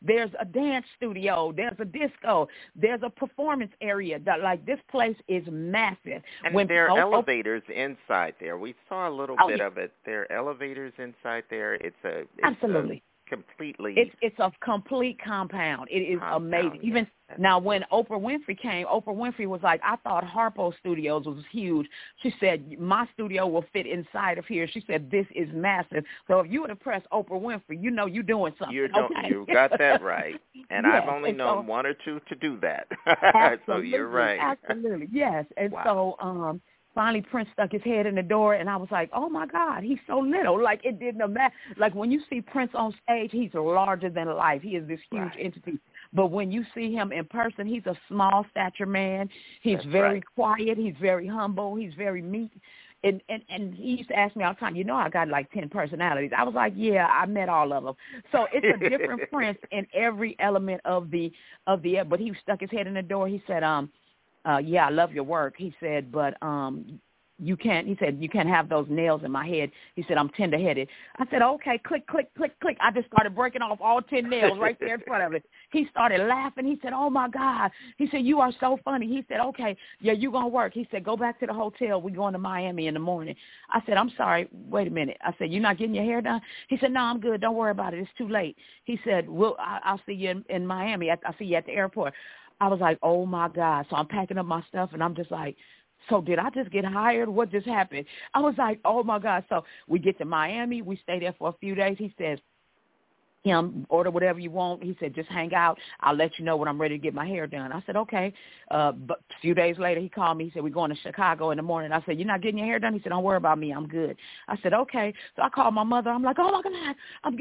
a dance studio. There's a disco. There's a performance area. Like, this place is massive. And there are elevators inside there. We saw a little bit of it. There are elevators inside there. It's absolutely. Completely. It's a complete compound. It is amazing. Even now, when Oprah Winfrey came, Oprah Winfrey was like, I thought Harpo Studios was huge. She said, my studio will fit inside of here. She said, this is massive. So if you would impress Oprah Winfrey, you know you're doing something. You got that right. And yes, I've only known one or two to do that. So you're right. Absolutely, yes. And so finally, Prince stuck his head in the door, and I was like, oh, my God, he's so little. Like, it didn't matter. Like, when you see Prince on stage, he's larger than life. He is this huge entity. But when you see him in person, he's a small stature man. He's very quiet. He's very humble. He's very meek. And he used to ask me all the time, I got like 10 personalities. I was like, yeah, I met all of them. So it's a different Prince in every element of the but he stuck his head in the door. He said, yeah, I love your work. He said, but you can't have those nails in my head. He said, I'm tender-headed. I said, okay, click, click, click, click. I just started breaking off all 10 nails right there in front of it. He started laughing. He said, oh, my God. He said, you are so funny. He said, okay, yeah, you're going to work. He said, go back to the hotel. We're going to Miami in the morning. I said, I'm sorry. Wait a minute. I said, you're not getting your hair done? He said, no, I'm good. Don't worry about it. It's too late. He said, I'll see you in Miami. I'll see you at the airport. I was like, oh, my God. So I'm packing up my stuff, and I'm just like, so did I just get hired? What just happened? I was like, oh, my God. So we get to Miami. We stay there for a few days. He says, order whatever you want. He said, just hang out. I'll let you know when I'm ready to get my hair done. I said, okay. But a few days later, he called me. He said, we're going to Chicago in the morning. I said, you're not getting your hair done? He said, don't worry about me. I'm good. I said, okay. So I called my mother. I'm like, oh, my God,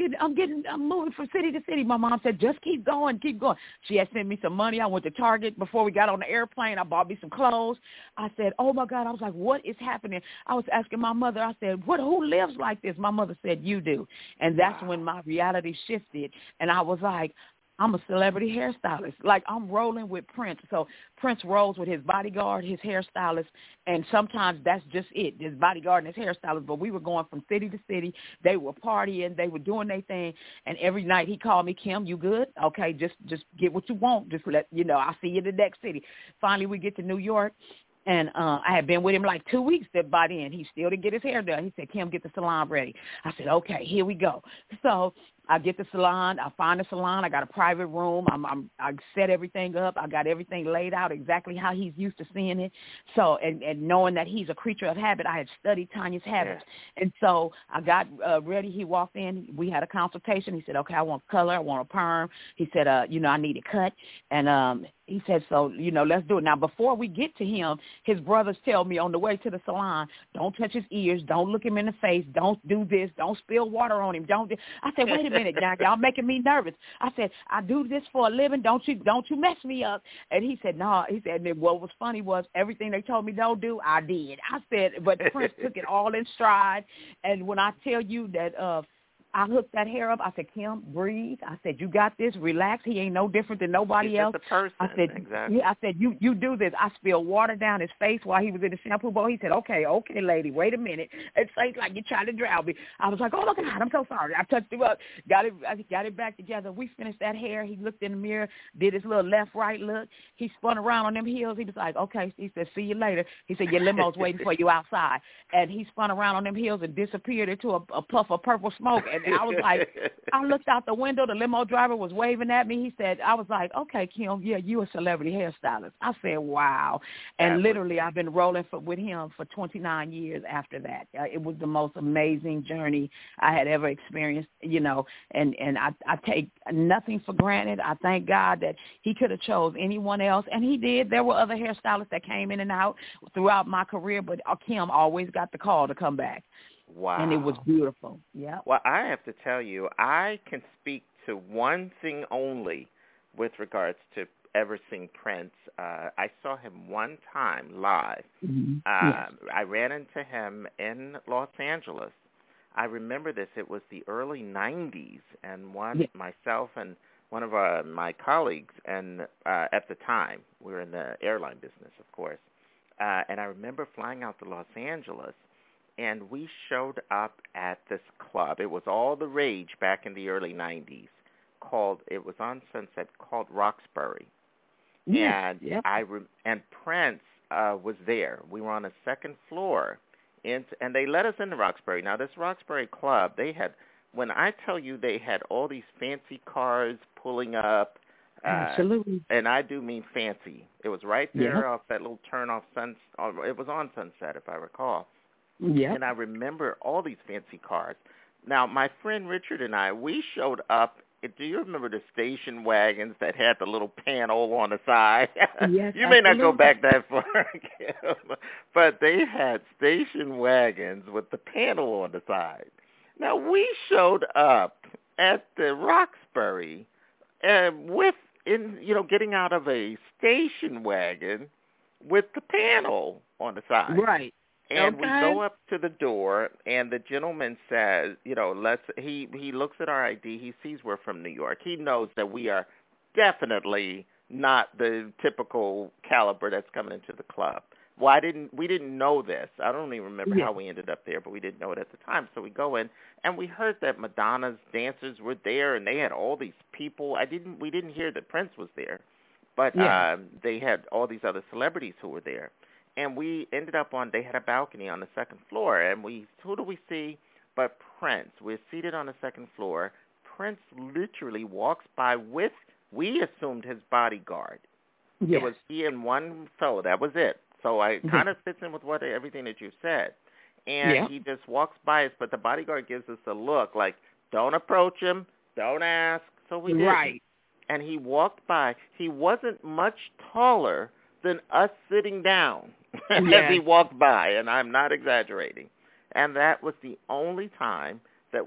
I'm moving from city to city. My mom said, just keep going, keep going. She had sent me some money. I went to Target before we got on the airplane. I bought me some clothes. I said, oh, my God. I was like, what is happening? I was asking my mother. I said, who lives like this? My mother said, you do. And that's when my reality shifted. And I was like, I'm a celebrity hairstylist. Like, I'm rolling with Prince. So Prince rolls with his bodyguard, his hairstylist, and sometimes that's just it, his bodyguard and his hairstylist. But we were going from city to city. They were partying. They were doing their thing. And every night he called me, Kim, you good? Okay, just get what you want. Just let, I'll see you in the next city. Finally, we get to New York. And I had been with him like 2 weeks. That by then he still didn't get his hair done. He said, Kim, get the salon ready. I said, okay, here we go. So I get the salon. I find the salon. I got a private room. I set everything up. I got everything laid out exactly how he's used to seeing it. So and knowing that he's a creature of habit, I had studied Tanya's habits. Yeah. And so I got ready. He walked in. We had a consultation. He said, okay, I want color. I want a perm. He said, I need a cut. And he said, so, let's do it. Now, before we get to him, his brothers tell me on the way to the salon, don't touch his ears, don't look him in the face, don't do this, don't spill water on him, don't do. I said, wait a minute, now, y'all making me nervous. I said, I do this for a living, don't you mess me up. And he said, no. He said, and what was funny was everything they told me don't do, I did. I said, but Prince took it all in stride. And when I tell you that I hooked that hair up. I said, Kim, breathe. I said, you got this. Relax. He ain't no different than nobody else. He's just a person. I said, exactly. Yeah, I said, you do this. I spilled water down his face while he was in the shampoo bowl. He said, okay, lady, wait a minute. It's like you're trying to drown me. I was like, oh, my God, I'm so sorry. I touched him up, got it back together. We finished that hair. He looked in the mirror, did his little left-right look. He spun around on them heels. He was like, okay. He said, see you later. He said, your limo's waiting for you outside. And he spun around on them heels and disappeared into a puff of purple smoke. And I was like, I looked out the window. The limo driver was waving at me. He said, I was like, okay, Kim, yeah, you a celebrity hairstylist. I said, wow. And literally I've been rolling with him for 29 years after that. It was the most amazing journey I had ever experienced, and I take nothing for granted. I thank God that he could have chose anyone else, and he did. There were other hairstylists that came in and out throughout my career, but Kim always got the call to come back. Wow. And it was beautiful. Yeah. Well, I have to tell you, I can speak to one thing only with regards to ever seeing Prince. I saw him one time live. Mm-hmm. I ran into him in Los Angeles. I remember this. It was the early 90s, and myself and one of my colleagues, and at the time, we were in the airline business, of course, and I remember flying out to Los Angeles, and we showed up at this club. It was all the rage back in the early 90s, it was on Sunset, called Roxbury. Yeah, And Prince was there. We were on the second floor, and they let us into Roxbury. Now, this Roxbury Club, they had, when I tell you they had all these fancy cars pulling up. Absolutely. And I do mean fancy. It was right there off that little turn off it was on Sunset, if I recall. Yeah. And I remember all these fancy cars. Now, my friend Richard and I, we showed up. Do you remember the station wagons that had the little panel on the side? Yes, you may not go back that far, but they had station wagons with the panel on the side. Now, we showed up at the Roxbury getting out of a station wagon with the panel on the side. Right. And we go up to the door, and the gentleman says, he looks at our ID. He sees we're from New York. He knows that we are definitely not the typical caliber that's coming into the club. Well, we didn't know this. I don't even remember how we ended up there, but we didn't know it at the time. So we go in, and we heard that Madonna's dancers were there, and they had all these people. We didn't hear that Prince was there, but they had all these other celebrities who were there. And we ended up they had a balcony on the second floor, and who do we see but Prince? We're seated on the second floor. Prince literally walks by we assumed his bodyguard. Yes. It was he and one fellow. That was it. So I kind of fits in with everything that you said. And he just walks by us, but the bodyguard gives us a look like, don't approach him, don't ask. So we did. Right. And he walked by. He wasn't much taller than us sitting down as he walked by, and I'm not exaggerating. And that was the only time that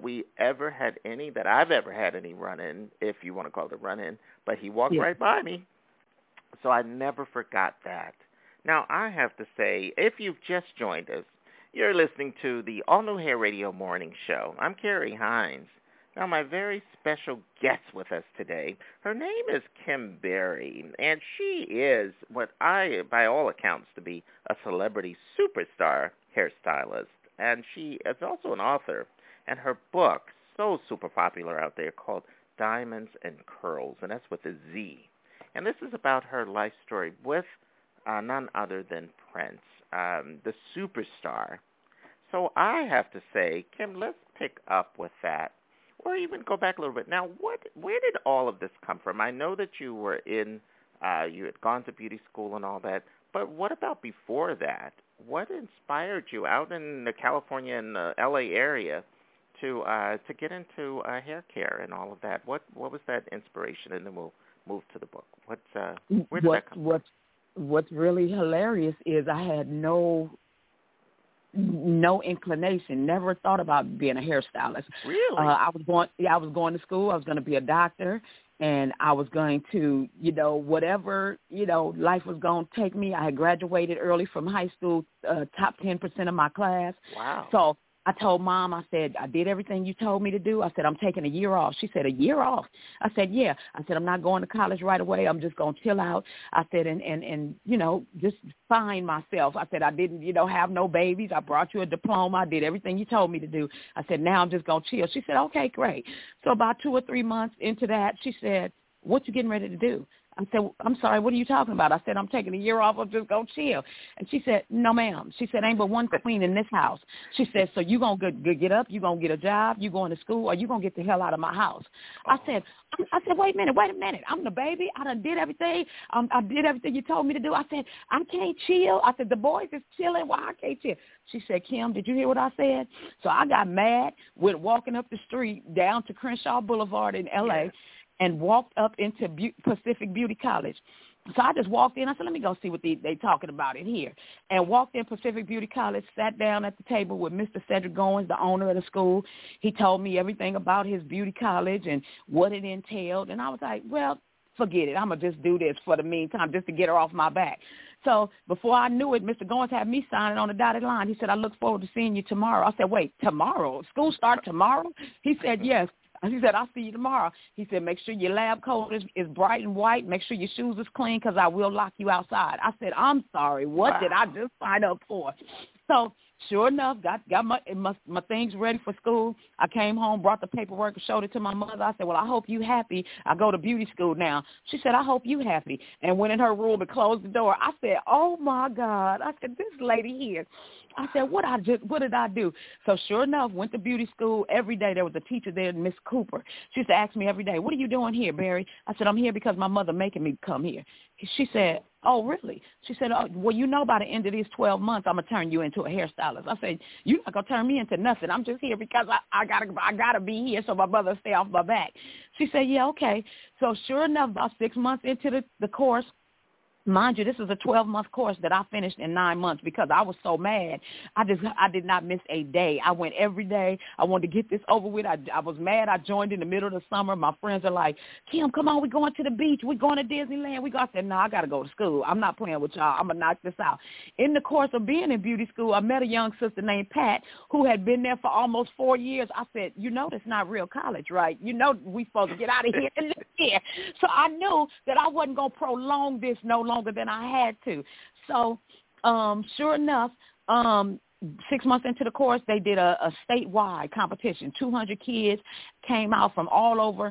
I've ever had any run-in, if you want to call it a run-in, but he walked right by me. So I never forgot that. Now, I have to say, if you've just joined us, you're listening to the all-new Hair Radio Morning Show. I'm Carrie Hines. Now, my very special guest with us today, her name is Kim Berry, and she is what by all accounts, to be a celebrity superstar hairstylist. And she is also an author, and her book, so super popular out there, called Diamonds and Curls, and that's with a Z. And this is about her life story with none other than Prince, the superstar. So I have to say, Kim, let's pick up with that, or even go back a little bit. Now, where did all of this come from? I know that you were you had gone to beauty school and all that, but what about before that? What inspired you out in the California and the L.A. area to get into hair care and all of that? What was that inspiration? And then we'll move to the book. Where did that come from? What's really hilarious is I had no inclination, never thought about being a hairstylist. Really? I was going to school. I was going to be a doctor, and I was going to, whatever, life was going to take me. I had graduated early from high school, top 10% of my class. Wow. So I told Mom, I said, I did everything you told me to do. I said, I'm taking a year off. She said, a year off? I said, yeah. I said, I'm not going to college right away. I'm just going to chill out. I said, and just find myself. I said, I didn't, have no babies. I brought you a diploma. I did everything you told me to do. I said, now I'm just going to chill. She said, okay, great. So about 2 or 3 months into that, she said, what you getting ready to do? I said, I'm sorry, what are you talking about? I said, I'm taking a year off. I'm just going to chill. And she said, no, ma'am. She said, ain't but one queen in this house. She said, so you going to get up, you going to get a job, you going to school, or you going to get the hell out of my house? I said, wait a minute. I'm the baby. I done did everything. I did everything you told me to do. I said, I can't chill. I said, the boys is chilling. Why I can't chill? She said, Kim, did you hear what I said? So I got mad, went walking up the street down to Crenshaw Boulevard in L.A., and walked up into Pacific Beauty College. So I just walked in. I said, let me go see what they talking about in here. And walked in Pacific Beauty College, sat down at the table with Mr. Cedric Goins, the owner of the school. He told me everything about his beauty college and what it entailed. And I was like, well, forget it. I'm going to just do this for the meantime just to get her off my back. So before I knew it, Mr. Goins had me signing on the dotted line. He said, I look forward to seeing you tomorrow. I said, wait, tomorrow? School start tomorrow? He said, yes. He said, I'll see you tomorrow. He said, make sure your lab coat is bright and white. Make sure your shoes is clean because I will lock you outside. I said, I'm sorry. What did I just sign up for? So sure enough, got my things ready for school. I came home, brought the paperwork, and showed it to my mother. I said, well, I hope you happy. I go to beauty school now. She said, I hope you happy. And went in her room and closed the door. I said, oh, my God. I said, this lady here. I said, what did I do? So sure enough, went to beauty school. Every day there was a teacher there, Miss Cooper. She used to ask me every day, what are you doing here, Barry? I said, I'm here because my mother making me come here. She said, oh, really? She said, oh, well, you know by the end of these 12 months, I'm going to turn you into a hairstylist. I said, you're not going to turn me into nothing. I'm just here because I gotta be here so my mother stay off my back. She said, yeah, okay. So sure enough, about 6 months into the course, mind you, this is a 12-month course that I finished in 9 months because I was so mad. I did not miss a day. I went every day. I wanted to get this over with. I was mad. I joined in the middle of the summer. My friends are like, Kim, come on, we're going to the beach. We're going to Disneyland. I said, no, I got to go to school. I'm not playing with y'all. I'm going to knock this out. In the course of being in beauty school, I met a young sister named Pat who had been there for almost 4 years. I said, you know that's not real college, right? You know we supposed to get out of here and live here. So I knew that I wasn't going to prolong this no longer than I had to. So sure enough, 6 months into the course, they did a statewide competition. 200 kids came out from all over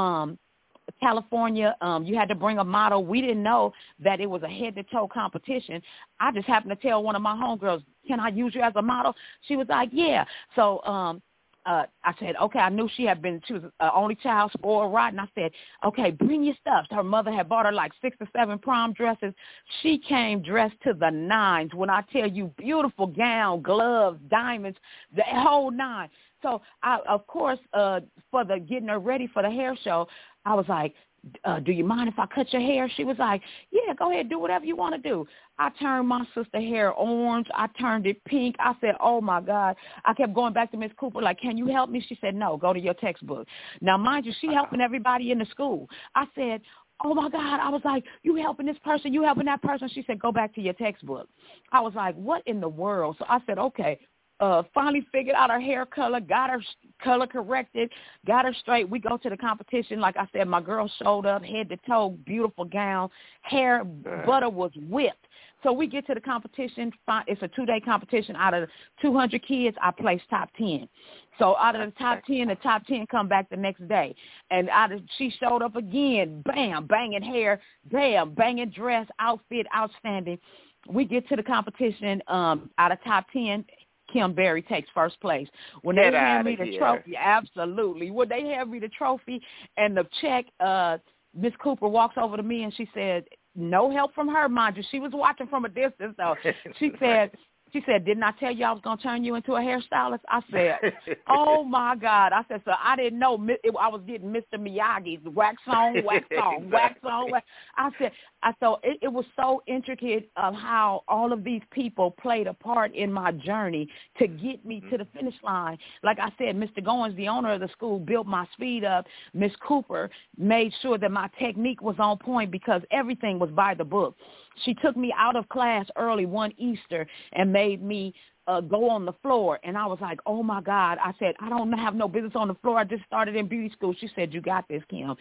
California. You had to bring a model. We didn't know that it was a head-to-toe competition. I just happened to tell one of my homegirls, can I use you as a model? She was like, yeah. So I said, okay, I knew she was an only child, spoiled rotten. I said, okay, bring your stuff. Her mother had bought her like 6 or 7 prom dresses. She came dressed to the nines. When I tell you, beautiful gown, gloves, diamonds, the whole nine. So I, of course, for the getting her ready for the hair show, I was like, do you mind if I cut your hair? She was like, yeah, go ahead, do whatever you want to do. I turned my sister hair orange. I turned it pink. I said, oh, my God. I kept going back to Miss Cooper, like, can you help me? She said, no, go to your textbook. Now, mind you, she helping everybody in the school. I said, oh, my God. I was like, you helping this person, you helping that person. She said, go back to your textbook. I was like, what in the world? So I said, okay. Finally figured out her hair color, got her color corrected, got her straight. We go to the competition. Like I said, my girl showed up, head to toe, beautiful gown, hair, butter was whipped. So we get to the competition. It's a 2-day competition. Out of 200 kids, I placed top 10. So out of the top 10, the top 10 come back the next day. And she showed up again, bam, banging hair, bam, banging dress, outfit, outstanding. We get to the competition. Out of top 10, Kim Berry takes first place. When they hand me the trophy, absolutely. When they hand me the trophy and the check, Miss Cooper walks over to me and she said, no help from her, mind you. She was watching from a distance, though. She said, didn't I tell you I was going to turn you into a hairstylist? I said, oh, my God. I said, so I didn't know. I was getting Mr. Miyagi's wax on, wax on, wax on. Wax. I said, it was so intricate of how all of these people played a part in my journey to get me to the finish line. Like I said, Mr. Goins, the owner of the school, built my speed up. Miss Cooper made sure that my technique was on point because everything was by the book. She took me out of class early one Easter and made me go on the floor. And I was like, oh, my God. I said, I don't have no business on the floor. I just started in beauty school. She said, you got this, Kim.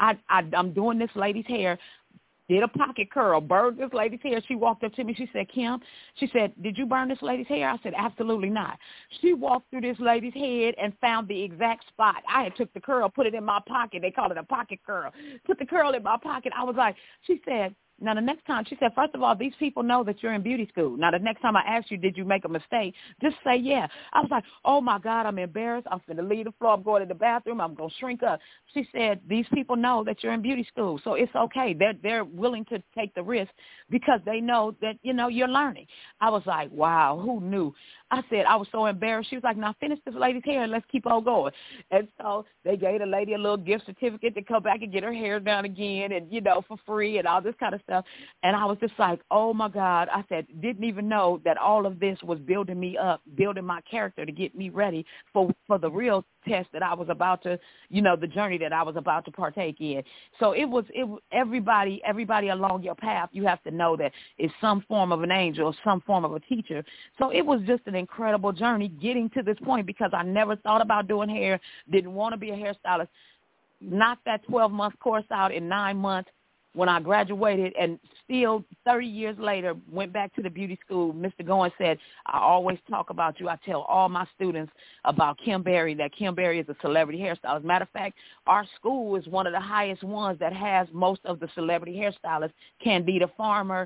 I'm doing this lady's hair. Did a pocket curl, burned this lady's hair. She walked up to me. She said, Kim, she said, did you burn this lady's hair? I said, absolutely not. She walked through this lady's head and found the exact spot. I had took the curl, put it in my pocket. They call it a pocket curl. Put the curl in my pocket. I was like, she said, now, the next time, she said, first of all, these people know that you're in beauty school. Now, the next time I ask you, did you make a mistake, just say yeah. I was like, oh, my God, I'm embarrassed. I'm going to leave the floor. I'm going to the bathroom. I'm going to shrink up. She said, these people know that you're in beauty school, so it's okay. They're willing to take the risk because they know that, you're learning. I was like, wow, who knew? I said, I was so embarrassed. She was like, now finish this lady's hair and let's keep on going. And so they gave the lady a little gift certificate to come back and get her hair done again and, for free and all this kind of stuff. And I was just like, oh, my God. I said, didn't even know that all of this was building me up, building my character to get me ready for the real test that I was about to, the journey that I was about to partake in. So it was everybody along your path, you have to know that it's some form of an angel, some form of a teacher. So it was just an incredible journey getting to this point because I never thought about doing hair, didn't want to be a hairstylist. Knocked that 12-month course out in 9 months. when I graduated and still 30 years later went back to the beauty school, Mr. Goins said, I always talk about you. I tell all my students about Kim Berry, that Kim Berry is a celebrity hairstylist. As a matter of fact, our school is one of the highest ones that has most of the celebrity hairstylists. Candida Farmer,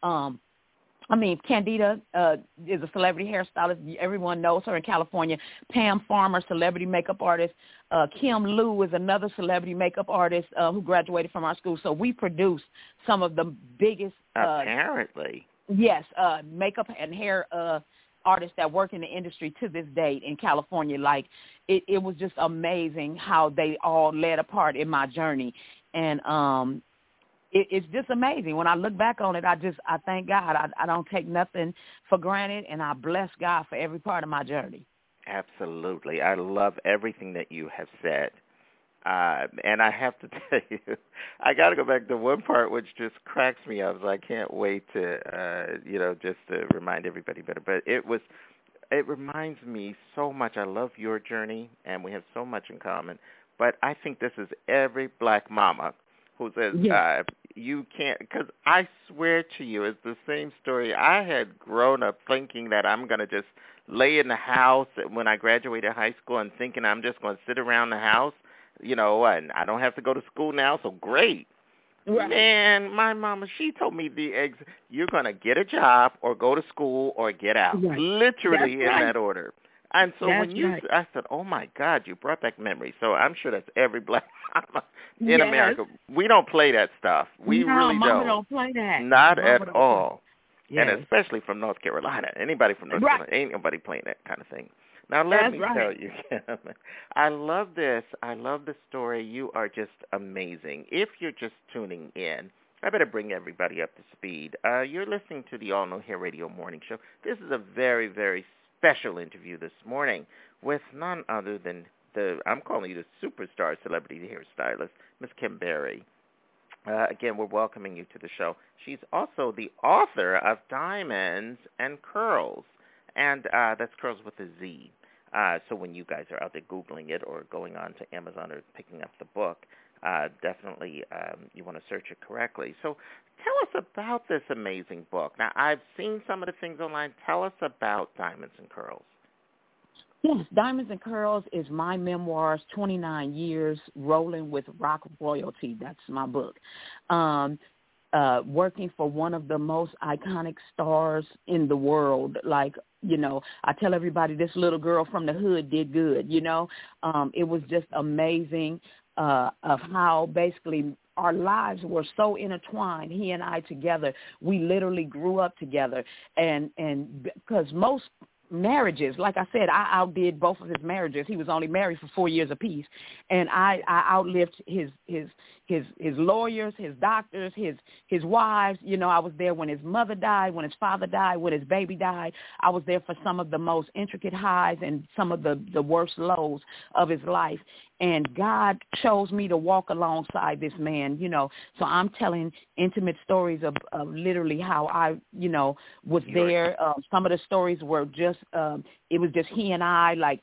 Candida is a celebrity hairstylist. Everyone knows her in California. Pam Farmer, celebrity makeup artist. Kim Liu is another celebrity makeup artist who graduated from our school. So we produce some of the biggest... Apparently. Yes, makeup and hair artists that work in the industry to this day in California. Like, it was just amazing how they all led a part in my journey. And it's just amazing. When I look back on it, I thank God. I don't take nothing for granted, and I bless God for every part of my journey. Absolutely. I love everything that you have said. And I have to tell you, I got to go back to one part which just cracks me up. So I can't wait to, just to remind everybody better. But it reminds me so much. I love your journey, and we have so much in common. But I think this is every black mama who says, you can't, because I swear to you, it's the same story. I had grown up thinking that I'm going to just lay in the house when I graduated high school and thinking I'm just going to sit around the house, and I don't have to go to school now, so great. Right. Man, my mama, she told me you're going to get a job or go to school or get out, literally in that order. And so I said, oh, my God, you brought back memories. So I'm sure that's every black mama in America. We don't play that stuff. We really Mama don't play that. Not at all. Yes. And especially from North Carolina. Anybody from North Carolina, ain't nobody playing that kind of thing. Now, let me tell you, I love this. I love the story. You are just amazing. If you're just tuning in, I better bring everybody up to speed. You're listening to the All New Hair Radio Morning Show. This is a very, very special interview this morning with none other than I'm calling you the superstar celebrity hairstylist, Miss Kim Berry. Again, we're welcoming you to the show. She's also the author of Diamonds and Curls, and that's Curls with a Z. So when you guys are out there Googling it or going on to Amazon or picking up the book, definitely you want to search it correctly. So tell us about this amazing book. Now, I've seen some of the things online. Tell us about Diamonds and Curls. Yes, Diamonds and Curls is my memoirs, 29 years rolling with rock royalty. That's my book. Working for one of the most iconic stars in the world. Like, I tell everybody this little girl from the hood did good, It was just amazing of how basically our lives were so intertwined, he and I together. We literally grew up together. And because most marriages, like I said, I outdid both of his marriages. He was only married for 4 years apiece, and I outlived his lawyers, his doctors, his wives. I was there when his mother died, when his father died, when his baby died. I was there for some of the most intricate highs and some of the worst lows of his life. And God chose me to walk alongside this man, So I'm telling intimate stories of literally how I, was there. Some of the stories were just, it was just he and I, like,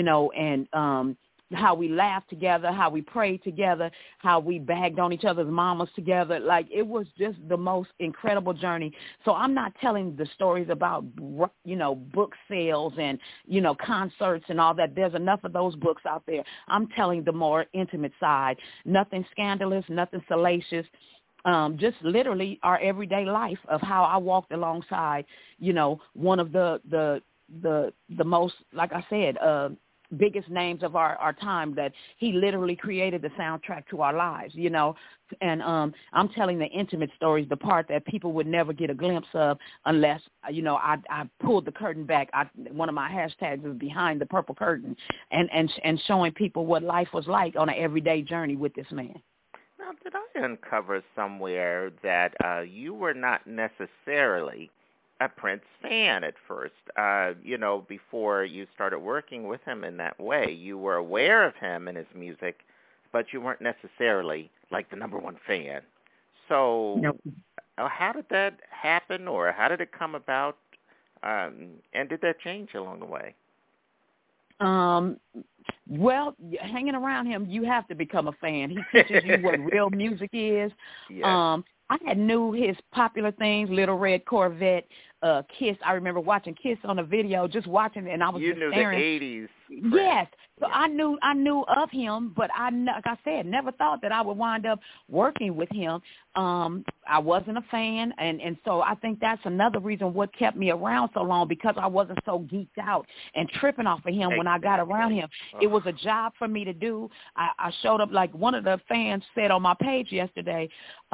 and how we laughed together, how we prayed together, how we bagged on each other's mamas together. Like, it was just the most incredible journey. So I'm not telling the stories about, book sales and, concerts and all that. There's enough of those books out there. I'm telling the more intimate side. Nothing scandalous, nothing salacious. Just literally our everyday life of how I walked alongside, one of the most, like I said, biggest names of our time, that he literally created the soundtrack to our lives, and I'm telling the intimate stories, the part that people would never get a glimpse of unless, I pulled the curtain back. One of my hashtags is behind the purple curtain, and showing people what life was like on an everyday journey with this man. Now, did I uncover somewhere that you were not necessarily a Prince fan at first, before you started working with him in that way? You were aware of him and his music, but you weren't necessarily like the number one fan. So how did that happen, or how did it come about, and did that change along the way? Well, hanging around him, you have to become a fan. He teaches you what real music is. Yes. I had knew his popular things, Little Red Corvette, Kiss. I remember watching Kiss on a video, just watching it, and I was just staring. You knew the 80s. Yes. So I knew of him, but like I said, never thought that I would wind up working with him. I wasn't a fan, and so I think that's another reason what kept me around so long, because I wasn't so geeked out and tripping off of him when I got around him. It was a job for me to do. I showed up, like one of the fans said on my page yesterday,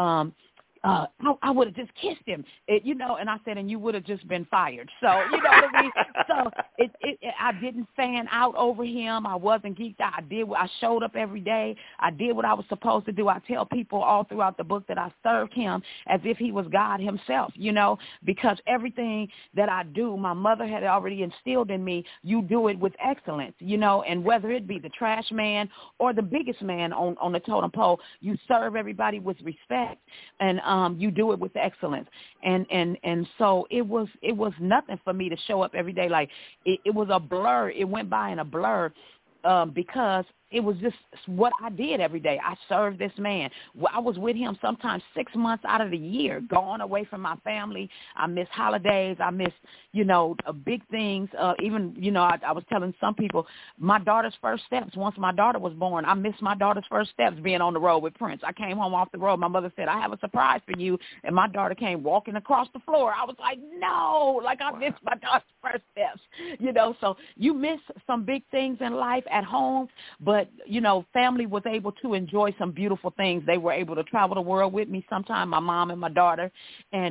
I would have just kissed him, and I said, and you would have just been fired. So, you know what I mean? So I didn't fan out over him. I wasn't geeked out. I showed up every day. I did what I was supposed to do. I tell people all throughout the book that I served him as if he was God himself, because everything that I do, my mother had already instilled in me, you do it with excellence, and whether it be the trash man or the biggest man on the totem pole, you serve everybody with respect, and you do it with excellence. And so it was nothing for me to show up every day. Like it was a blur. It went by in a blur because it was just what I did every day. I served this man. I was with him sometimes 6 months out of the year, gone away from my family. I miss holidays. I miss, big things. Even, I was telling some people, my daughter's first steps, once my daughter was born, I missed my daughter's first steps being on the road with Prince. I came home off the road. My mother said, I have a surprise for you. And my daughter came walking across the floor. I was like, no, I missed my daughter's first steps. So you miss some big things in life at home, but family was able to enjoy some beautiful things. They were able to travel the world with me sometime, my mom and my daughter, and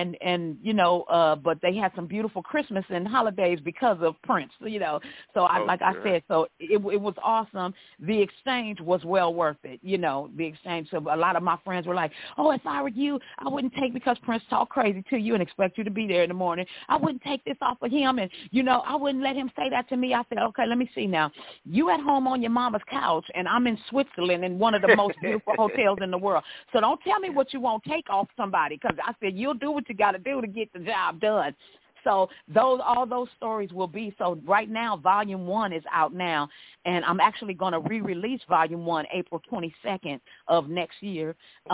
but they had some beautiful Christmas and holidays because of Prince, So I said, so it was awesome. The exchange was well worth it, the exchange. So a lot of my friends were like, oh, if I were you, I wouldn't take, because Prince talk crazy to you and expect you to be there in the morning, I wouldn't take this off of him, and, I wouldn't let him say that to me. I said, okay, let me see now. You at home on your mama's couch, and I'm in Switzerland in one of the most beautiful hotels in the world. So don't tell me what you won't take off somebody, because I said you'll do what you got to do to get the job done. So all those stories will be. So right now, Volume 1 is out now, and I'm actually going to re-release Volume 1 April 22nd of next year.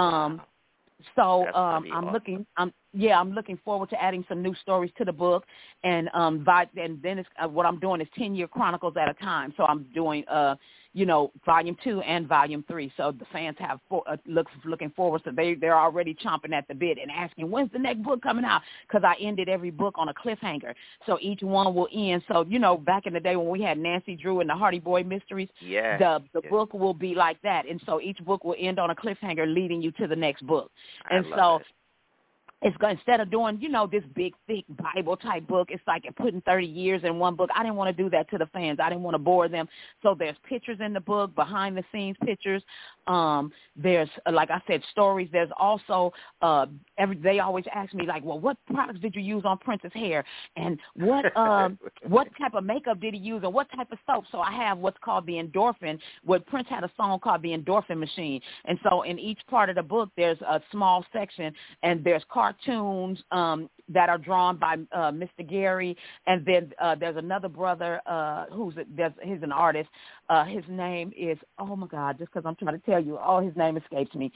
So I'm looking forward to adding some new stories to the book, and then what I'm doing is 10-year chronicles at a time. So I'm doing Volume 2 and Volume 3. So the fans have looking forward. So they're already chomping at the bit and asking, when's the next book coming out? Because I ended every book on a cliffhanger. So each one will end. So back in the day when we had Nancy Drew and the Hardy Boy Mysteries, the book will be like that. And so each book will end on a cliffhanger, leading you to the next book. And so it's going, instead of doing, this big, thick Bible-type book, it's like putting 30 years in one book. I didn't want to do that to the fans. I didn't want to bore them. So there's pictures in the book, behind-the-scenes pictures. There's, like I said, stories. There's also, they always ask me, like, well, what products did you use on Prince's hair? And what type of makeup did he use, and what type of soap? So I have what's called the Endorphin. Prince had a song called the Endorphin Machine. And so in each part of the book, there's a small section, and there's cartoons that are drawn by Mr. Gary, and then there's another brother he's an artist. His name is, oh my God, just because I'm trying to tell you, his name escapes me.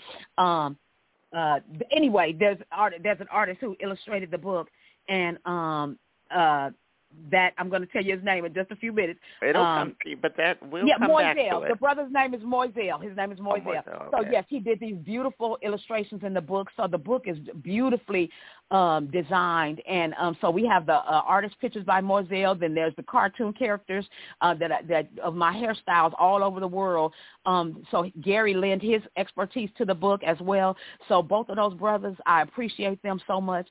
Anyway, there's an artist who illustrated the book, and that I'm going to tell you his name in just a few minutes. It'll come to you, but we'll come Moiselle. back to it. The brother's name is Moiselle. His name is Moiselle. Okay. So, yes, he did these beautiful illustrations in the book. So the book is beautifully designed. And so we have the artist pictures by Moiselle. Then there's the cartoon characters that of my hairstyles all over the world. So Gary lent his expertise to the book as well. So both of those brothers, I appreciate them so much.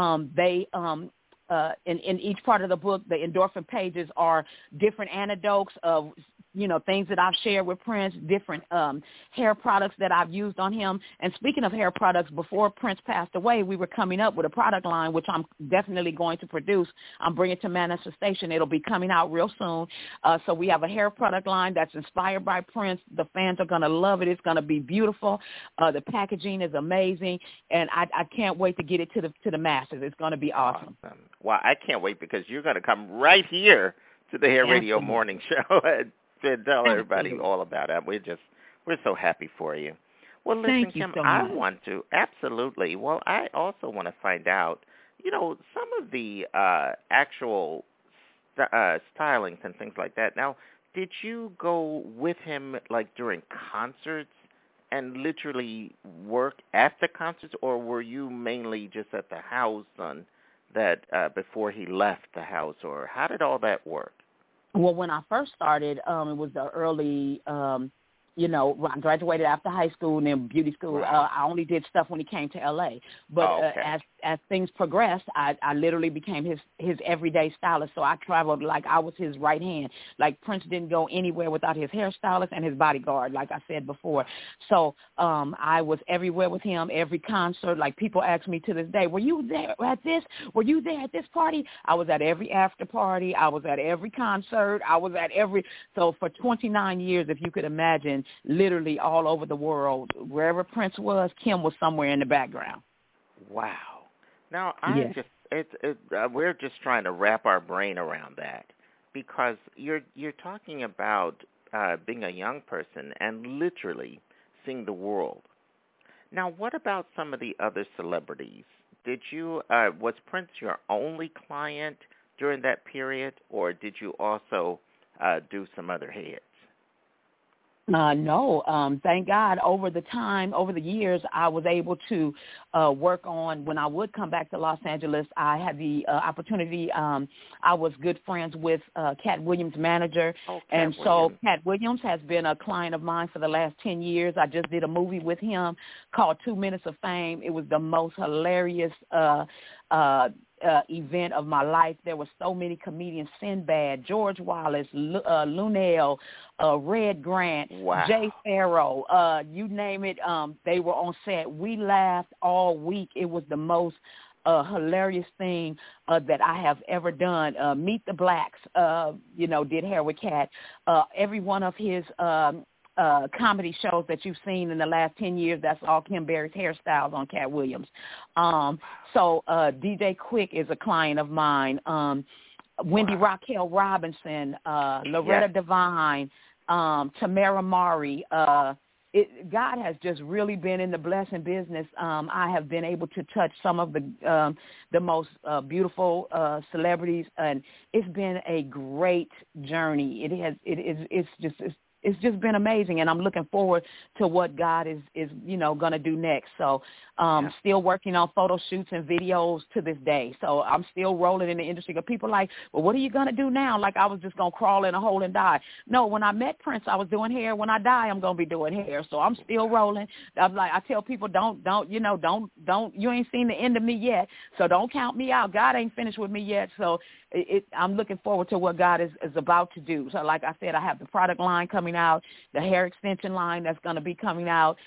In each part of the book, the Endorphin pages are different anecdotes of, things that I've shared with Prince, different hair products that I've used on him. And speaking of hair products, before Prince passed away, we were coming up with a product line, which I'm definitely going to produce. I'm bringing it to manifestation. It'll be coming out real soon. So we have a hair product line that's inspired by Prince. The fans are going to love it. It's going to be beautiful. The packaging is amazing, and I can't wait to get it to the masses. It's going to be awesome. Well, I can't wait, because you're going to come right here to the Hair Radio Morning Show and tell everybody all about it. We're so happy for you. Well, listen, Thank you Kim, so I much. want to absolutely. Well, I also want to find out, some of the actual stylings and things like that. Now, did you go with him like during concerts and literally work at the concerts, or were you mainly just at the house on that before he left the house, or how did all that work? Well, when I first started, it was the early, I graduated after high school and then beauty school. Right. I only did stuff when he came to L.A. But as things progressed, I literally became his everyday stylist. So I traveled like I was his right hand. Like Prince didn't go anywhere without his hairstylist and his bodyguard, like I said before. So I was everywhere with him, every concert. Like people ask me to this day, were you there at this? Were you there at this party? I was at every after party. I was at every concert. I was at every. So for 29 years, if you could imagine, literally all over the world, wherever Prince was, Kim was somewhere in the background. Wow. Now, we're just trying to wrap our brain around that, because you're talking about being a young person and literally seeing the world. Now, what about some of the other celebrities? Did you was Prince your only client during that period, or did you also do some other heads? No, thank God. Over the years, I was able to work on, when I would come back to Los Angeles, I had the opportunity. I was good friends with Cat Williams' manager. So Cat Williams has been a client of mine for the last 10 years. I just did a movie with him called 2 Minutes of Fame. It was the most hilarious event of my life. There were so many comedians: Sinbad, George Wallace, Lunel, Red Grant, Jay Farrow, you name it, they were on set. We laughed all week. It was the most hilarious thing that I have ever done. Meet the Blacks, did hair with Cat. Every one of his comedy shows that you've seen in the last 10 years, that's all Kim Berry's hairstyles on Cat Williams. So DJ Quick is a client of mine. Wendy Raquel Robinson, Loretta Devine, Tamara Mari. God has just really been in the blessing business. I have been able to touch some of the most beautiful celebrities, and it's been a great journey. It's just been amazing, and I'm looking forward to what God is going to do next. So still working on photo shoots and videos to this day. So I'm still rolling in the industry. But people are like, well, what are you going to do now? Like I was just going to crawl in a hole and die. No, when I met Prince, I was doing hair. When I die, I'm going to be doing hair. So I'm still rolling. I'm like, I tell people, don't, you ain't seen the end of me yet. So don't count me out. God ain't finished with me yet. So I'm looking forward to what God is about to do. So like I said, I have the product line coming out, the hair extension line that's going to be coming out.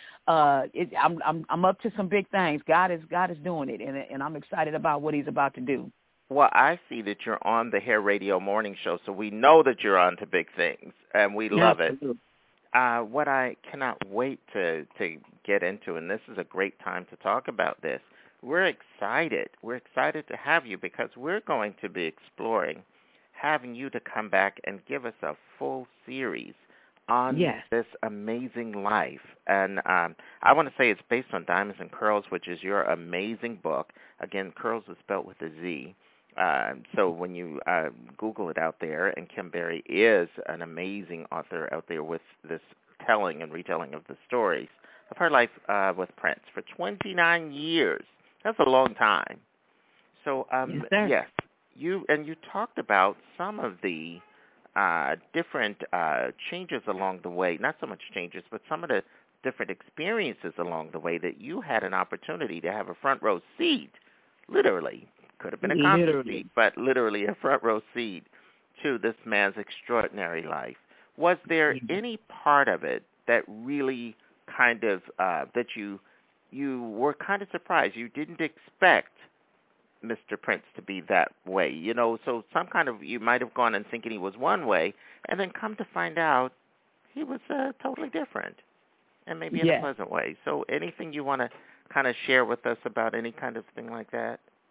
I'm up to some big things. God is doing it, and I'm excited about what he's about to do. Well, I see that you're on the Hair Radio Morning Show, so we know that you're on to big things, and we love it. What I cannot wait to get into, and this is a great time to talk about this, we're excited. We're excited to have you, because we're going to be exploring having you to come back and give us a full series on this amazing life. And I want to say it's based on Diamonds and Curls, which is your amazing book. Again, Curls is spelled with a Z. So when you Google it out there, and Kim Berry is an amazing author out there with this telling and retelling of the stories of her life with Prince for 29 years. That's a long time. So, yes, you talked about some of the different changes along the way, not so much changes, but some of the different experiences along the way that you had an opportunity to have a front row seat, literally. Could have been a concert seat, but literally a front row seat to this man's extraordinary life. Was there any part of it that really kind of, that you were kind of surprised? You didn't expect Mr. Prince to be that way, so some kind of, you might have gone in thinking he was one way, and then come to find out he was totally different, and maybe in a pleasant way. So anything you want to kind of share with us about any kind of thing like that?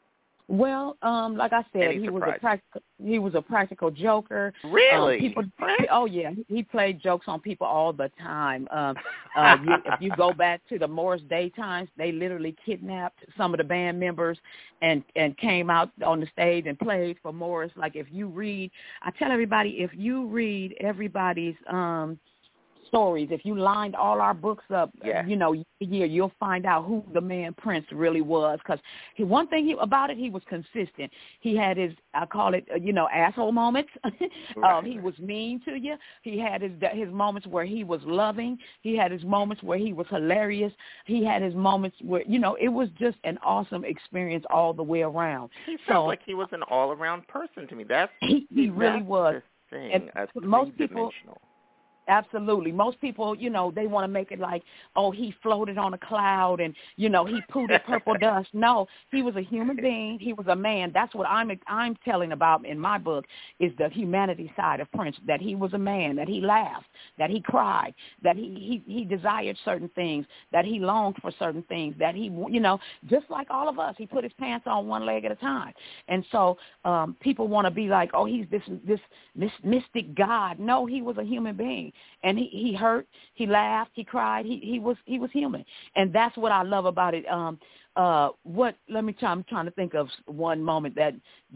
Well, like I said, he was a practical joker. Really? Oh yeah, he played jokes on people all the time. If you go back to the Morris Day times, they literally kidnapped some of the band members and came out on the stage and played for Morris. Like if you read, I tell everybody, if you read everybody's stories, if you lined all our books up, you'll find out who the man Prince really was. Because one thing about it, he was consistent. He had his, I call it, asshole moments. Right. He was mean to you. He had his moments where he was loving. He had his moments where he was hilarious. He had his moments where, it was just an awesome experience all the way around. He felt like he was an all-around person to me. He really was. The thing, most people. three-dimensional. Absolutely. Most people, they want to make it like, oh, he floated on a cloud and, he pooted purple dust. No, he was a human being. He was a man. That's what I'm telling about in my book is the humanity side of Prince, that he was a man, that he laughed, that he cried, that he desired certain things, that he longed for certain things, that he, just like all of us, he put his pants on one leg at a time. And so people want to be like, oh, he's this mystic God. No, he was a human being. And he hurt, he laughed, he cried, he was human. And that's what I love about it. I'm trying to think of one moment the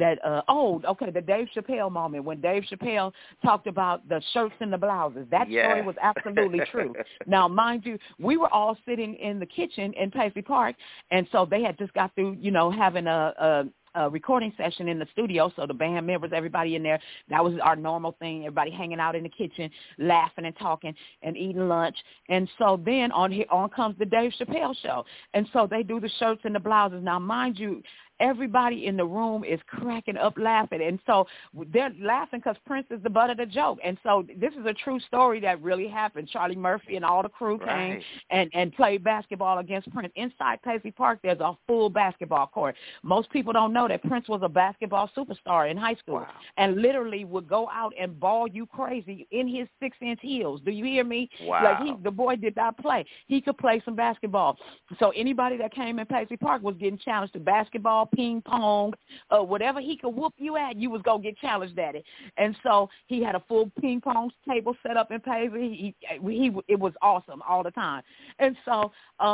Dave Chappelle moment when Dave Chappelle talked about the shirts and the blouses. That story was absolutely true. Now, mind you, we were all sitting in the kitchen in Paisley Park, and so they had just got through, having a recording session in the studio, so the band members, everybody in there, that was our normal thing, everybody hanging out in the kitchen, laughing and talking and eating lunch. And so then on comes the Dave Chappelle show. And so they do the shirts and the blouses. Now, mind you, everybody in the room is cracking up laughing. And so they're laughing because Prince is the butt of the joke. And so this is a true story that really happened. Charlie Murphy and all the crew came and played basketball against Prince. Inside Paisley Park, there's a full basketball court. Most people don't know that Prince was a basketball superstar in high school and literally would go out and ball you crazy in his 6-inch heels. Do you hear me? Wow. Like the boy did not play. He could play some basketball. So anybody that came in Paisley Park was getting challenged to basketball, ping pong, whatever he could whoop you at, you was going to get challenged at it. And so he had a full ping pong table set up in Paisley. It was awesome all the time. And so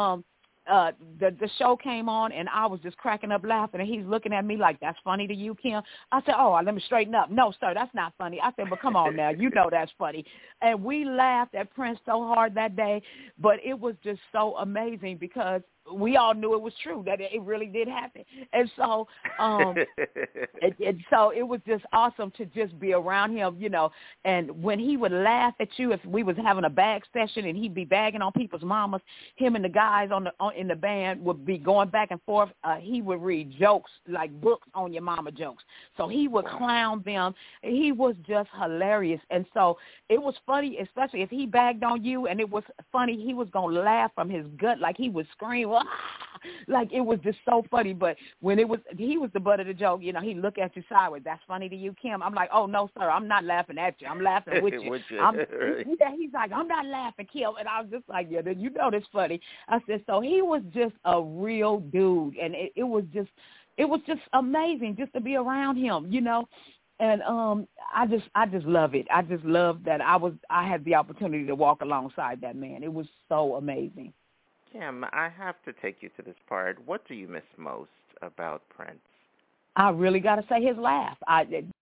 the show came on, and I was just cracking up laughing, and he's looking at me like, that's funny to you, Kim? I said, oh, let me straighten up. No, sir, that's not funny. I said, but come on now, you know that's funny. And we laughed at Prince so hard that day, but it was just so amazing because we all knew it was true, that it really did happen. And so so it was just awesome to just be around him, and when he would laugh at you, if we was having a bag session and he'd be bagging on people's mamas, him and the guys in the band would be going back and forth. He would read jokes, like books on your mama jokes. So he would clown them. He was just hilarious. And so it was funny, especially if he bagged on you and it was funny, he was going to laugh from his gut, like he would scream, like it was just so funny. But when he was the butt of the joke, he'd look at you sideways. That's funny to you, Kim? I'm like, oh no, sir, I'm not laughing at you. I'm laughing with you. He's like, I'm not laughing, Kim. And I was just like, yeah, you know this funny. I said, so he was just a real dude, and it was just amazing just to be around him, And I just love it. I just love that I had the opportunity to walk alongside that man. It was so amazing. Kim, I have to take you to this part. What do you miss most about Prince? I really got to say his laugh.